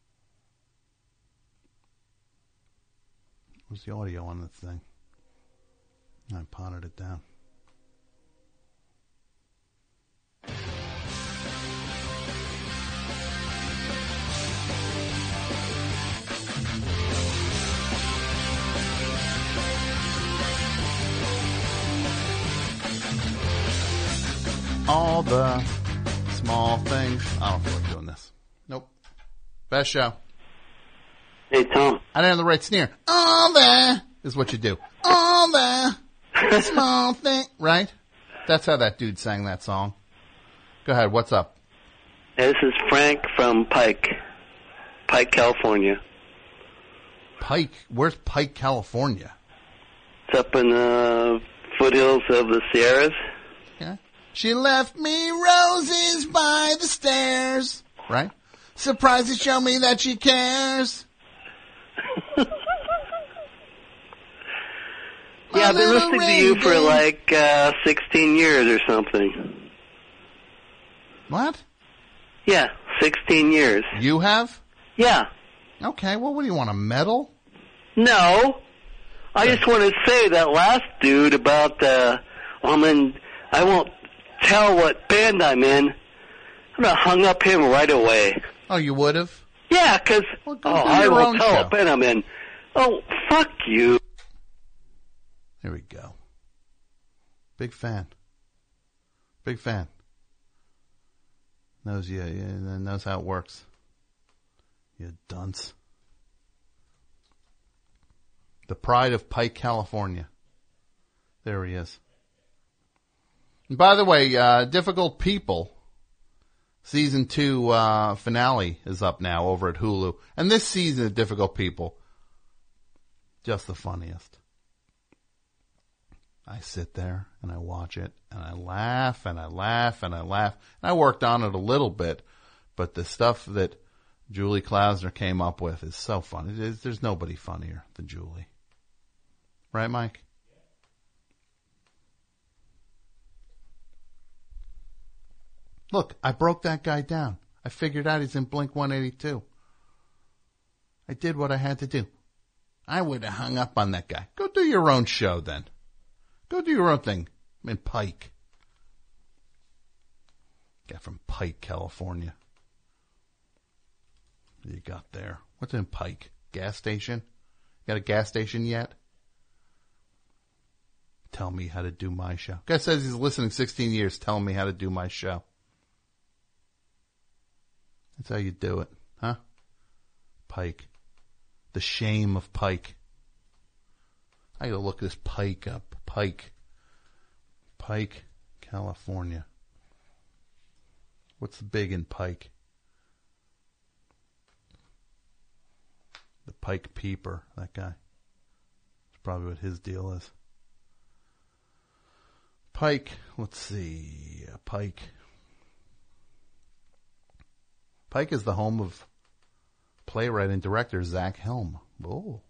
Where's the audio on this thing? I potted it down. All the small things. I don't feel like doing this. Nope. Best Show. Hey, Tom. I didn't have the right sneer. All the is what you do. All the small thing. Right? That's how that dude sang that song. Go ahead. What's up? Hey, this is Frank from Pike. Pike, California. Pike? Where's Pike, California? It's up in the foothills of the Sierras. Yeah. She left me roses by the stairs. Right? Surprised to show me that she cares. Yeah, I've been listening to you for like uh, sixteen years or something. What? Yeah, sixteen years. You have? Yeah. Okay, well, what do you want, a medal? No. I just want to say that last dude about, uh, I'm in, I won't tell what band I'm in. I'm going to hung up him right away. Oh, you would have? Yeah, because, well, oh, I won't tell what band I'm in. Oh, fuck you. Here we go. Big fan. Big fan. Knows you, yeah, knows how it works. You dunce. The pride of Pike, California. There he is. And by the way, uh, Difficult People, season two uh, finale is up now over at Hulu. And this season of Difficult People, Just the funniest. I sit there and I watch it and I laugh and I laugh and I laugh. And I worked on it a little bit, but the stuff that Julie Klausner came up with is so funny. There's nobody funnier than Julie. Right, Mike? Look, I broke that guy down. I figured out he's in Blink one eighty-two. I did what I had to do. I would have hung up on that guy. Go do your own show then. Go do your own thing. I'm in Pike. Guy from Pike, California. What you got there? What's in Pike? Gas station? Got a gas station yet? Tell me how to do my show. Guy says he's listening sixteen years telling me how to do my show. That's how you do it, huh? Pike. The shame of Pike. I gotta look this Pike up. Pike. Pike, California. What's the big in Pike? The Pike Peeper, that guy. That's probably what his deal is. Pike, let's see. Pike. Pike is the home of playwright and director Zach Helm. Oh.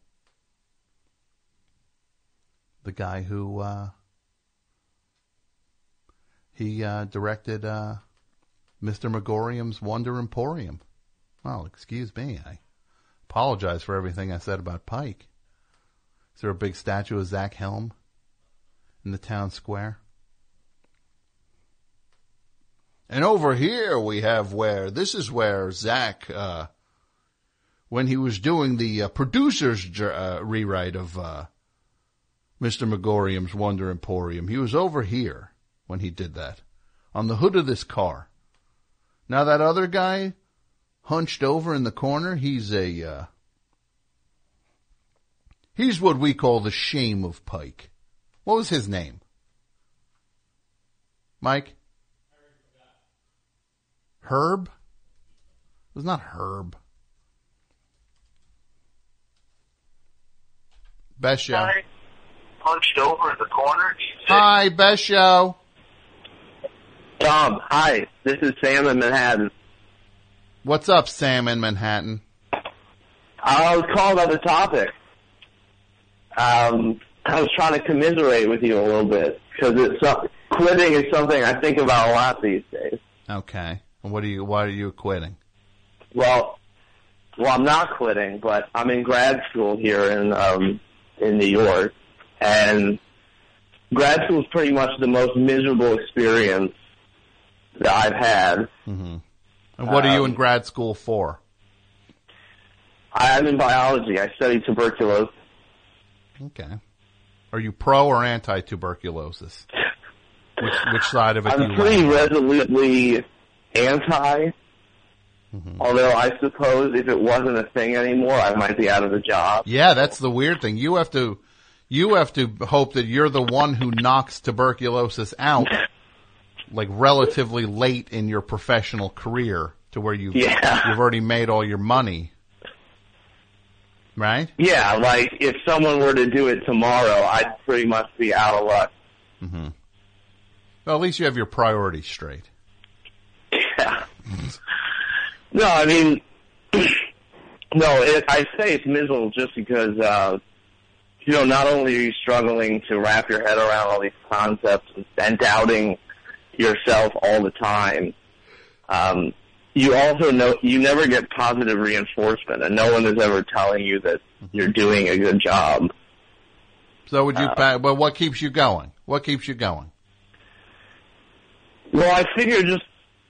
The guy who, uh, he, uh, directed, uh, Mister Megorium's Wonder Emporium. Well, excuse me. I apologize for everything I said about Pike. Is there a big statue of Zach Helm in the town square? And over here we have where, this is where Zach, uh, when he was doing the uh, producer's uh, rewrite of uh, Mister Megorium's Wonder Emporium, he was over here when he did that, on the hood of this car. Now that other guy, hunched over in the corner, he's a, uh, he's what we call the shame of Pike. What was his name? Mike? Herb? It was not Herb. Best show. Hi. Punched over in the corner. Hi, best show. Tom, hi. This is Sam in Manhattan. What's up, Sam in Manhattan? I was calling about the topic. Um, I was trying to commiserate with you a little bit because it's uh, quitting is something I think about a lot these days. Okay. And what are you? Why are you quitting? Well, well, I'm not quitting, but I'm in grad school here in um, in New York, and grad school is pretty much the most miserable experience that I've had. Mm-hmm. And what um, are you in grad school for? I'm in biology. I study tuberculosis. Okay. Are you pro or anti-tuberculosis? Which which side of it I'm do you pretty want? resolutely anti. Mm-hmm. Although I suppose if it wasn't a thing anymore, I might be out of a job. Yeah, that's the weird thing. You have to you have to hope that you're the one who knocks tuberculosis out, like relatively late in your professional career, to where you've Yeah. you've already made all your money. Right? Yeah, like if someone were to do it tomorrow, I'd pretty much be out of luck. Mm-hmm. Well, at least you have your priorities straight. Yeah. No, I mean, no, it, I say it's miserable just because, uh, you know, not only are you struggling to wrap your head around all these concepts and, and doubting yourself all the time, um, you also know you never get positive reinforcement, and no one is ever telling you that you're doing a good job. So would you? Uh, Well, what keeps you going? What keeps you going? Well, I figure just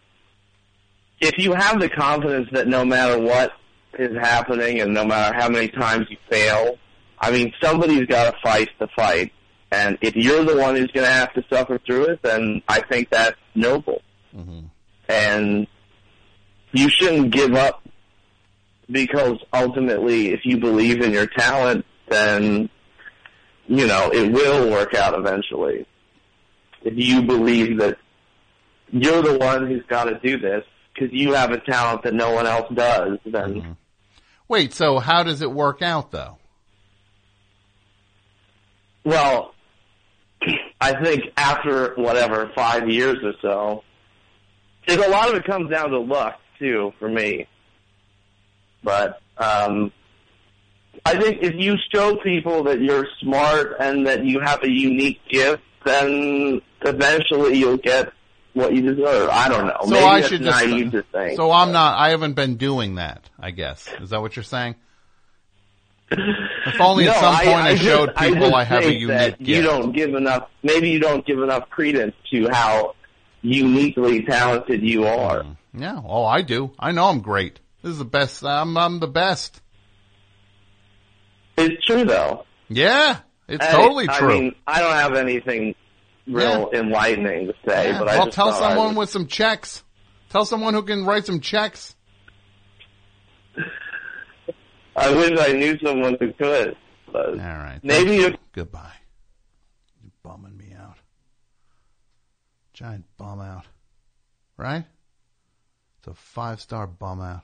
if you have the confidence that no matter what is happening and no matter how many times you fail, I mean, somebody's got to fight the fight. And if you're the one who's going to have to suffer through it, then I think that's noble. Mm-hmm. And you shouldn't give up because ultimately, if you believe in your talent, then, you know, it will work out eventually. If you believe that you're the one who's got to do this because you have a talent that no one else does, then... Mm-hmm. Wait, so how does it work out, though? well, I think after, whatever, five years or so, because a lot of it comes down to luck, too, for me. But um, I think if you show people that you're smart and that you have a unique gift, then eventually you'll get what you deserve. I don't know. So Maybe I that's should just, naive to think. so I'm not, I haven't been doing that, I guess. Is that what you're saying? If only no, at some point I, I, I showed just, people I, just I have a think unique that gift. You don't give enough, maybe you don't give enough credence to how uniquely talented you are. Yeah, oh, I do. I know I'm great. This is the best. I'm, I'm the best. It's true, though. Yeah, it's I, totally I true. mean, I don't have anything real Yeah. enlightening to say, Yeah, but I well, just tell thought I someone would- with some checks. Tell someone who can write some checks. I wish I knew someone who could. But All right. maybe you. Goodbye. You're bumming me out. Giant bum out. Right? It's a five-star bum out.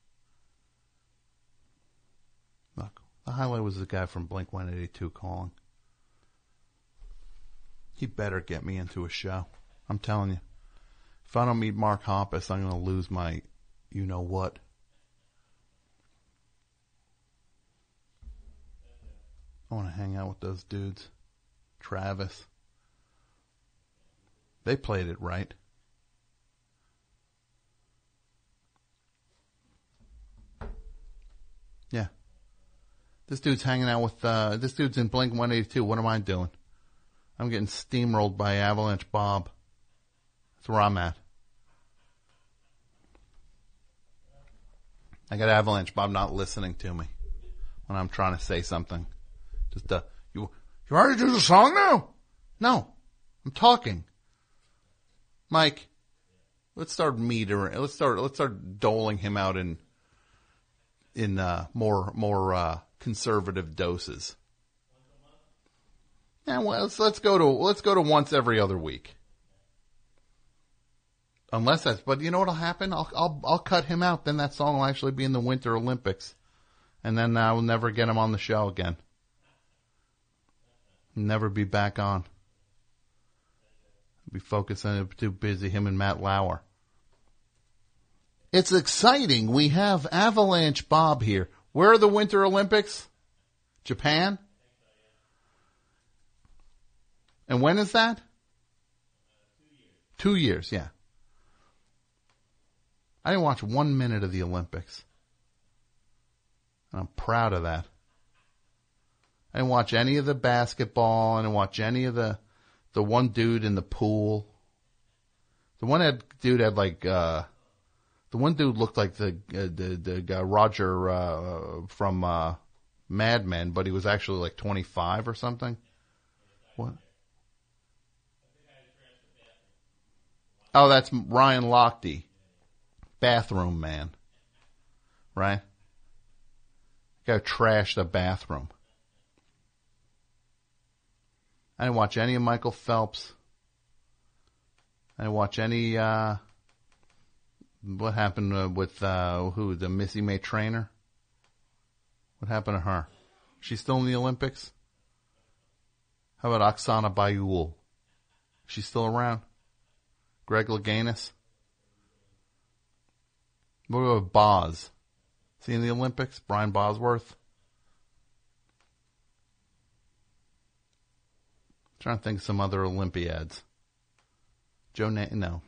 Look, the highlight was the guy from Blink one eighty-two calling. He better get me into a show. I'm telling you. If I don't meet Mark Hoppus, I'm going to lose my you-know-what. I want to hang out with those dudes. Travis. They played it right. Yeah. This dude's hanging out with, uh, this dude's in Blink one eighty-two. What am I doing? I'm getting steamrolled by Avalanche Bob. That's where I'm at. I got Avalanche Bob not listening to me when I'm trying to say something. Just, uh, you, you already do the song now? No. I'm talking. Mike, let's start metering. Let's start, let's start doling him out in, in, uh, more, more, uh, conservative doses. Yeah, well, let's, let's go to, let's go to once every other week. Unless that's, but you know what'll happen? I'll, I'll, I'll cut him out. Then that song will actually be in the Winter Olympics. And then I will never get him on the show again. Never be back on. Be focusing, too busy, him and Matt Lauer. It's exciting. We have Avalanche Bob here. Where are the Winter Olympics? Japan? And when is that? Two years, yeah. I didn't watch one minute of the Olympics. And I'm proud of that. I didn't watch any of the basketball. I didn't watch any of the the one dude in the pool. The one had, dude had like uh, the one dude looked like the uh, the the guy Roger uh, from uh, Mad Men, but he was actually like twenty-five or something. What? Oh, that's Ryan Lochte, bathroom man, right? Guy trashed the bathroom. I didn't watch any of Michael Phelps. I didn't watch any, uh, what happened uh, with, uh, who, the Missy May Trainer? What happened to her? She's still in the Olympics? How about Oksana Bayul? She's still around? Greg Louganis? What about Boz? Is he in the Olympics? Brian Bosworth? Trying to think of some other Olympiads. Joe Na- no.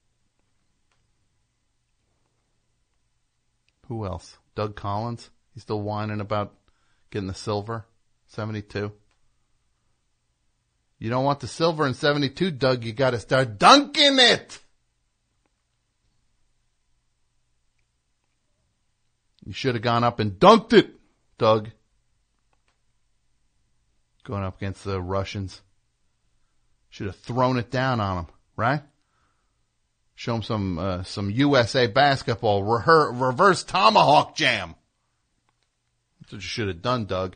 Who else? Doug Collins? He's still whining about getting the silver? seventy-two. You don't want the silver in seventy-two, Doug. You got to start dunking it. You should have gone up and dunked it, Doug. Going up against the Russians. Should have thrown it down on them, right? Show them some uh, some U S A basketball. Reher- reverse tomahawk jam. That's what you should have done, Doug.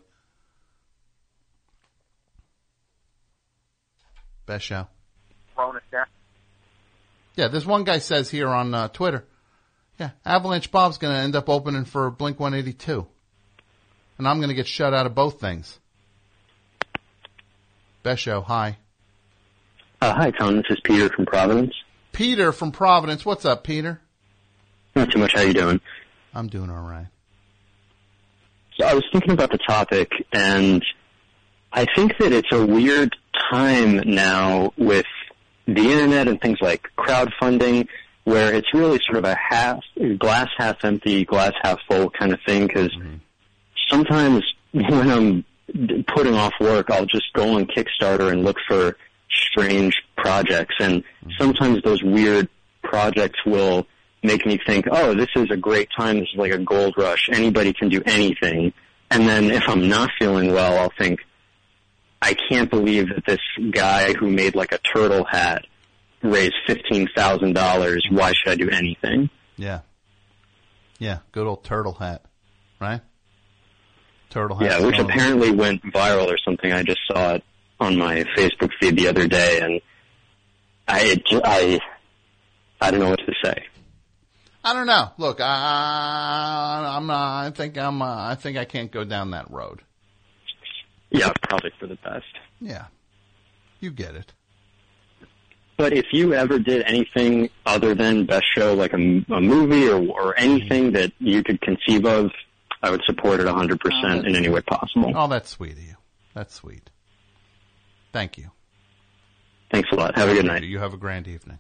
Best show. Thrown it down. Yeah, this one guy says here on uh, Twitter, yeah, Avalanche Bob's going to end up opening for Blink one eighty-two. And I'm going to get shut out of both things. Best show. Hi. Uh, hi, Tom. This is Peter from Providence. Peter from Providence. What's up, Peter? Not too much. How you doing? I'm doing all right. So I was thinking about the topic, and I think that it's a weird time now with the internet and things like crowdfunding, where it's really sort of a half, glass half empty, glass half full kind of thing, because mm-hmm. sometimes when I'm putting off work, I'll just go on Kickstarter and look for strange projects, and mm-hmm. sometimes those weird projects will make me think, oh, this is a great time, this is like a gold rush, anybody can do anything. And then if I'm not feeling well, I'll think, I can't believe that this guy who made like a turtle hat raised fifteen thousand dollars. Why should I do anything? Yeah. Yeah, good old turtle hat, right? Turtle hat. Yeah, which apparently went viral or something. I just saw it on my Facebook feed the other day, and I, I, I don't know what to say. I don't know. Look, I, I'm not, I think I'm, uh, I think I can't go down that road. Yeah, probably for the best. Yeah. You get it. But if you ever did anything other than Best Show, like a, a movie or, or anything that you could conceive of, I would support it one hundred percent oh, in any way possible. Oh, that's sweet of you. That's sweet. Thank you. Thanks a lot. Have a good night. You have a grand evening.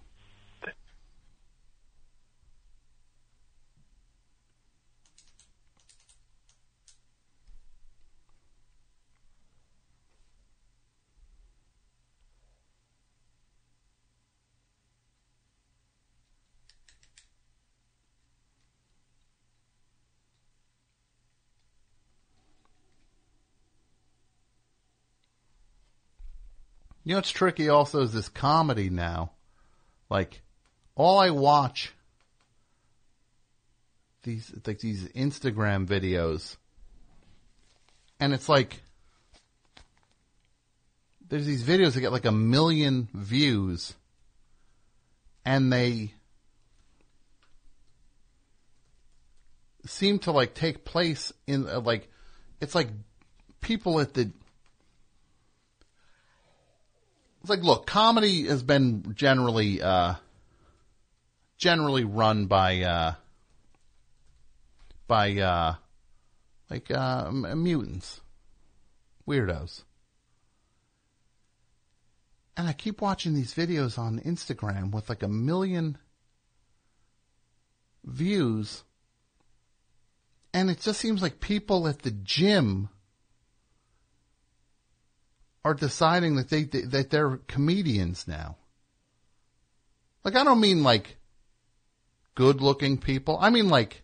You know what's tricky also is this comedy now. Like, all I watch these like these Instagram videos, and it's like there's these videos that get like a million views, and they seem to like take place in uh, like it's like people at the It's like, look, comedy has been generally, uh, generally run by, uh, by, uh, like, uh, mutants, weirdos. And I keep watching these videos on Instagram with like a million views. And it just seems like people at the gym are deciding that they that they're comedians now. Like, I don't mean like good-looking people. I mean like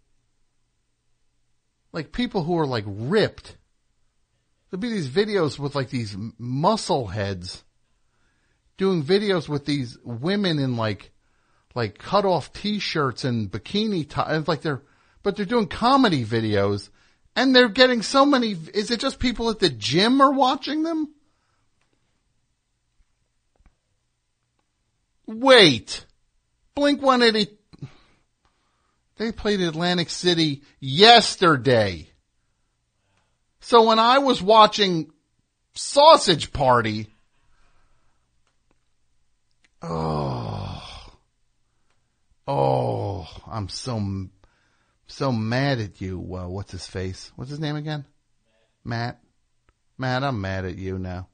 like people who are like ripped. There'll be these videos with like these muscle heads doing videos with these women in like like cut off t-shirts and bikini tops. Like they're but they're doing comedy videos, and they're getting so many. Is it just people at the gym are watching them? Wait, Blink one eighty, they played Atlantic City yesterday. So when I was watching Sausage Party, oh, oh, I'm so, so mad at you. Uh, what's his face? What's his name again? Matt. Matt, I'm mad at you now.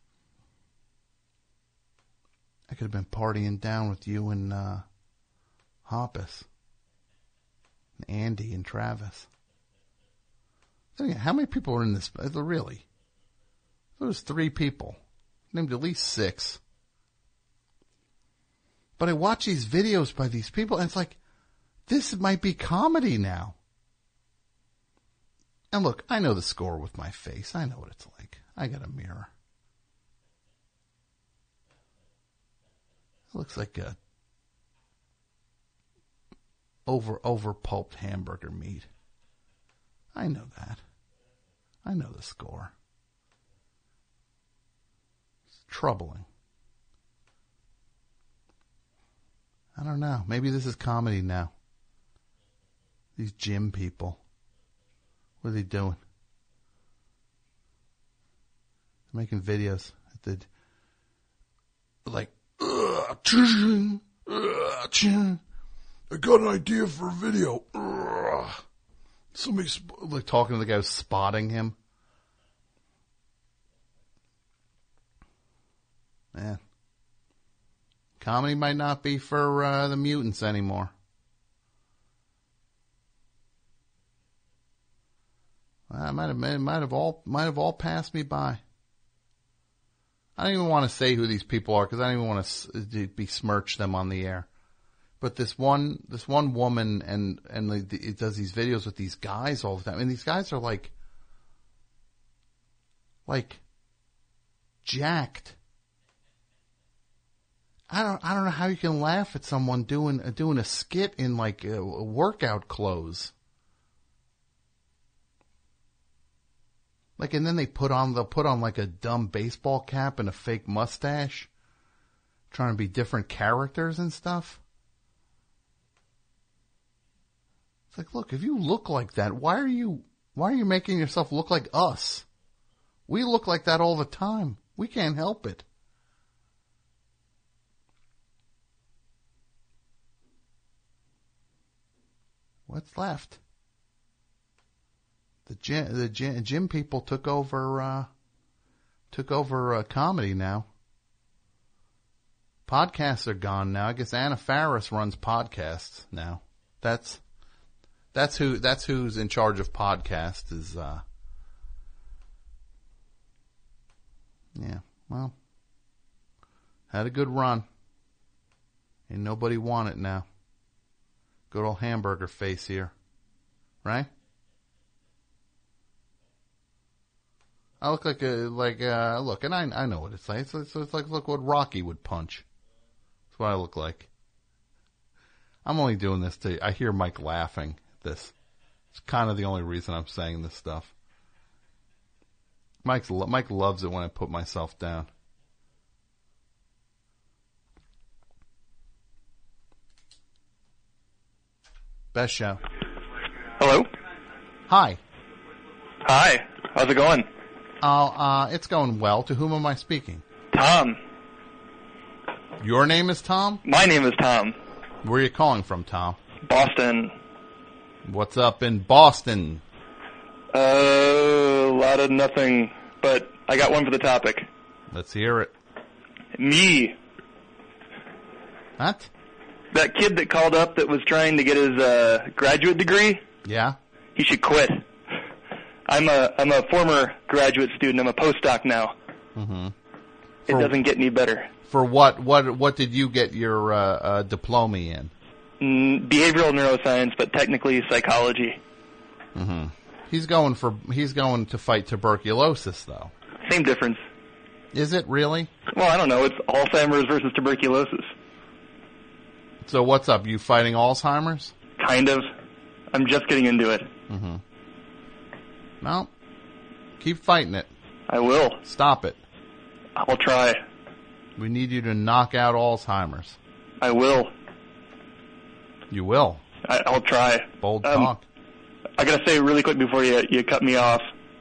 I could have been partying down with you and uh, Hoppus, and Andy and Travis. How many people were in this? Really? There was three people. Named at least six. But I watch these videos by these people, and it's like, this might be comedy now. And look, I know the score with my face. I know what it's like. I got a mirror. Looks like a over over pulped hamburger meat. I know that. I know the score. It's troubling. I don't know. Maybe this is comedy now. These gym people. What are they doing? They're making videos. The, like, ugh, ching, ugh, ching. I got an idea for a video. Ugh. Somebody, sp- like, talking to the guy who's spotting him. Man. Comedy might not be for uh, the mutants anymore. I might have, it might have all, might have all passed me by. I don't even want to say who these people are because I don't even want to besmirch them on the air. But this one, this one woman, and and like, it does these videos with these guys all the time, and these guys are like, like, jacked. I don't, I don't know how you can laugh at someone doing doing a skit in like uh, workout clothes. Like, and then they put on, they'll put on like a dumb baseball cap and a fake mustache, trying to be different characters and stuff. It's like, look, if you look like that, why are you, why are you making yourself look like us? We look like that all the time. We can't help it. What's left? The gym, the gym, gym people took over, uh, took over uh, comedy now. Podcasts are gone now. I guess Anna Faris runs podcasts now. That's, that's who, that's who's in charge of podcasts is, uh, yeah, well, had a good run. Ain't nobody want it now. Good old hamburger face here. Right? I look like a, like, uh, look, and I, I know what it's like. It's, it's, it's like, look what Rocky would punch. That's what I look like. I'm only doing this to, I hear Mike laughing at this. It's kind of the only reason I'm saying this stuff. Mike's, Mike loves it when I put myself down. Best show. Hello? Hi. Hi. How's it going? Oh, uh, it's going well. To whom am I speaking? Tom. Your name is Tom? My name is Tom. Where are you calling from, Tom? Boston. What's up in Boston? Uh, a lot of nothing, but I got one for the topic. Let's hear it. Me. What? That kid that called up that was trying to get his uh, graduate degree? Yeah? He should quit. I'm a I'm a former graduate student. I'm a postdoc now. Mm-hmm. It For, doesn't get any better. For what? What? What did you get your uh, uh, diploma in? Mm, behavioral neuroscience, but technically psychology. Mm-hmm. He's going for. He's going to fight tuberculosis, though. Same difference. Is it really? Well, I don't know. It's Alzheimer's versus tuberculosis. So what's up? You fighting Alzheimer's? Kind of. I'm just getting into it. Mm-hmm. Well, keep fighting it. I will. Stop it. I'll try. We need you to knock out Alzheimer's. I will. You will. I, I'll try. Bold um, talk. I gotta say really quick before you you cut me off.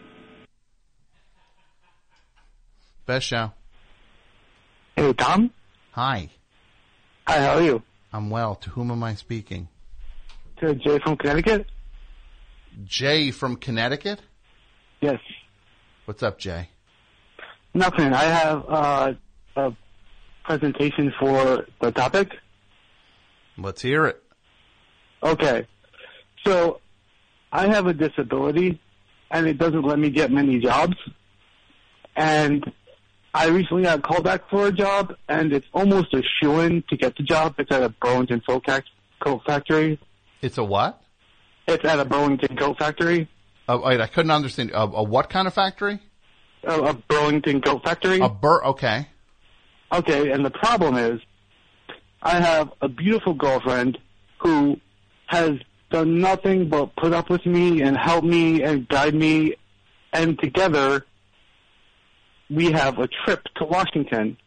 Best show. Hey, Tom? Hi. Hi, how are you? I'm well. To whom am I speaking? To Jay from Connecticut? Jay from Connecticut? Yes. What's up, Jay? Nothing. I have uh, a presentation for the topic. Let's hear it. Okay. So, I have a disability, and it doesn't let me get many jobs. And I recently got called back for a job, and it's almost a shoo-in to get the job. It's at a Burlington coat factory. It's a what? It's at a Burlington coat factory. Uh, wait, I couldn't understand. A, a what kind of factory? A, a Burlington coat factory. A bur. Okay. Okay, and the problem is, I have a beautiful girlfriend who has done nothing but put up with me and help me and guide me, and together we have a trip to Washington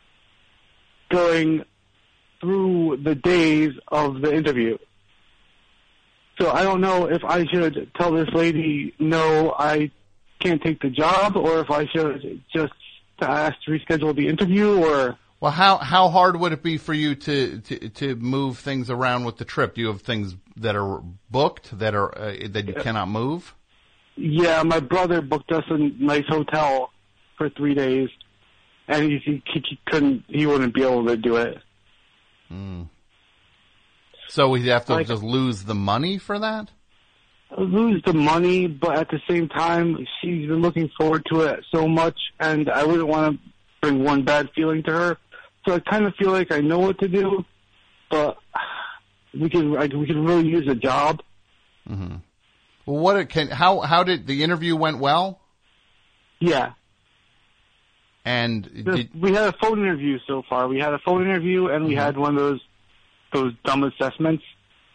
going through the days of the interview. So I don't know if I should tell this lady, no, I can't take the job, or if I should just to ask to reschedule the interview, or? Well, how how hard would it be for you to, to, to move things around with the trip? Do you have things that are booked that are uh, that you cannot move? Yeah, my brother booked us a nice hotel for three days, and he, he, he couldn't, he wouldn't be able to do it. Mm. So we'd have to Like- just lose the money for that? Lose the money, but at the same time, she's been looking forward to it so much, and I wouldn't want to bring one bad feeling to her. So I kind of feel like I know what to do, but we can like, we can really use a job. Mm-hmm. Well, what it can how how did the interview went well? Yeah. And did, We had a phone interview so far. We had a phone interview, and we Mm-hmm. had one of those those dumb assessments.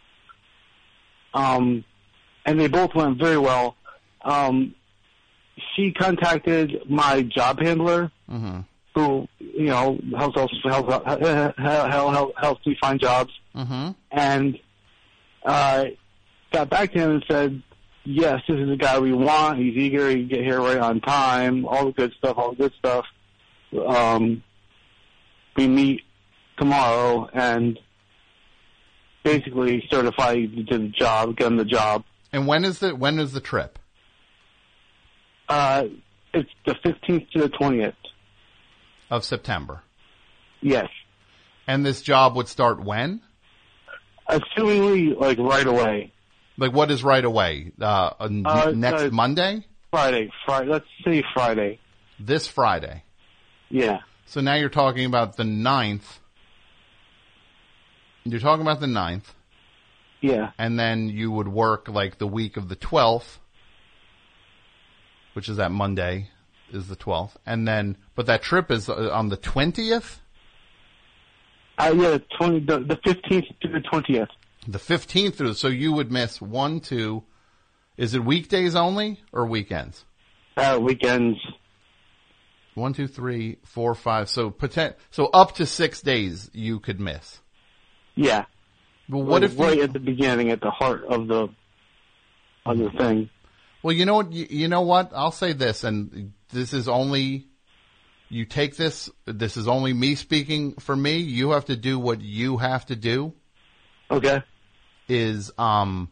Um, and they both went very well. Um, she contacted my job handler, mm-hmm. who you know helps us helps helps helps me find jobs, Mm-hmm. and uh, got back to him and said, "Yes, this is the guy we want. He's eager. He can get here right on time. All the good stuff. All the good stuff." Um, we meet tomorrow and basically certify you to the job, get him the job. And when is the when is the trip? Uh, it's the fifteenth to the twentieth. Of September. Yes. And this job would start when? Assumingly, like, right away. Like, what is right away? Uh, n- Uh, next uh, Monday? Friday. Friday. Let's say Friday. This Friday. Yeah. So now you're talking about the ninth. You're talking about the ninth. Yeah. And then you would work like the week of the twelfth, which is that Monday is the twelfth. And then, but that trip is uh, on the twentieth? Uh, yeah, the, twenty, the, the fifteenth to the twentieth. The fifteenth through, so you would miss one, two, is it weekdays only or weekends? Uh, weekends. One, two, three, four, five. So poten- so up to six days you could miss. Yeah. But what Like, if right you- at the beginning, at the heart of the of the thing? Well, you know what? You, you know what? I'll say this, and this is only you take this. This is only me speaking for me. You have to do what you have to do. Okay. Is um,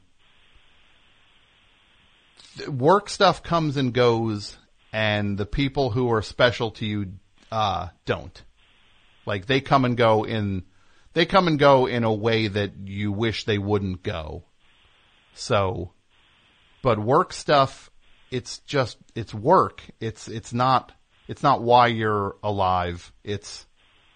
work stuff comes and goes, and the people who are special to you uh, don't. Like they come and go in. They come and go in a way that you wish they wouldn't go. So, but work stuff, it's just, it's work. It's, it's not, it's not why you're alive. It's,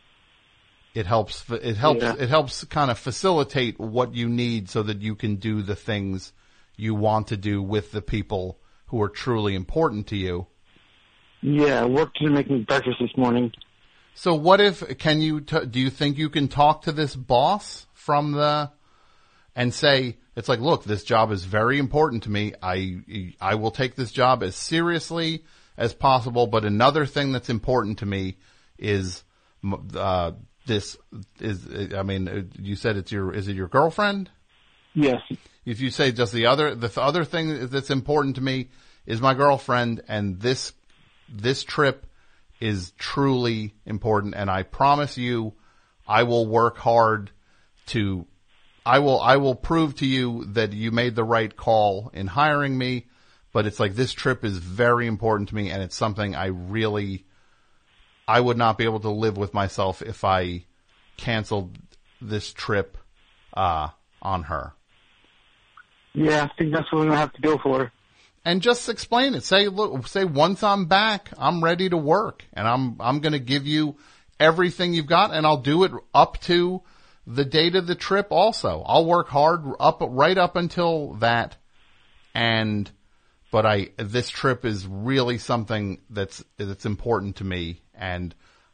it helps, it helps, Yeah. it helps kind of facilitate what you need so that you can do the things you want to do with the people who are truly important to you. Yeah, work to make me breakfast this morning. So what if, can you, t- do you think you can talk to this boss from the, and say, it's like, look, this job is very important to me. I, I will take this job as seriously as possible, but another thing that's important to me is, uh, this is, I mean, you said it's your, is it your girlfriend? Yes. If you say just the other, the other thing that's important to me is my girlfriend, and this, this trip is truly important, and I promise you I will work hard to, I will, I will prove to you that you made the right call in hiring me, but it's like this trip is very important to me, and it's something I really, I would not be able to live with myself if I canceled this trip, uh, on her. Yeah, I think that's what I'm gonna have to go for. And just explain it. Say, look, say once I'm back, I'm ready to work, and I'm I'm going to give you everything you've got, and I'll do it up to the date of the trip. Also, I'll work hard up right up until that. And but I this trip is really something that's that's important to me and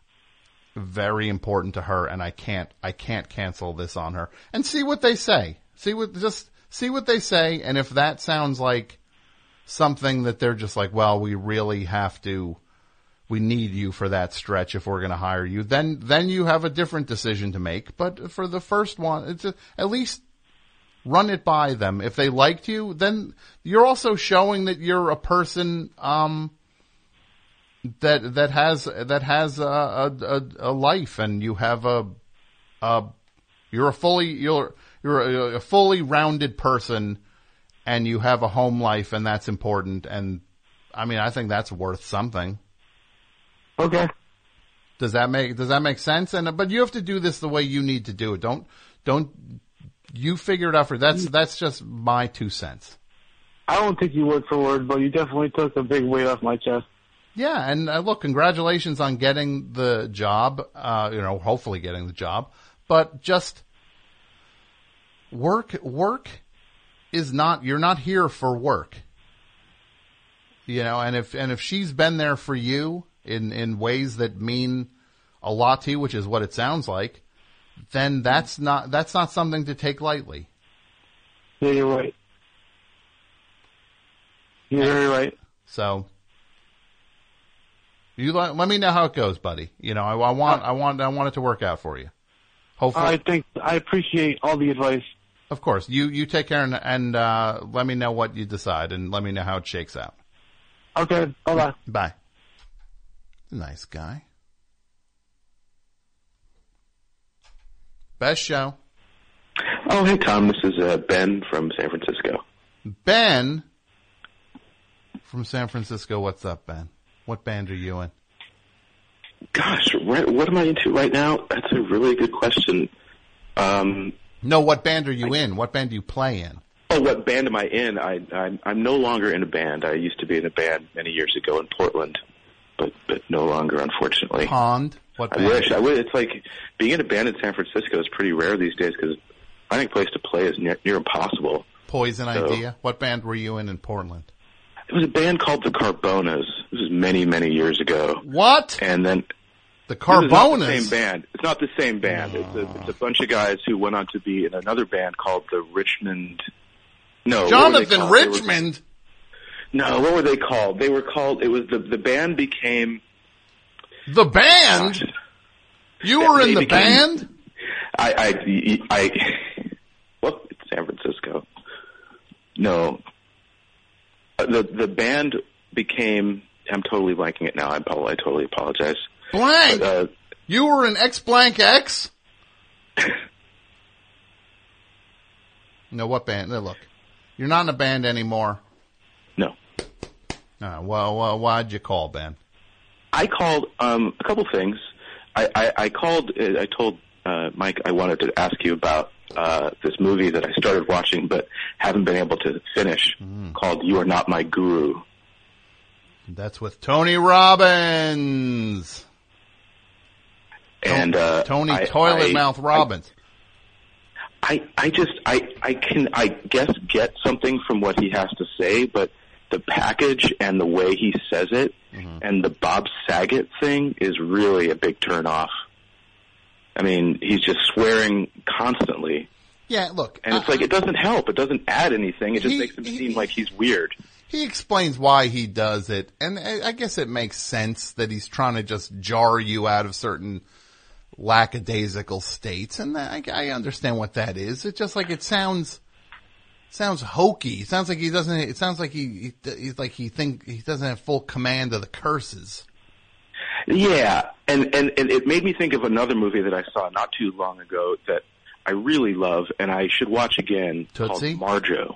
very important to her, and I can't I can't cancel this on her. And see what they say. See what just see what they say, and if that sounds like something that they're just like, well, we really have to, we need you for that stretch if we're going to hire you, then, then you have a different decision to make. But for the first one, it's a, at least run it by them. If they liked you, then you're also showing that you're a person, um, that that has that has a, a, a life, and you have a, a you're a fully you're you're a, a fully rounded person, and you have a home life, and that's important. And I mean, I think that's worth something. Okay. Does that make does that make sense? And but you have to do this the way you need to do it. Don't don't you figure it out for that's that's just my two cents. I don't think you word for word, but you definitely took a big weight off my chest. Yeah, and uh, look, congratulations on getting the job, uh, you know, hopefully getting the job, but just work, work is not, you're not here for work. You know, and if, and if she's been there for you in, in ways that mean a lot to you, which is what it sounds like, then that's not, that's not something to take lightly. Yeah, you're right. You're and, very right. So, You let, let me know how it goes, buddy. You know, I, I want, I want, I want it to work out for you. Hopefully, I think I appreciate all the advice. Of course, you you take care and, and uh, let me know what you decide, and let me know how it shakes out. Okay, bye bye. Bye. Nice guy. Best show. Oh, hey Tom, this is uh, Ben from San Francisco. Ben from San Francisco. What's up, Ben? What band are you in? Gosh, right, what am I into right now? That's a really good question. Um, no, what band are you I, in? What band do you play in? Oh, what band am I in? I, I'm, I'm no longer in a band. I used to be in a band many years ago in Portland, but but no longer, unfortunately. Pond? What band? I wish. I would. It's like being in a band in San Francisco is pretty rare these days because finding a place to play is near, near impossible. Poison so, Idea? What band were you in in Portland? It was a band called the Carbonas. This was many, many years ago. What? And then the Carbonas? It's not the same band. It's not the same band. No. It's, a, it's a bunch of guys who went on to be in another band called the Richmond. No, Jonathan Richmond. Were, no, what were they called? They were called. It was the the band became the band. Gosh, you were in the became, band. I I I. What? It's San Francisco. No. The the band became. I'm totally blanking it now. I, I totally apologize. Blank. But, uh, you were in X blank X. No, what band? No, look, you're not in a band anymore. No. Uh, well, well, why'd you call, Ben? I called um, a couple things. I, I, I called. I told uh, Mike I wanted to ask you about uh, this movie that I started watching but haven't been able to finish, mm. called "You Are Not My Guru." That's with Tony Robbins. And uh, Tony I, Toilet I, Mouth Robbins. I, I just I, I can I guess get something from what he has to say, but the package and the way he says it mm-hmm. and the Bob Saget thing is really a big turn off. I mean, he's just swearing constantly. Yeah, look. And it's uh, like, it doesn't help. It doesn't add anything. It just he, makes him he, seem like he's weird. He explains why he does it, and I guess it makes sense that he's trying to just jar you out of certain lackadaisical states, and I, I understand what that is. It's just like it sounds sounds hokey. It sounds like he doesn't. It sounds like he, he he's like he think he doesn't have full command of the curses. Yeah, and, and and it made me think of another movie that I saw not too long ago that I really love, and I should watch again. Tootsie? Called Marjo.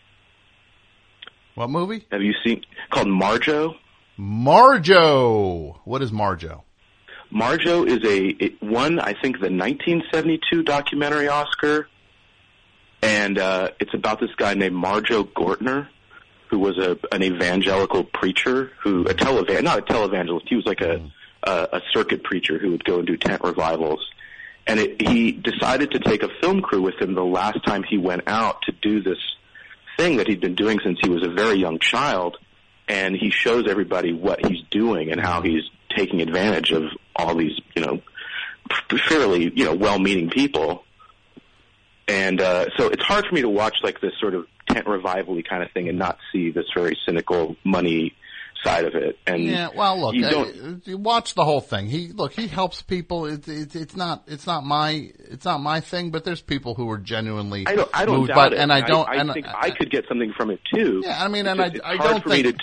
What movie? Have you seen? Called Marjo. Marjo. What is Marjo? Marjo is a it won, I think, the nineteen seventy-two documentary Oscar, and uh, it's about this guy named Marjo Gortner, who was a an evangelical preacher, who a televan not a televangelist. He was like a, a a circuit preacher who would go and do tent revivals, and it, he decided to take a film crew with him the last time he went out to do this thing that he'd been doing since he was a very young child, and he shows everybody what he's doing and how he's taking advantage of all these, you know, fairly, you know, well-meaning people. And uh, so it's hard for me to watch like this sort of tent revival-y kind of thing and not see this very cynical money side of it. And yeah, well, look, you, don't, you watch the whole thing. He look, he helps people. It's it, it's not it's not my it's not my thing, but there's people who are genuinely I don't I don't moved doubt by, it. and I don't. I, I and think I, I could get something from it too. Yeah, I mean, it's and just, I I it's hard don't for think me to, to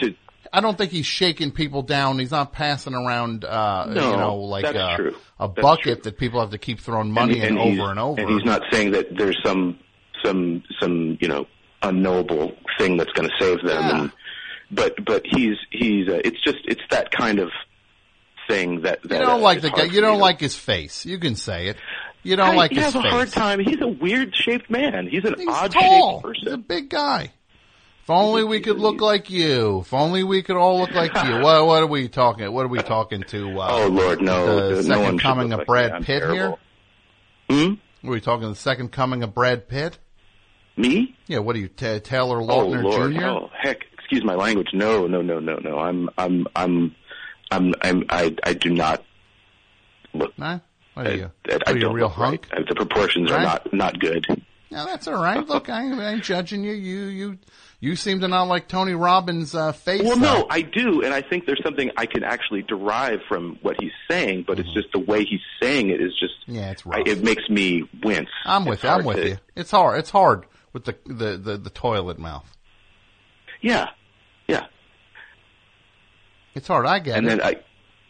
I don't think he's shaking people down. He's not passing around, uh, No, you know, like that's a, true. a That's bucket that people have to keep throwing money and, in and he's- over and over. And he's not saying that there's some some some you know unknowable thing that's going to save them. Yeah. And, but but he's he's uh, it's just it's that kind of thing that, that You don't uh, like is the guy. hard You for me don't to- like his face. You can say it. You don't I, like he his has a face. hard time. He's a weird shaped man. He's an He's odd tall. shaped person. He's a big guy. If only we could look like you. If only we could all look like you. What, what are we talking? What are we talking to? Uh, Oh, Lord, no. The No second one should coming look of like Brad me. I'm Pitt terrible. here. Hmm. Are we talking the second coming of Brad Pitt? Me? Yeah. What are you, T- Taylor Oh Lautner Lord! Junior? Oh heck! Excuse my language. No, no, no, no, no. I'm, I'm, I'm, I'm, I'm I, I do not look. No? What are you? I, I What are you, don't a real look right. hunk? Uh, The proportions are Right? not, not good. Yeah, that's all right. Look, I ain't, I ain't judging you. You, you, you seem to not like Tony Robbins' uh, face. Well, though. no, I do, and I think there's something I can actually derive from what he's saying, but it's just the way he's saying it is just. Yeah, it's I, rough. it makes me wince. I'm with It's you. I'm hard with to- you. It's hard. It's hard with the the the, the toilet mouth. Yeah, yeah. It's hard. I get And it. then I,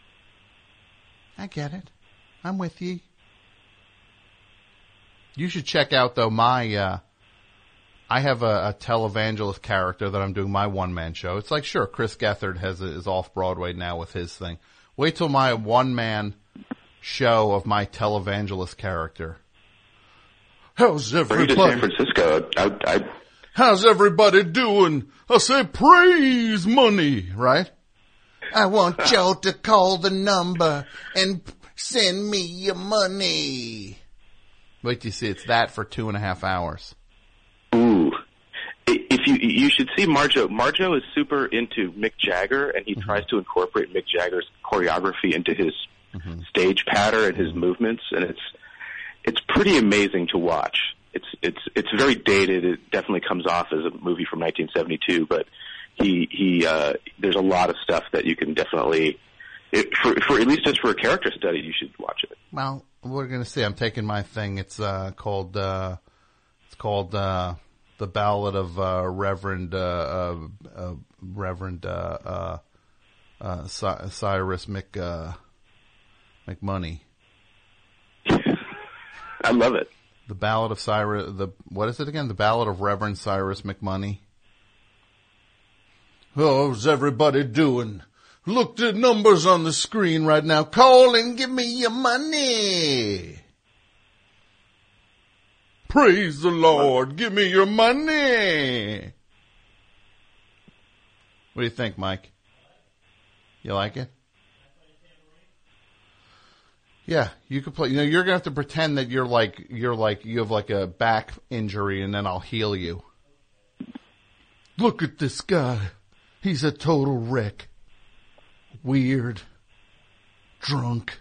I get it. I'm with you. You should check out though my. Uh, I have a, a televangelist character that I'm doing my one man show. It's like sure, Chris Gethard has is off Broadway now with his thing. Wait till my one man show of my televangelist character. How's bring to everybody? San Francisco. I, I, How's everybody doing? I say praise money, right? I want Joe to call the number and send me your money. Wait till you see it's that for two and a half hours. Ooh. I- If you you should see Marjo. Marjo is super into Mick Jagger, and he tries to incorporate Mick Jagger's choreography into his stage patter and his movements, and it's it's pretty amazing to watch. It's it's it's very dated. It definitely comes off as a movie from nineteen seventy-two, but he he uh, there's a lot of stuff that you can definitely it, for for at least just for a character study, you should watch it. Well, we're gonna see. I'm taking my thing. It's uh, called uh, it's called uh, the Ballad of uh, Reverend uh, uh, uh, Reverend uh, uh, uh, Cy- Cyrus Mc uh, McMoney. I love it. The Ballad of Cyrus. The what is it again? The Ballad of Reverend Cyrus McMoney. How's everybody doing? Look, the numbers on the screen right now. Call and give me your money. Praise the Lord. Give me your money. What do you think, Mike? You like it? Yeah, you could play. You know, you're gonna have to pretend that you're like you're like you have like a back injury, and then I'll heal you. Look at this guy. He's a total wreck. Weird. Drunk.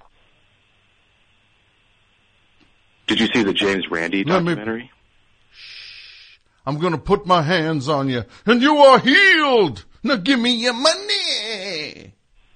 Did you see the James Randi Let me- documentary? I'm gonna put my hands on you, and you are healed. Now give me your money.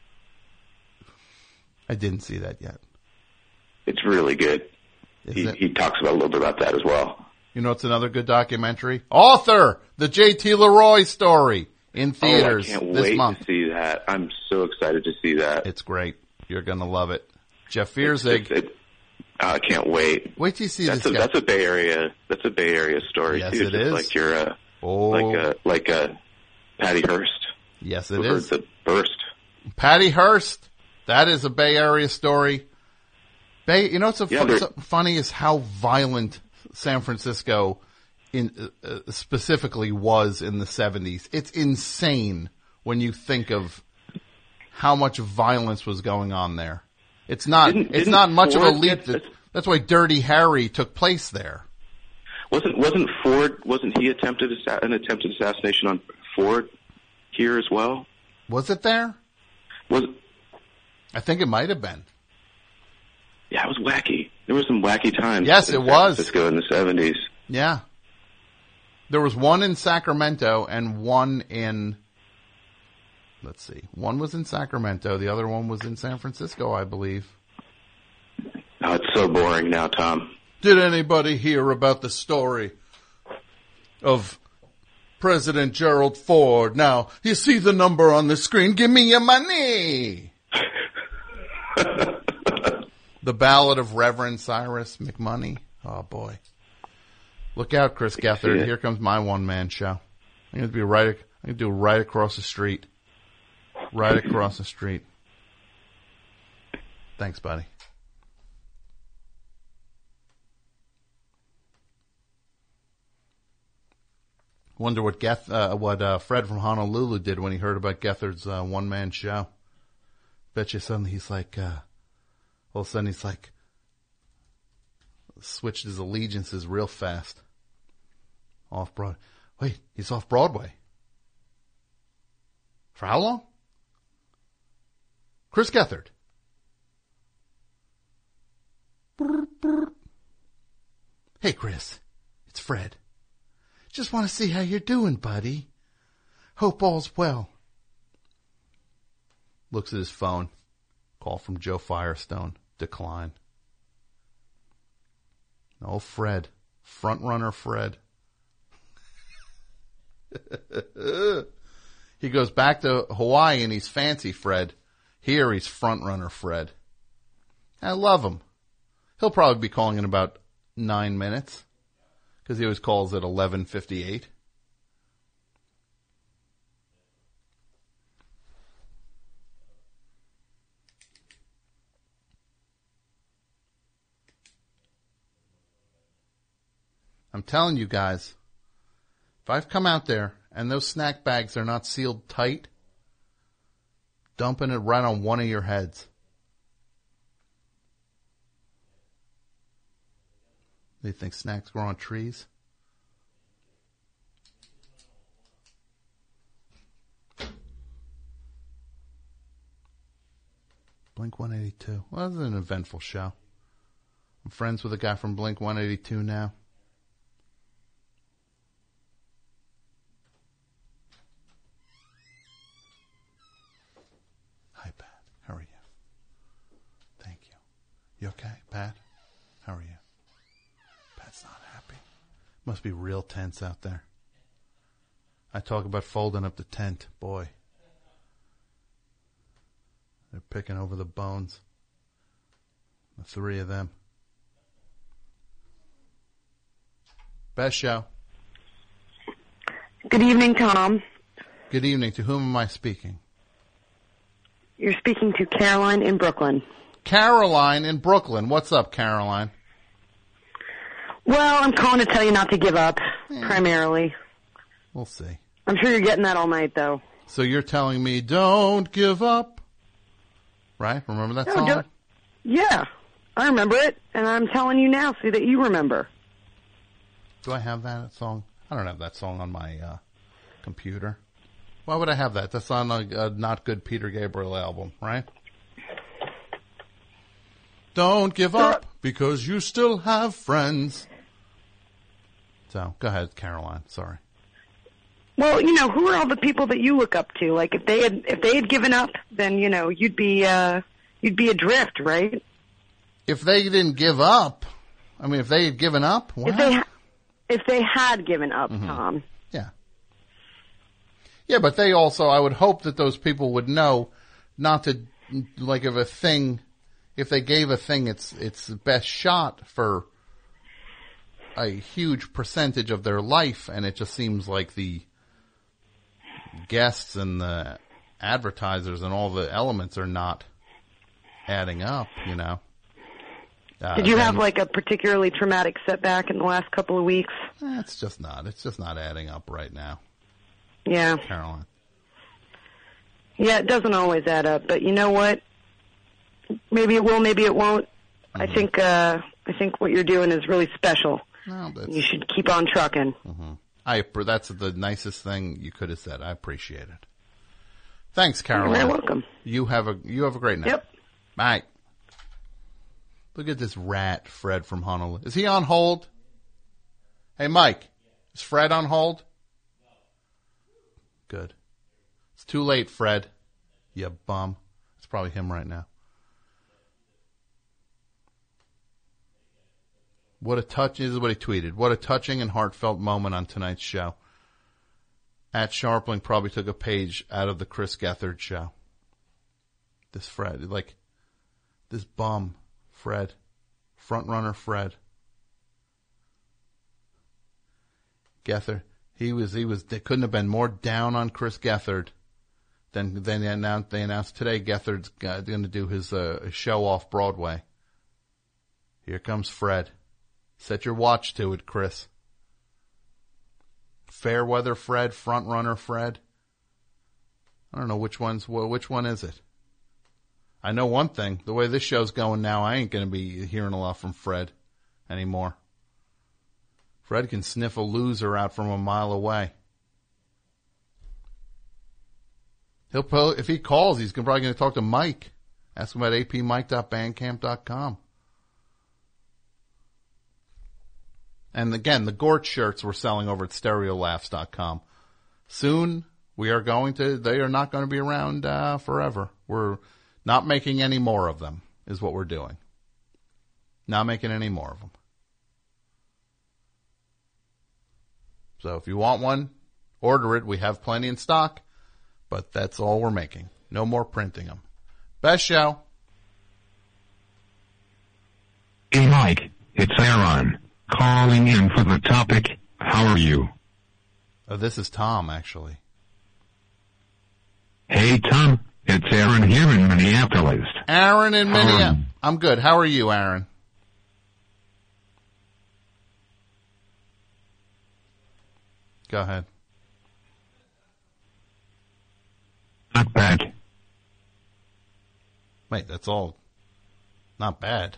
I didn't see that yet. It's really good. Is He, it? he talks about a little bit about that as well. You know, it's another good documentary. Author, the J T Leroy story in theaters oh, I can't this wait month. to see that. I'm so excited to see that. It's great. You're gonna love it. Jeff Fierzig. It's- it- I can't wait. Wait till you see That's this a guy. that's a Bay Area that's a Bay Area story Yes, too. it just is. like your uh, Oh. like a like a Patty Hearst. Yes, it who heard is. the burst. Patty Hearst. That is a Bay Area story. Bay. You know what's so, Yeah, fu- they're- so funny is how violent San Francisco, in uh, uh, specifically, was in the seventies. It's insane when you think of how much violence was going on there. It's not. Didn't- it's didn't not much of a Ford leap. get- That, that's why Dirty Harry took place there. Wasn't wasn't Ford wasn't he attempted assa- an attempted assassination on Ford here as well? Was it there? Was I think it might have been. yeah, it was wacky. There were some wacky times. Yes, in it San was. Francisco in the seventies. Yeah. There was one in Sacramento and one in, let's see, one was in Sacramento, the other one was in San Francisco, I believe. Oh, it's so boring now, Tom. Did anybody hear about the story of President Gerald Ford. Now, you see the number on the screen. Give me your money. The Ballad of Reverend Cyrus McMoney. Oh, boy. Look out, Chris Gethard. Here comes my one-man show. I'm going to be right, I'm going to do right across the street. Right across the street. Thanks, buddy. Wonder what Geth, uh, what uh, Fred from Honolulu did when he heard about Gethard's uh, one-man show. Bet you suddenly he's like, uh, all of a sudden he's like, switched his allegiances real fast. Off Broadway. Wait, he's off Broadway. For how long? Chris Gethard. Hey, Chris. It's Fred. Just want to see how you're doing, buddy. Hope all's well. Looks at his phone. Call from Joe Firestone. Decline. Oh, Fred. Front runner Fred. He goes back to Hawaii and he's fancy Fred. Here he's front runner Fred. I love him. He'll probably be calling in about nine minutes because he always calls at eleven fifty-eight. I'm telling you guys, if I've come out there and those snack bags are not sealed tight, dumping it right on one of your heads. They think snacks grow on trees? Blink one eighty-two. Well, that was an eventful show. I'm friends with a guy from Blink one eighty-two now. Hi, Pat. How are you? Thank you. You okay, Pat? How are you? Pat's not happy. Must be real tense out there. I talk about folding up the tent. Boy. They're picking over the bones. The three of them. Best show. Good evening, Tom. Good evening. To whom am I speaking? You're speaking to Caroline in Brooklyn. Caroline in Brooklyn. What's up, Caroline? Well, I'm calling to tell you not to give up, yeah. primarily. We'll see. I'm sure you're getting that all night, though. So you're telling me don't give up? Right? Remember that no, song? Don't. Yeah, I remember it, and I'm telling you now so that you remember. Do I have that song? I don't have that song on my uh, computer. Why would I have that? That's on a, a not good Peter Gabriel album, right? Don't give up because you still have friends. So, go ahead, Caroline. Sorry. Well, you know, who are all the people that you look up to? Like, if they had if they had given up, then you know you'd be uh, you'd be adrift, right? If they didn't give up, I mean, if they had given up, what? If they ha- if they had given up, mm-hmm. Tom. Yeah. Yeah, but they also, I would hope that those people would know not to, like, if a thing, if they gave a thing its its best shot for a huge percentage of their life, and it just seems like the guests and the advertisers and all the elements are not adding up, you know. Uh, Did you have like a particularly traumatic setback in the last couple of weeks? Eh, it's just not. It's just not adding up right now. Yeah. Caroline. Yeah, it doesn't always add up, but you know what? Maybe it will, maybe it won't. Mm-hmm. I think uh, I think what you're doing is really special. No, that's... You should keep on trucking. Mm-hmm. I that's the nicest thing you could have said. I appreciate it. Thanks, Caroline. You're welcome. You have a you have a great night. Yep. Bye. Look at this rat, Fred from Honolulu. Is he on hold? Hey, Mike, is Fred on hold? Good. It's too late, Fred. You bum. It's probably him right now. What a touch, this is what he tweeted. What a touching and heartfelt moment on tonight's show. at Sharpling probably took a page out of the Chris Gethard show. This Fred, like, this bum, Fred, front runner Fred. Gethard, he was, he was, they couldn't have been more down on Chris Gethard than, than they announced, they announced today Gethard's going to do his, uh, show off Broadway. Here comes Fred. Set your watch to it, Chris. Fairweather Fred, front runner Fred. I don't know which one's, well, which one is it? I know one thing. The way this show's going now, I ain't going to be hearing a lot from Fred anymore. Fred can sniff a loser out from a mile away. He'll po- if he calls, he's probably going to talk to Mike. Ask him about a p mike dot bandcamp dot com. And again, the Gort shirts we're selling over at stereo laughs dot com. Soon, we are going to, they are not going to be around uh, forever. We're not making any more of them, is what we're doing. Not making any more of them. So if you want one, order it. We have plenty in stock, but that's all we're making. No more printing them. Best show. Hey, Mike, it's Aaron. Calling in for the topic, how are you? Oh, this is Tom, actually. Hey, Tom, it's Aaron here in Minneapolis. Aaron in Minneapolis. I'm good. How are you, Aaron? Go ahead. Not bad. Wait, that's all. Not bad.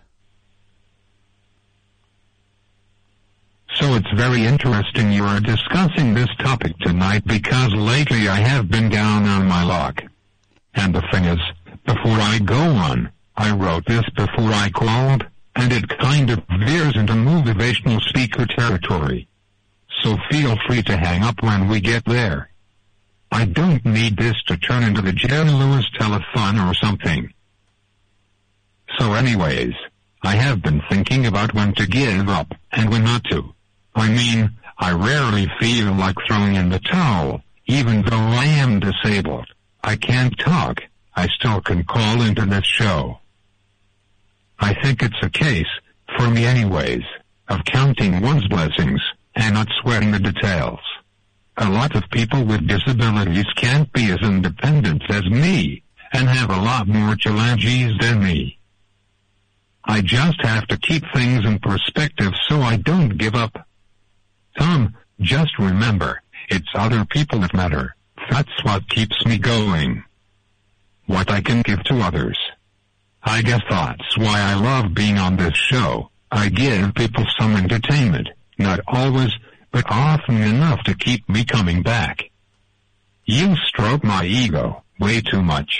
So it's very interesting you are discussing this topic tonight because lately I have been down on my luck. And the thing is, before I go on, I wrote this before I called, and it kind of veers into motivational speaker territory. So feel free to hang up when we get there. I don't need this to turn into the Jerry Lewis telethon or something. So anyways, I have been thinking about when to give up and when not to. I mean, I rarely feel like throwing in the towel, even though I am disabled. I can't talk. I still can call into this show. I think it's a case, for me anyways, of counting one's blessings and not sweating the details. A lot of people with disabilities can't be as independent as me and have a lot more challenges than me. I just have to keep things in perspective so I don't give up. Tom, just remember, it's other people that matter. That's what keeps me going. What I can give to others. I guess that's why I love being on this show. I give people some entertainment. Not always, but often enough to keep me coming back. You stroke my ego way too much.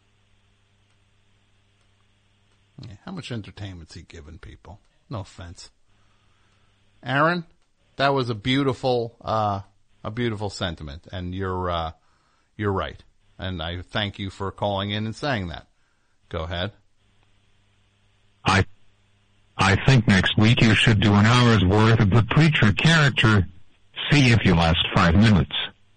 Yeah, how much entertainment's he giving people? No offense. Aaron, that was a beautiful, uh, a beautiful sentiment, and you're, uh, you're right. And I thank you for calling in and saying that. Go ahead. I, I think next week you should do an hour's worth of the preacher character. See if you last five minutes.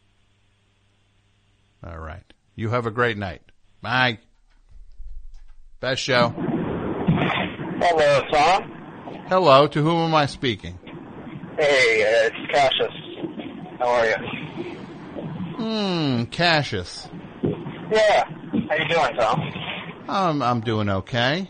All right. You have a great night. Bye. Best show. Hello, Tom. Hello. To whom am I speaking? Hey, uh, it's Cassius. How are you? Hmm, Cassius. Yeah. How you doing, Tom? Um, I'm doing okay.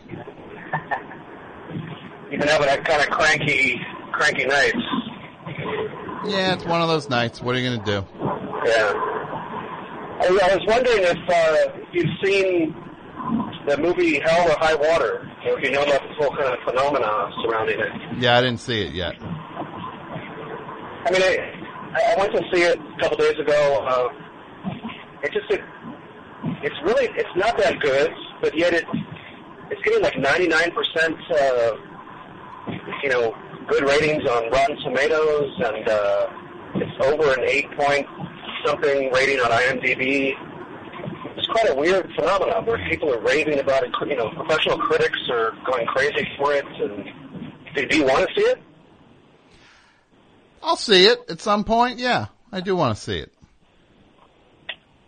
You've been having that kind of cranky, cranky nights. Yeah, it's one of those nights. What are you going to do? Yeah. I, I was wondering if uh, you've seen the movie Hell or High Water, or if you know about this whole kind of phenomena surrounding it. Yeah, I didn't see it yet. I mean, I, I went to see it a couple days ago. Uh, it just, it, it's really, it's not that good, but yet it, it's getting like ninety-nine percent, uh, you know, good ratings on Rotten Tomatoes, and uh, it's over an eight point something rating on IMDb. It's quite a weird phenomenon where people are raving about it. You know, professional critics are going crazy for it. And do you want to see it? I'll see it at some point. Yeah, I do want to see it.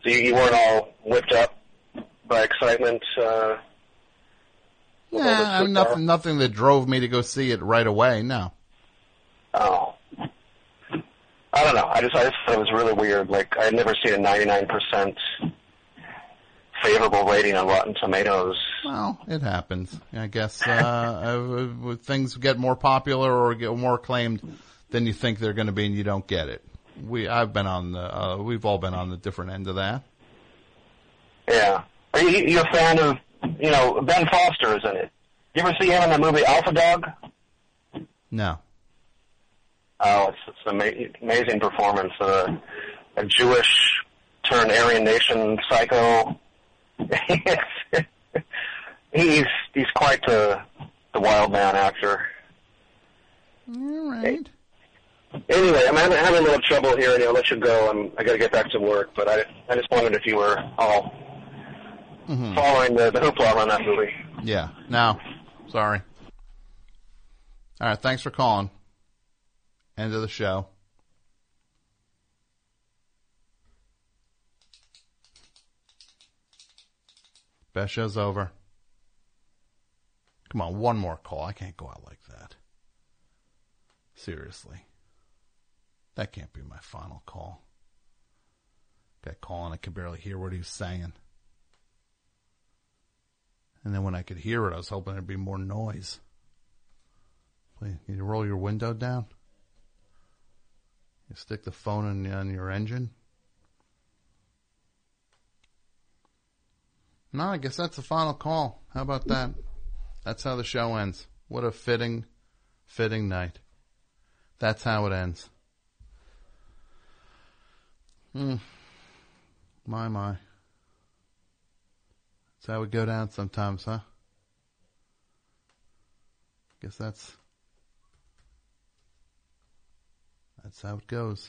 So you, you weren't all whipped up by excitement. Uh, with all this Yeah, I mean, football? nothing, nothing that drove me to go see it right away. No. Oh. I don't know. I just I just thought it was really weird. Like, I had never seen a ninety-nine percent favorable rating on Rotten Tomatoes. Well, it happens. I guess uh, uh, things get more popular or get more acclaimed than you think they're going to be, and you don't get it. We I've been on the uh, we've all been on the different end of that. Yeah. Are you you a fan of, you know, Ben Foster is in it? You ever see him in the movie Alpha Dog? No. Oh, it's, it's an ama- amazing performance. Uh, a Jewish turned Aryan Nation psycho. he's he's quite the the wild man actor. All right. Anyway, I'm having, having a little trouble here, and I'll let you go. I'm I got to get back to work, but I I just wondered if you were all Mm-hmm. following the, the hoopla around that movie. Yeah. No. Sorry. All right. Thanks for calling. End of the show. Best show's over. Come on, one more call. I can't go out like that. Seriously. That can't be my final call. Guy calling, I could barely hear what he was saying. And then when I could hear it, I was hoping there'd be more noise. Please, can you roll your window down? You stick the phone in, on your engine? No, I guess that's the final call. How about that? That's how the show ends. What a fitting, fitting night. That's how it ends. Hmm. My, my. That's how we go down sometimes, huh? Guess that's... That's how it goes.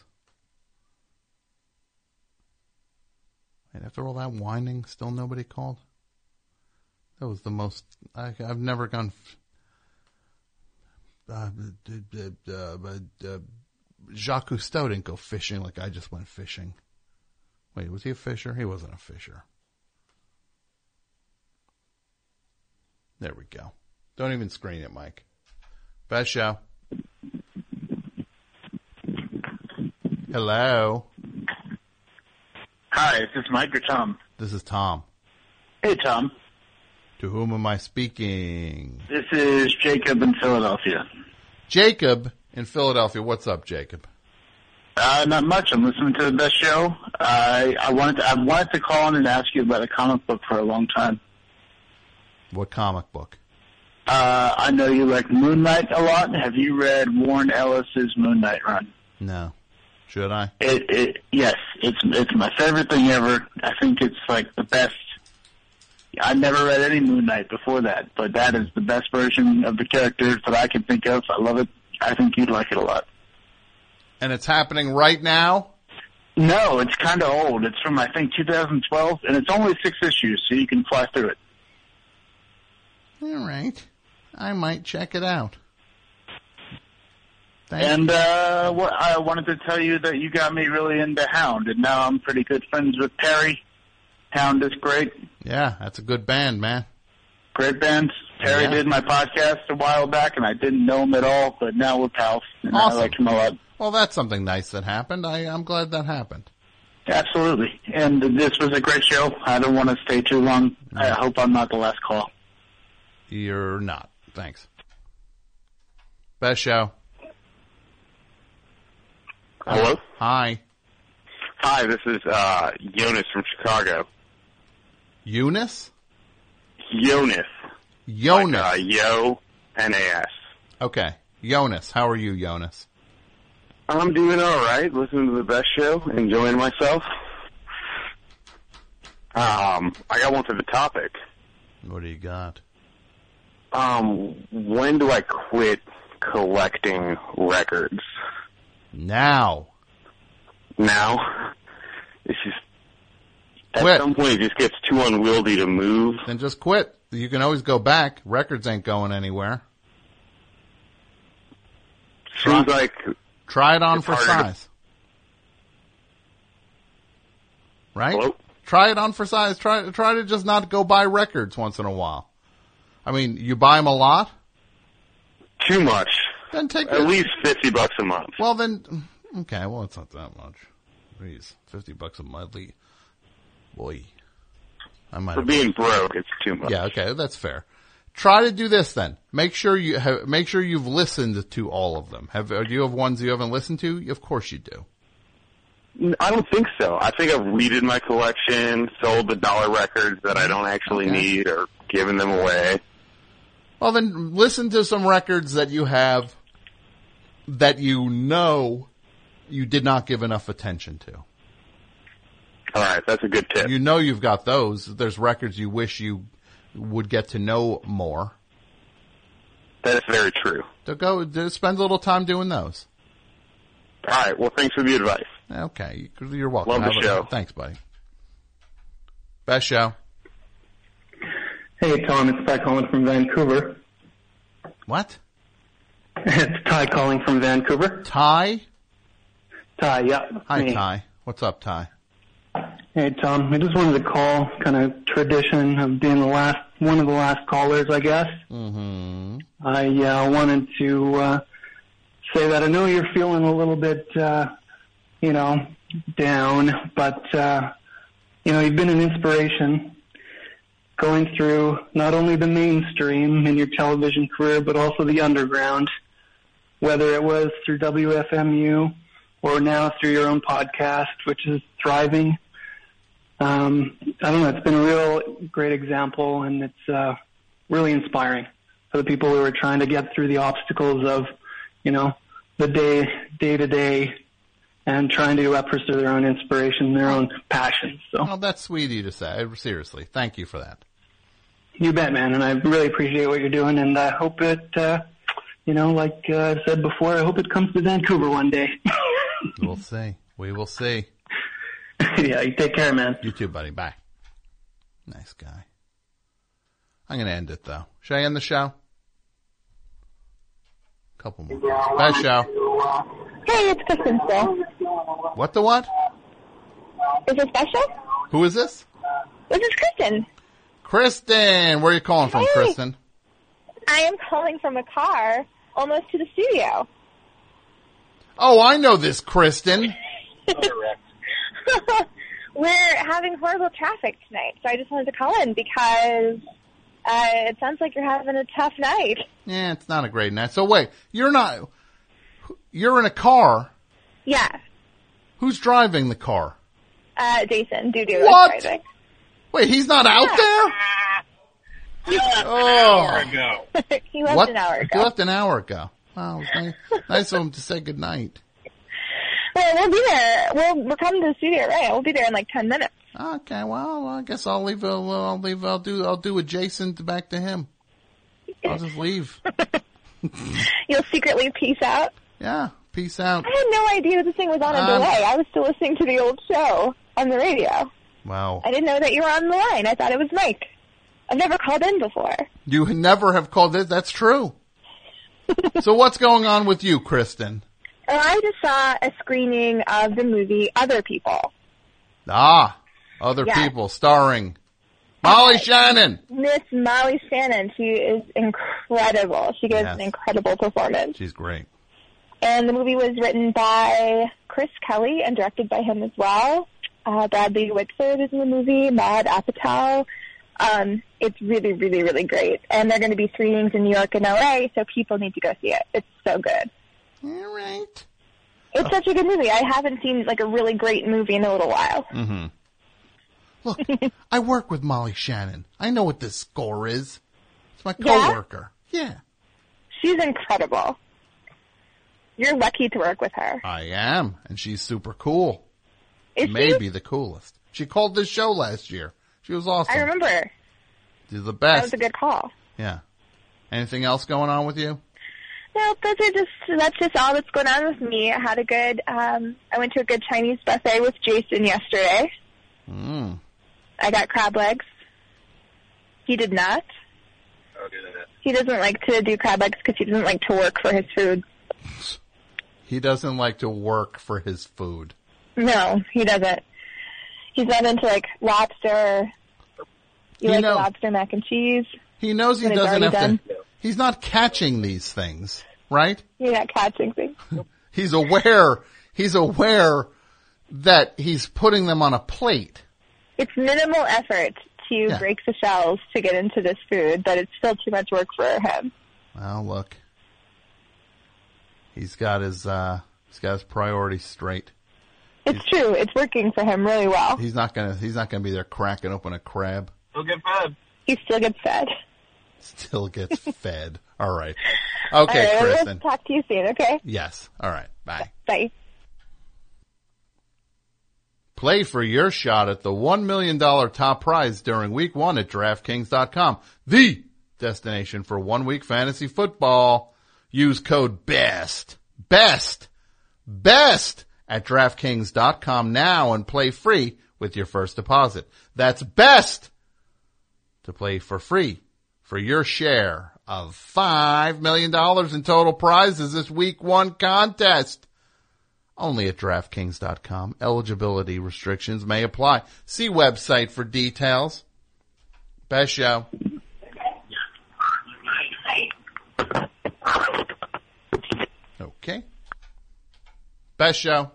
And after all that whining, still nobody called? That was the most... I, I've never gone... Uh, uh, uh, uh, Jacques Cousteau didn't go fishing like I just went fishing. Wait, was he a fisher? He wasn't a fisher. There we go. Don't even screen it, Mike. Best show. Hello. Hi, is this Mike or Tom? This is Tom. Hey, Tom. To whom am I speaking? This is Jacob in Philadelphia. Jacob in Philadelphia. What's up, Jacob? Uh, not much. I'm listening to the best show. I I wanted to, I wanted to call in and ask you about a comic book for a long time. What comic book? Uh, I know you like Moon Knight a lot. Have you read Warren Ellis's Moon Knight run? No. Should I? It, it yes, it's it's my favorite thing ever. I think it's like the best. I never read any Moon Knight before that, but that is the best version of the characters that I can think of. I love it. I think you'd like it a lot. And it's happening right now? No, it's kind of old. It's from, I think, two thousand twelve, and it's only six issues, so you can fly through it. All right. I might check it out. Thank and you. uh, what, I wanted to tell you that you got me really into Hound, and now I'm pretty good friends with Perry. Hound is great. Yeah, that's a good band, man. Great band. Perry Yeah. did my podcast a while back, and I didn't know him at all, but now we're pals, and Awesome. I like him a lot. Well, that's something nice that happened. I, I'm glad that happened. Absolutely. And this was a great show. I don't want to stay too long. I hope I'm not the last call. You're not. Thanks. Best show. Hello? Hi. Hi, this is uh, Jonas from Chicago. Eunice? Jonas. Jonas. Like, uh, Yo, N A S. Okay. Jonas. How are you, Jonas? I'm doing all right, listening to the best show, enjoying myself. Um, I got one for the topic. What do you got? Um, when do I quit collecting records? Now. Now? It's just, at Quit. some point it just gets too unwieldy to move. Then just quit. You can always go back. Records ain't going anywhere. Seems like... Try it on it's for harder to- size. Right? Hello? Try it on for size. Try try to just not go buy records once in a while. I mean, you buy them a lot? Too much. Then take At it. least fifty bucks a month. Well, then, okay, well, it's not that much. Jeez, fifty bucks a month. Boy. I might For have being broke, it's too much. Yeah, okay, that's fair. Try to do this then. Make sure you have, make sure you've listened to all of them. Have, do you have ones you haven't listened to? Of course you do. I don't think so. I think I've redid my collection, sold the dollar records that I don't actually Okay. need, or given them away. Well, then listen to some records that you have that you know you did not give enough attention to. All right, that's a good tip. You know you've got those. There's records you wish you would get to know more. That is very true. So go to spend a little time doing those. All right, well, thanks for the advice. Okay, you're welcome. Love the Have a- show. Thanks, buddy. Best show. Hey, Tom, it's Ty calling from Vancouver. What? It's Ty calling from Vancouver. Ty? Ty, yeah. Hi, me. Ty. What's up, Ty? Hey, Tom, I just wanted to call, kind of tradition of being the last, one of the last callers, I guess. Mm-hmm. I uh, wanted to uh, say that I know you're feeling a little bit, uh, you know, down, but, uh, you know, you've been an inspiration going through not only the mainstream in your television career, but also the underground, whether it was through W F M U or now through your own podcast, which is thriving. Um, I don't know, it's been a real great example, and it's uh, really inspiring for the people who are trying to get through the obstacles of, you know, the day, day to day, and trying to uh, pursue their own inspiration, their own passions. So, Well, that's sweet of you to say. Seriously. Thank you for that. you bet, man, and I really appreciate what you're doing, and I hope it, uh, you know, like uh, I said before, I hope it comes to Vancouver one day. We'll see. We will see. Yeah, you take care, man. You too, buddy. Bye. Nice guy. I'm going to end it, though. Should I end the show? Couple more. Best show. Hey, it's Kristen still. What the what? Is this special? Who is this? This is Kristen. Kristen! Where are you calling from, Hey. Kristen? I am calling from a car almost to the studio. Oh, I know this, Kristen. We're having horrible traffic tonight, so I just wanted to call in because uh, it sounds like you're having a tough night. Yeah, it's not a great night. So wait, you're not, you're in a car. Yeah. Who's driving the car? Uh, Jason, doo-doo. What? is driving. Wait, he's not out there? Oh. He left What? an hour ago. He left an hour ago. Wow, it was nice, nice of him to say goodnight. Well, we'll be there. We'll, we're coming to the studio, right? We'll be there in like ten minutes. Okay, well, I guess I'll leave. Uh, I'll leave. I'll do. I'll do adjacent back to him. I'll just leave. You'll secretly peace out? Yeah, peace out. I had no idea this thing was on a Um, delay. I was still listening to the old show on the radio. Wow. I didn't know that you were on the line. I thought it was Mike. I've never called in before. You never have called it. That's true. So what's going on with you, Kristen? Oh, I just saw a screening of the movie Other People. Ah, other Yes. people starring Molly Shannon. Miss Molly Shannon. She is incredible. She gives Yes. an incredible performance. She's great. And the movie was written by Chris Kelly and directed by him as well. Uh, Bradley Whitford is in the movie, Maude Apatow. Um, it's really, really, really great. And they're going to be screenings in New York and L A, so people need to go see it. It's so good. All right. It's such a good movie. I haven't seen like a really great movie in a little while. Mm-hmm. Look, I work with Molly Shannon. I know what this score is. It's my Yeah? coworker. Yeah. She's incredible. You're lucky to work with her. I am, and she's super cool. Is she? Maybe the coolest. She called this show last year. She was awesome. I remember. She's the That best. was a good call. Yeah. Anything else going on with you? No, those are just, that's just all that's going on with me. I had a good, um, I went to a good Chinese buffet with Jason yesterday. Mm. I got crab legs. He did not. He doesn't like to do crab legs because he doesn't like to work for his food. He doesn't like to work for his food. No, he doesn't. He's not into, like, lobster. You He like know- the lobster mac and cheese? He knows he When it's doesn't have already to. He's not catching these things, right? You're not catching things. He's aware. He's aware that he's putting them on a plate. It's minimal effort to Yeah. break the shells to get into this food, but it's still too much work for him. Well, look. He's got his. Uh, he's got his priorities straight. It's true. It's working for him really well. He's not gonna. He's not gonna be there cracking open a crab. Still get fed. He still gets fed. Still gets fed. All right. Okay, All right, Kristen. We'll talk to you soon, okay? Yes. All right. Bye. Bye. Play for your shot at the one million dollars top prize during week one at DraftKings dot com. The destination for one week fantasy football. Use code BEST. BEST. BEST at DraftKings dot com now and play free with your first deposit. That's BEST to play for free for your share of five million dollars in total prizes this week one contest. Only at DraftKings dot com. Eligibility restrictions may apply. See website for details. Best show. Okay. Best show.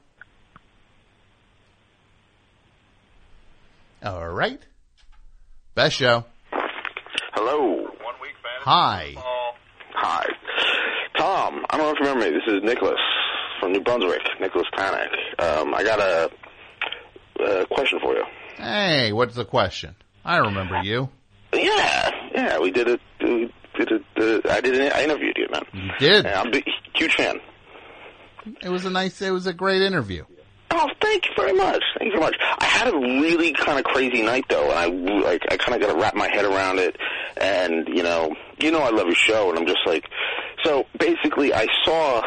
All right. Best show. Hello. Hi. Hi. Tom, I don't know if you remember me. This is Nicholas from New Brunswick, Nicholas Panic. Um, I got a, a question for you. Hey, what's the question? I remember you. Yeah, yeah, we did it. We did it. Uh, I did. It, I interviewed you, man. You did. Yeah, I'm a big, huge fan. It was a nice. It was a great interview. Oh, thank you very much. Thank you very much. I had a really kind of crazy night though, and I like I kind of got to wrap my head around it. And you know, you know, I love your show, and I'm just like, so basically, I saw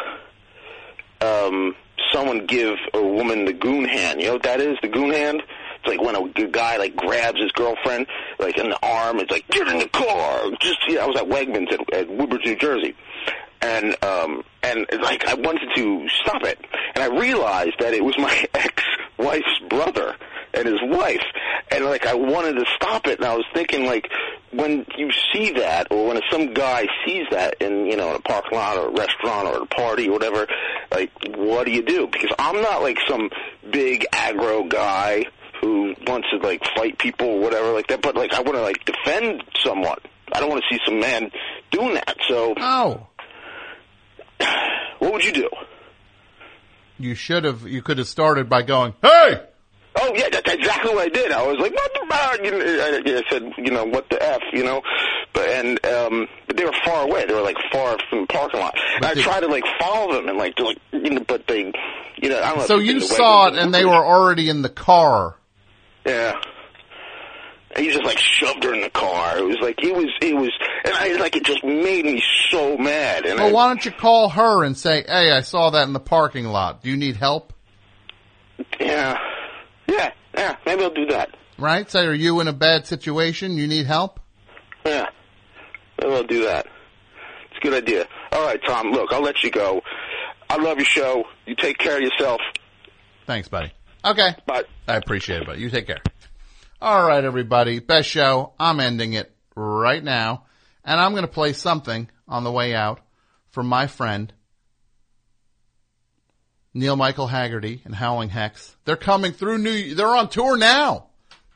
um, someone give a woman the goon hand. You know what that is? The goon hand. It's like when a guy like grabs his girlfriend like in the arm. It's like get in the car. Just you know, I was at Wegmans at, at Woodbridge, New Jersey. And, um, and like, I wanted to stop it. And I realized that it was my ex-wife's brother and his wife. And like, I wanted to stop it. And I was thinking like, when you see that, or when some guy sees that in, you know, in a parking lot or a restaurant or a party or whatever, like, what do you do? Because I'm not like some big aggro guy who wants to like fight people or whatever like that. But like, I want to like defend someone. I don't want to see some man doing that. So. Oh. What would you do? You should have. You could have started by going, "Hey!" Oh yeah, that's exactly what I did. I was like, "What the fuck?" You know, I, I said, "You know, what the f?" You know, but and um, but they were far away. They were like far from the parking lot. And I tried to like follow them and like, like you know, but they, you know, I don't know. So if you the saw it, way- and they were already in the car. Yeah. And he just like shoved her in the car. It was like it was it was, and I like it just made me so mad. And Well, I, why don't you call her and say, "Hey, I saw that in the parking lot. Do you need help?" yeah, yeah, yeah. Maybe I'll do that. Right? Say, "Are you in a bad situation? You need help?" Yeah, maybe I'll do that. It's a good idea. All right, Tom. Look, I'll let you go. I love your show. You take care of yourself. Thanks, buddy. Okay. Bye. I appreciate it, buddy. You take care. All right, everybody. Best show. I'm ending it right now. And I'm going to play something on the way out from my friend, Neil Michael Haggerty and Howling Hex. They're coming through New, they're on tour now.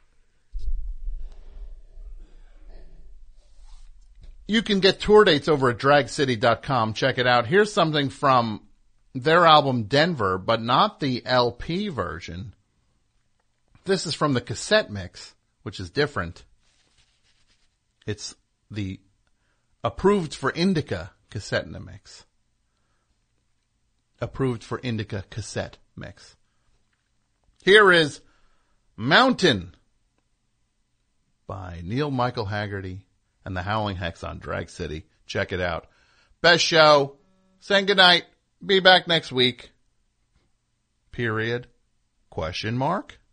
You can get tour dates over at drag city dot com. Check it out. Here's something from their album Denver, but not the L P version. This is from the cassette mix, which is different. It's the Approved for Indica cassette in the mix. Approved for Indica cassette mix. Here is Mountain by Neil Michael Haggerty and the Howling Hex on Drag City. Check it out. Best show. Saying goodnight. Be back next week. Period. Question mark?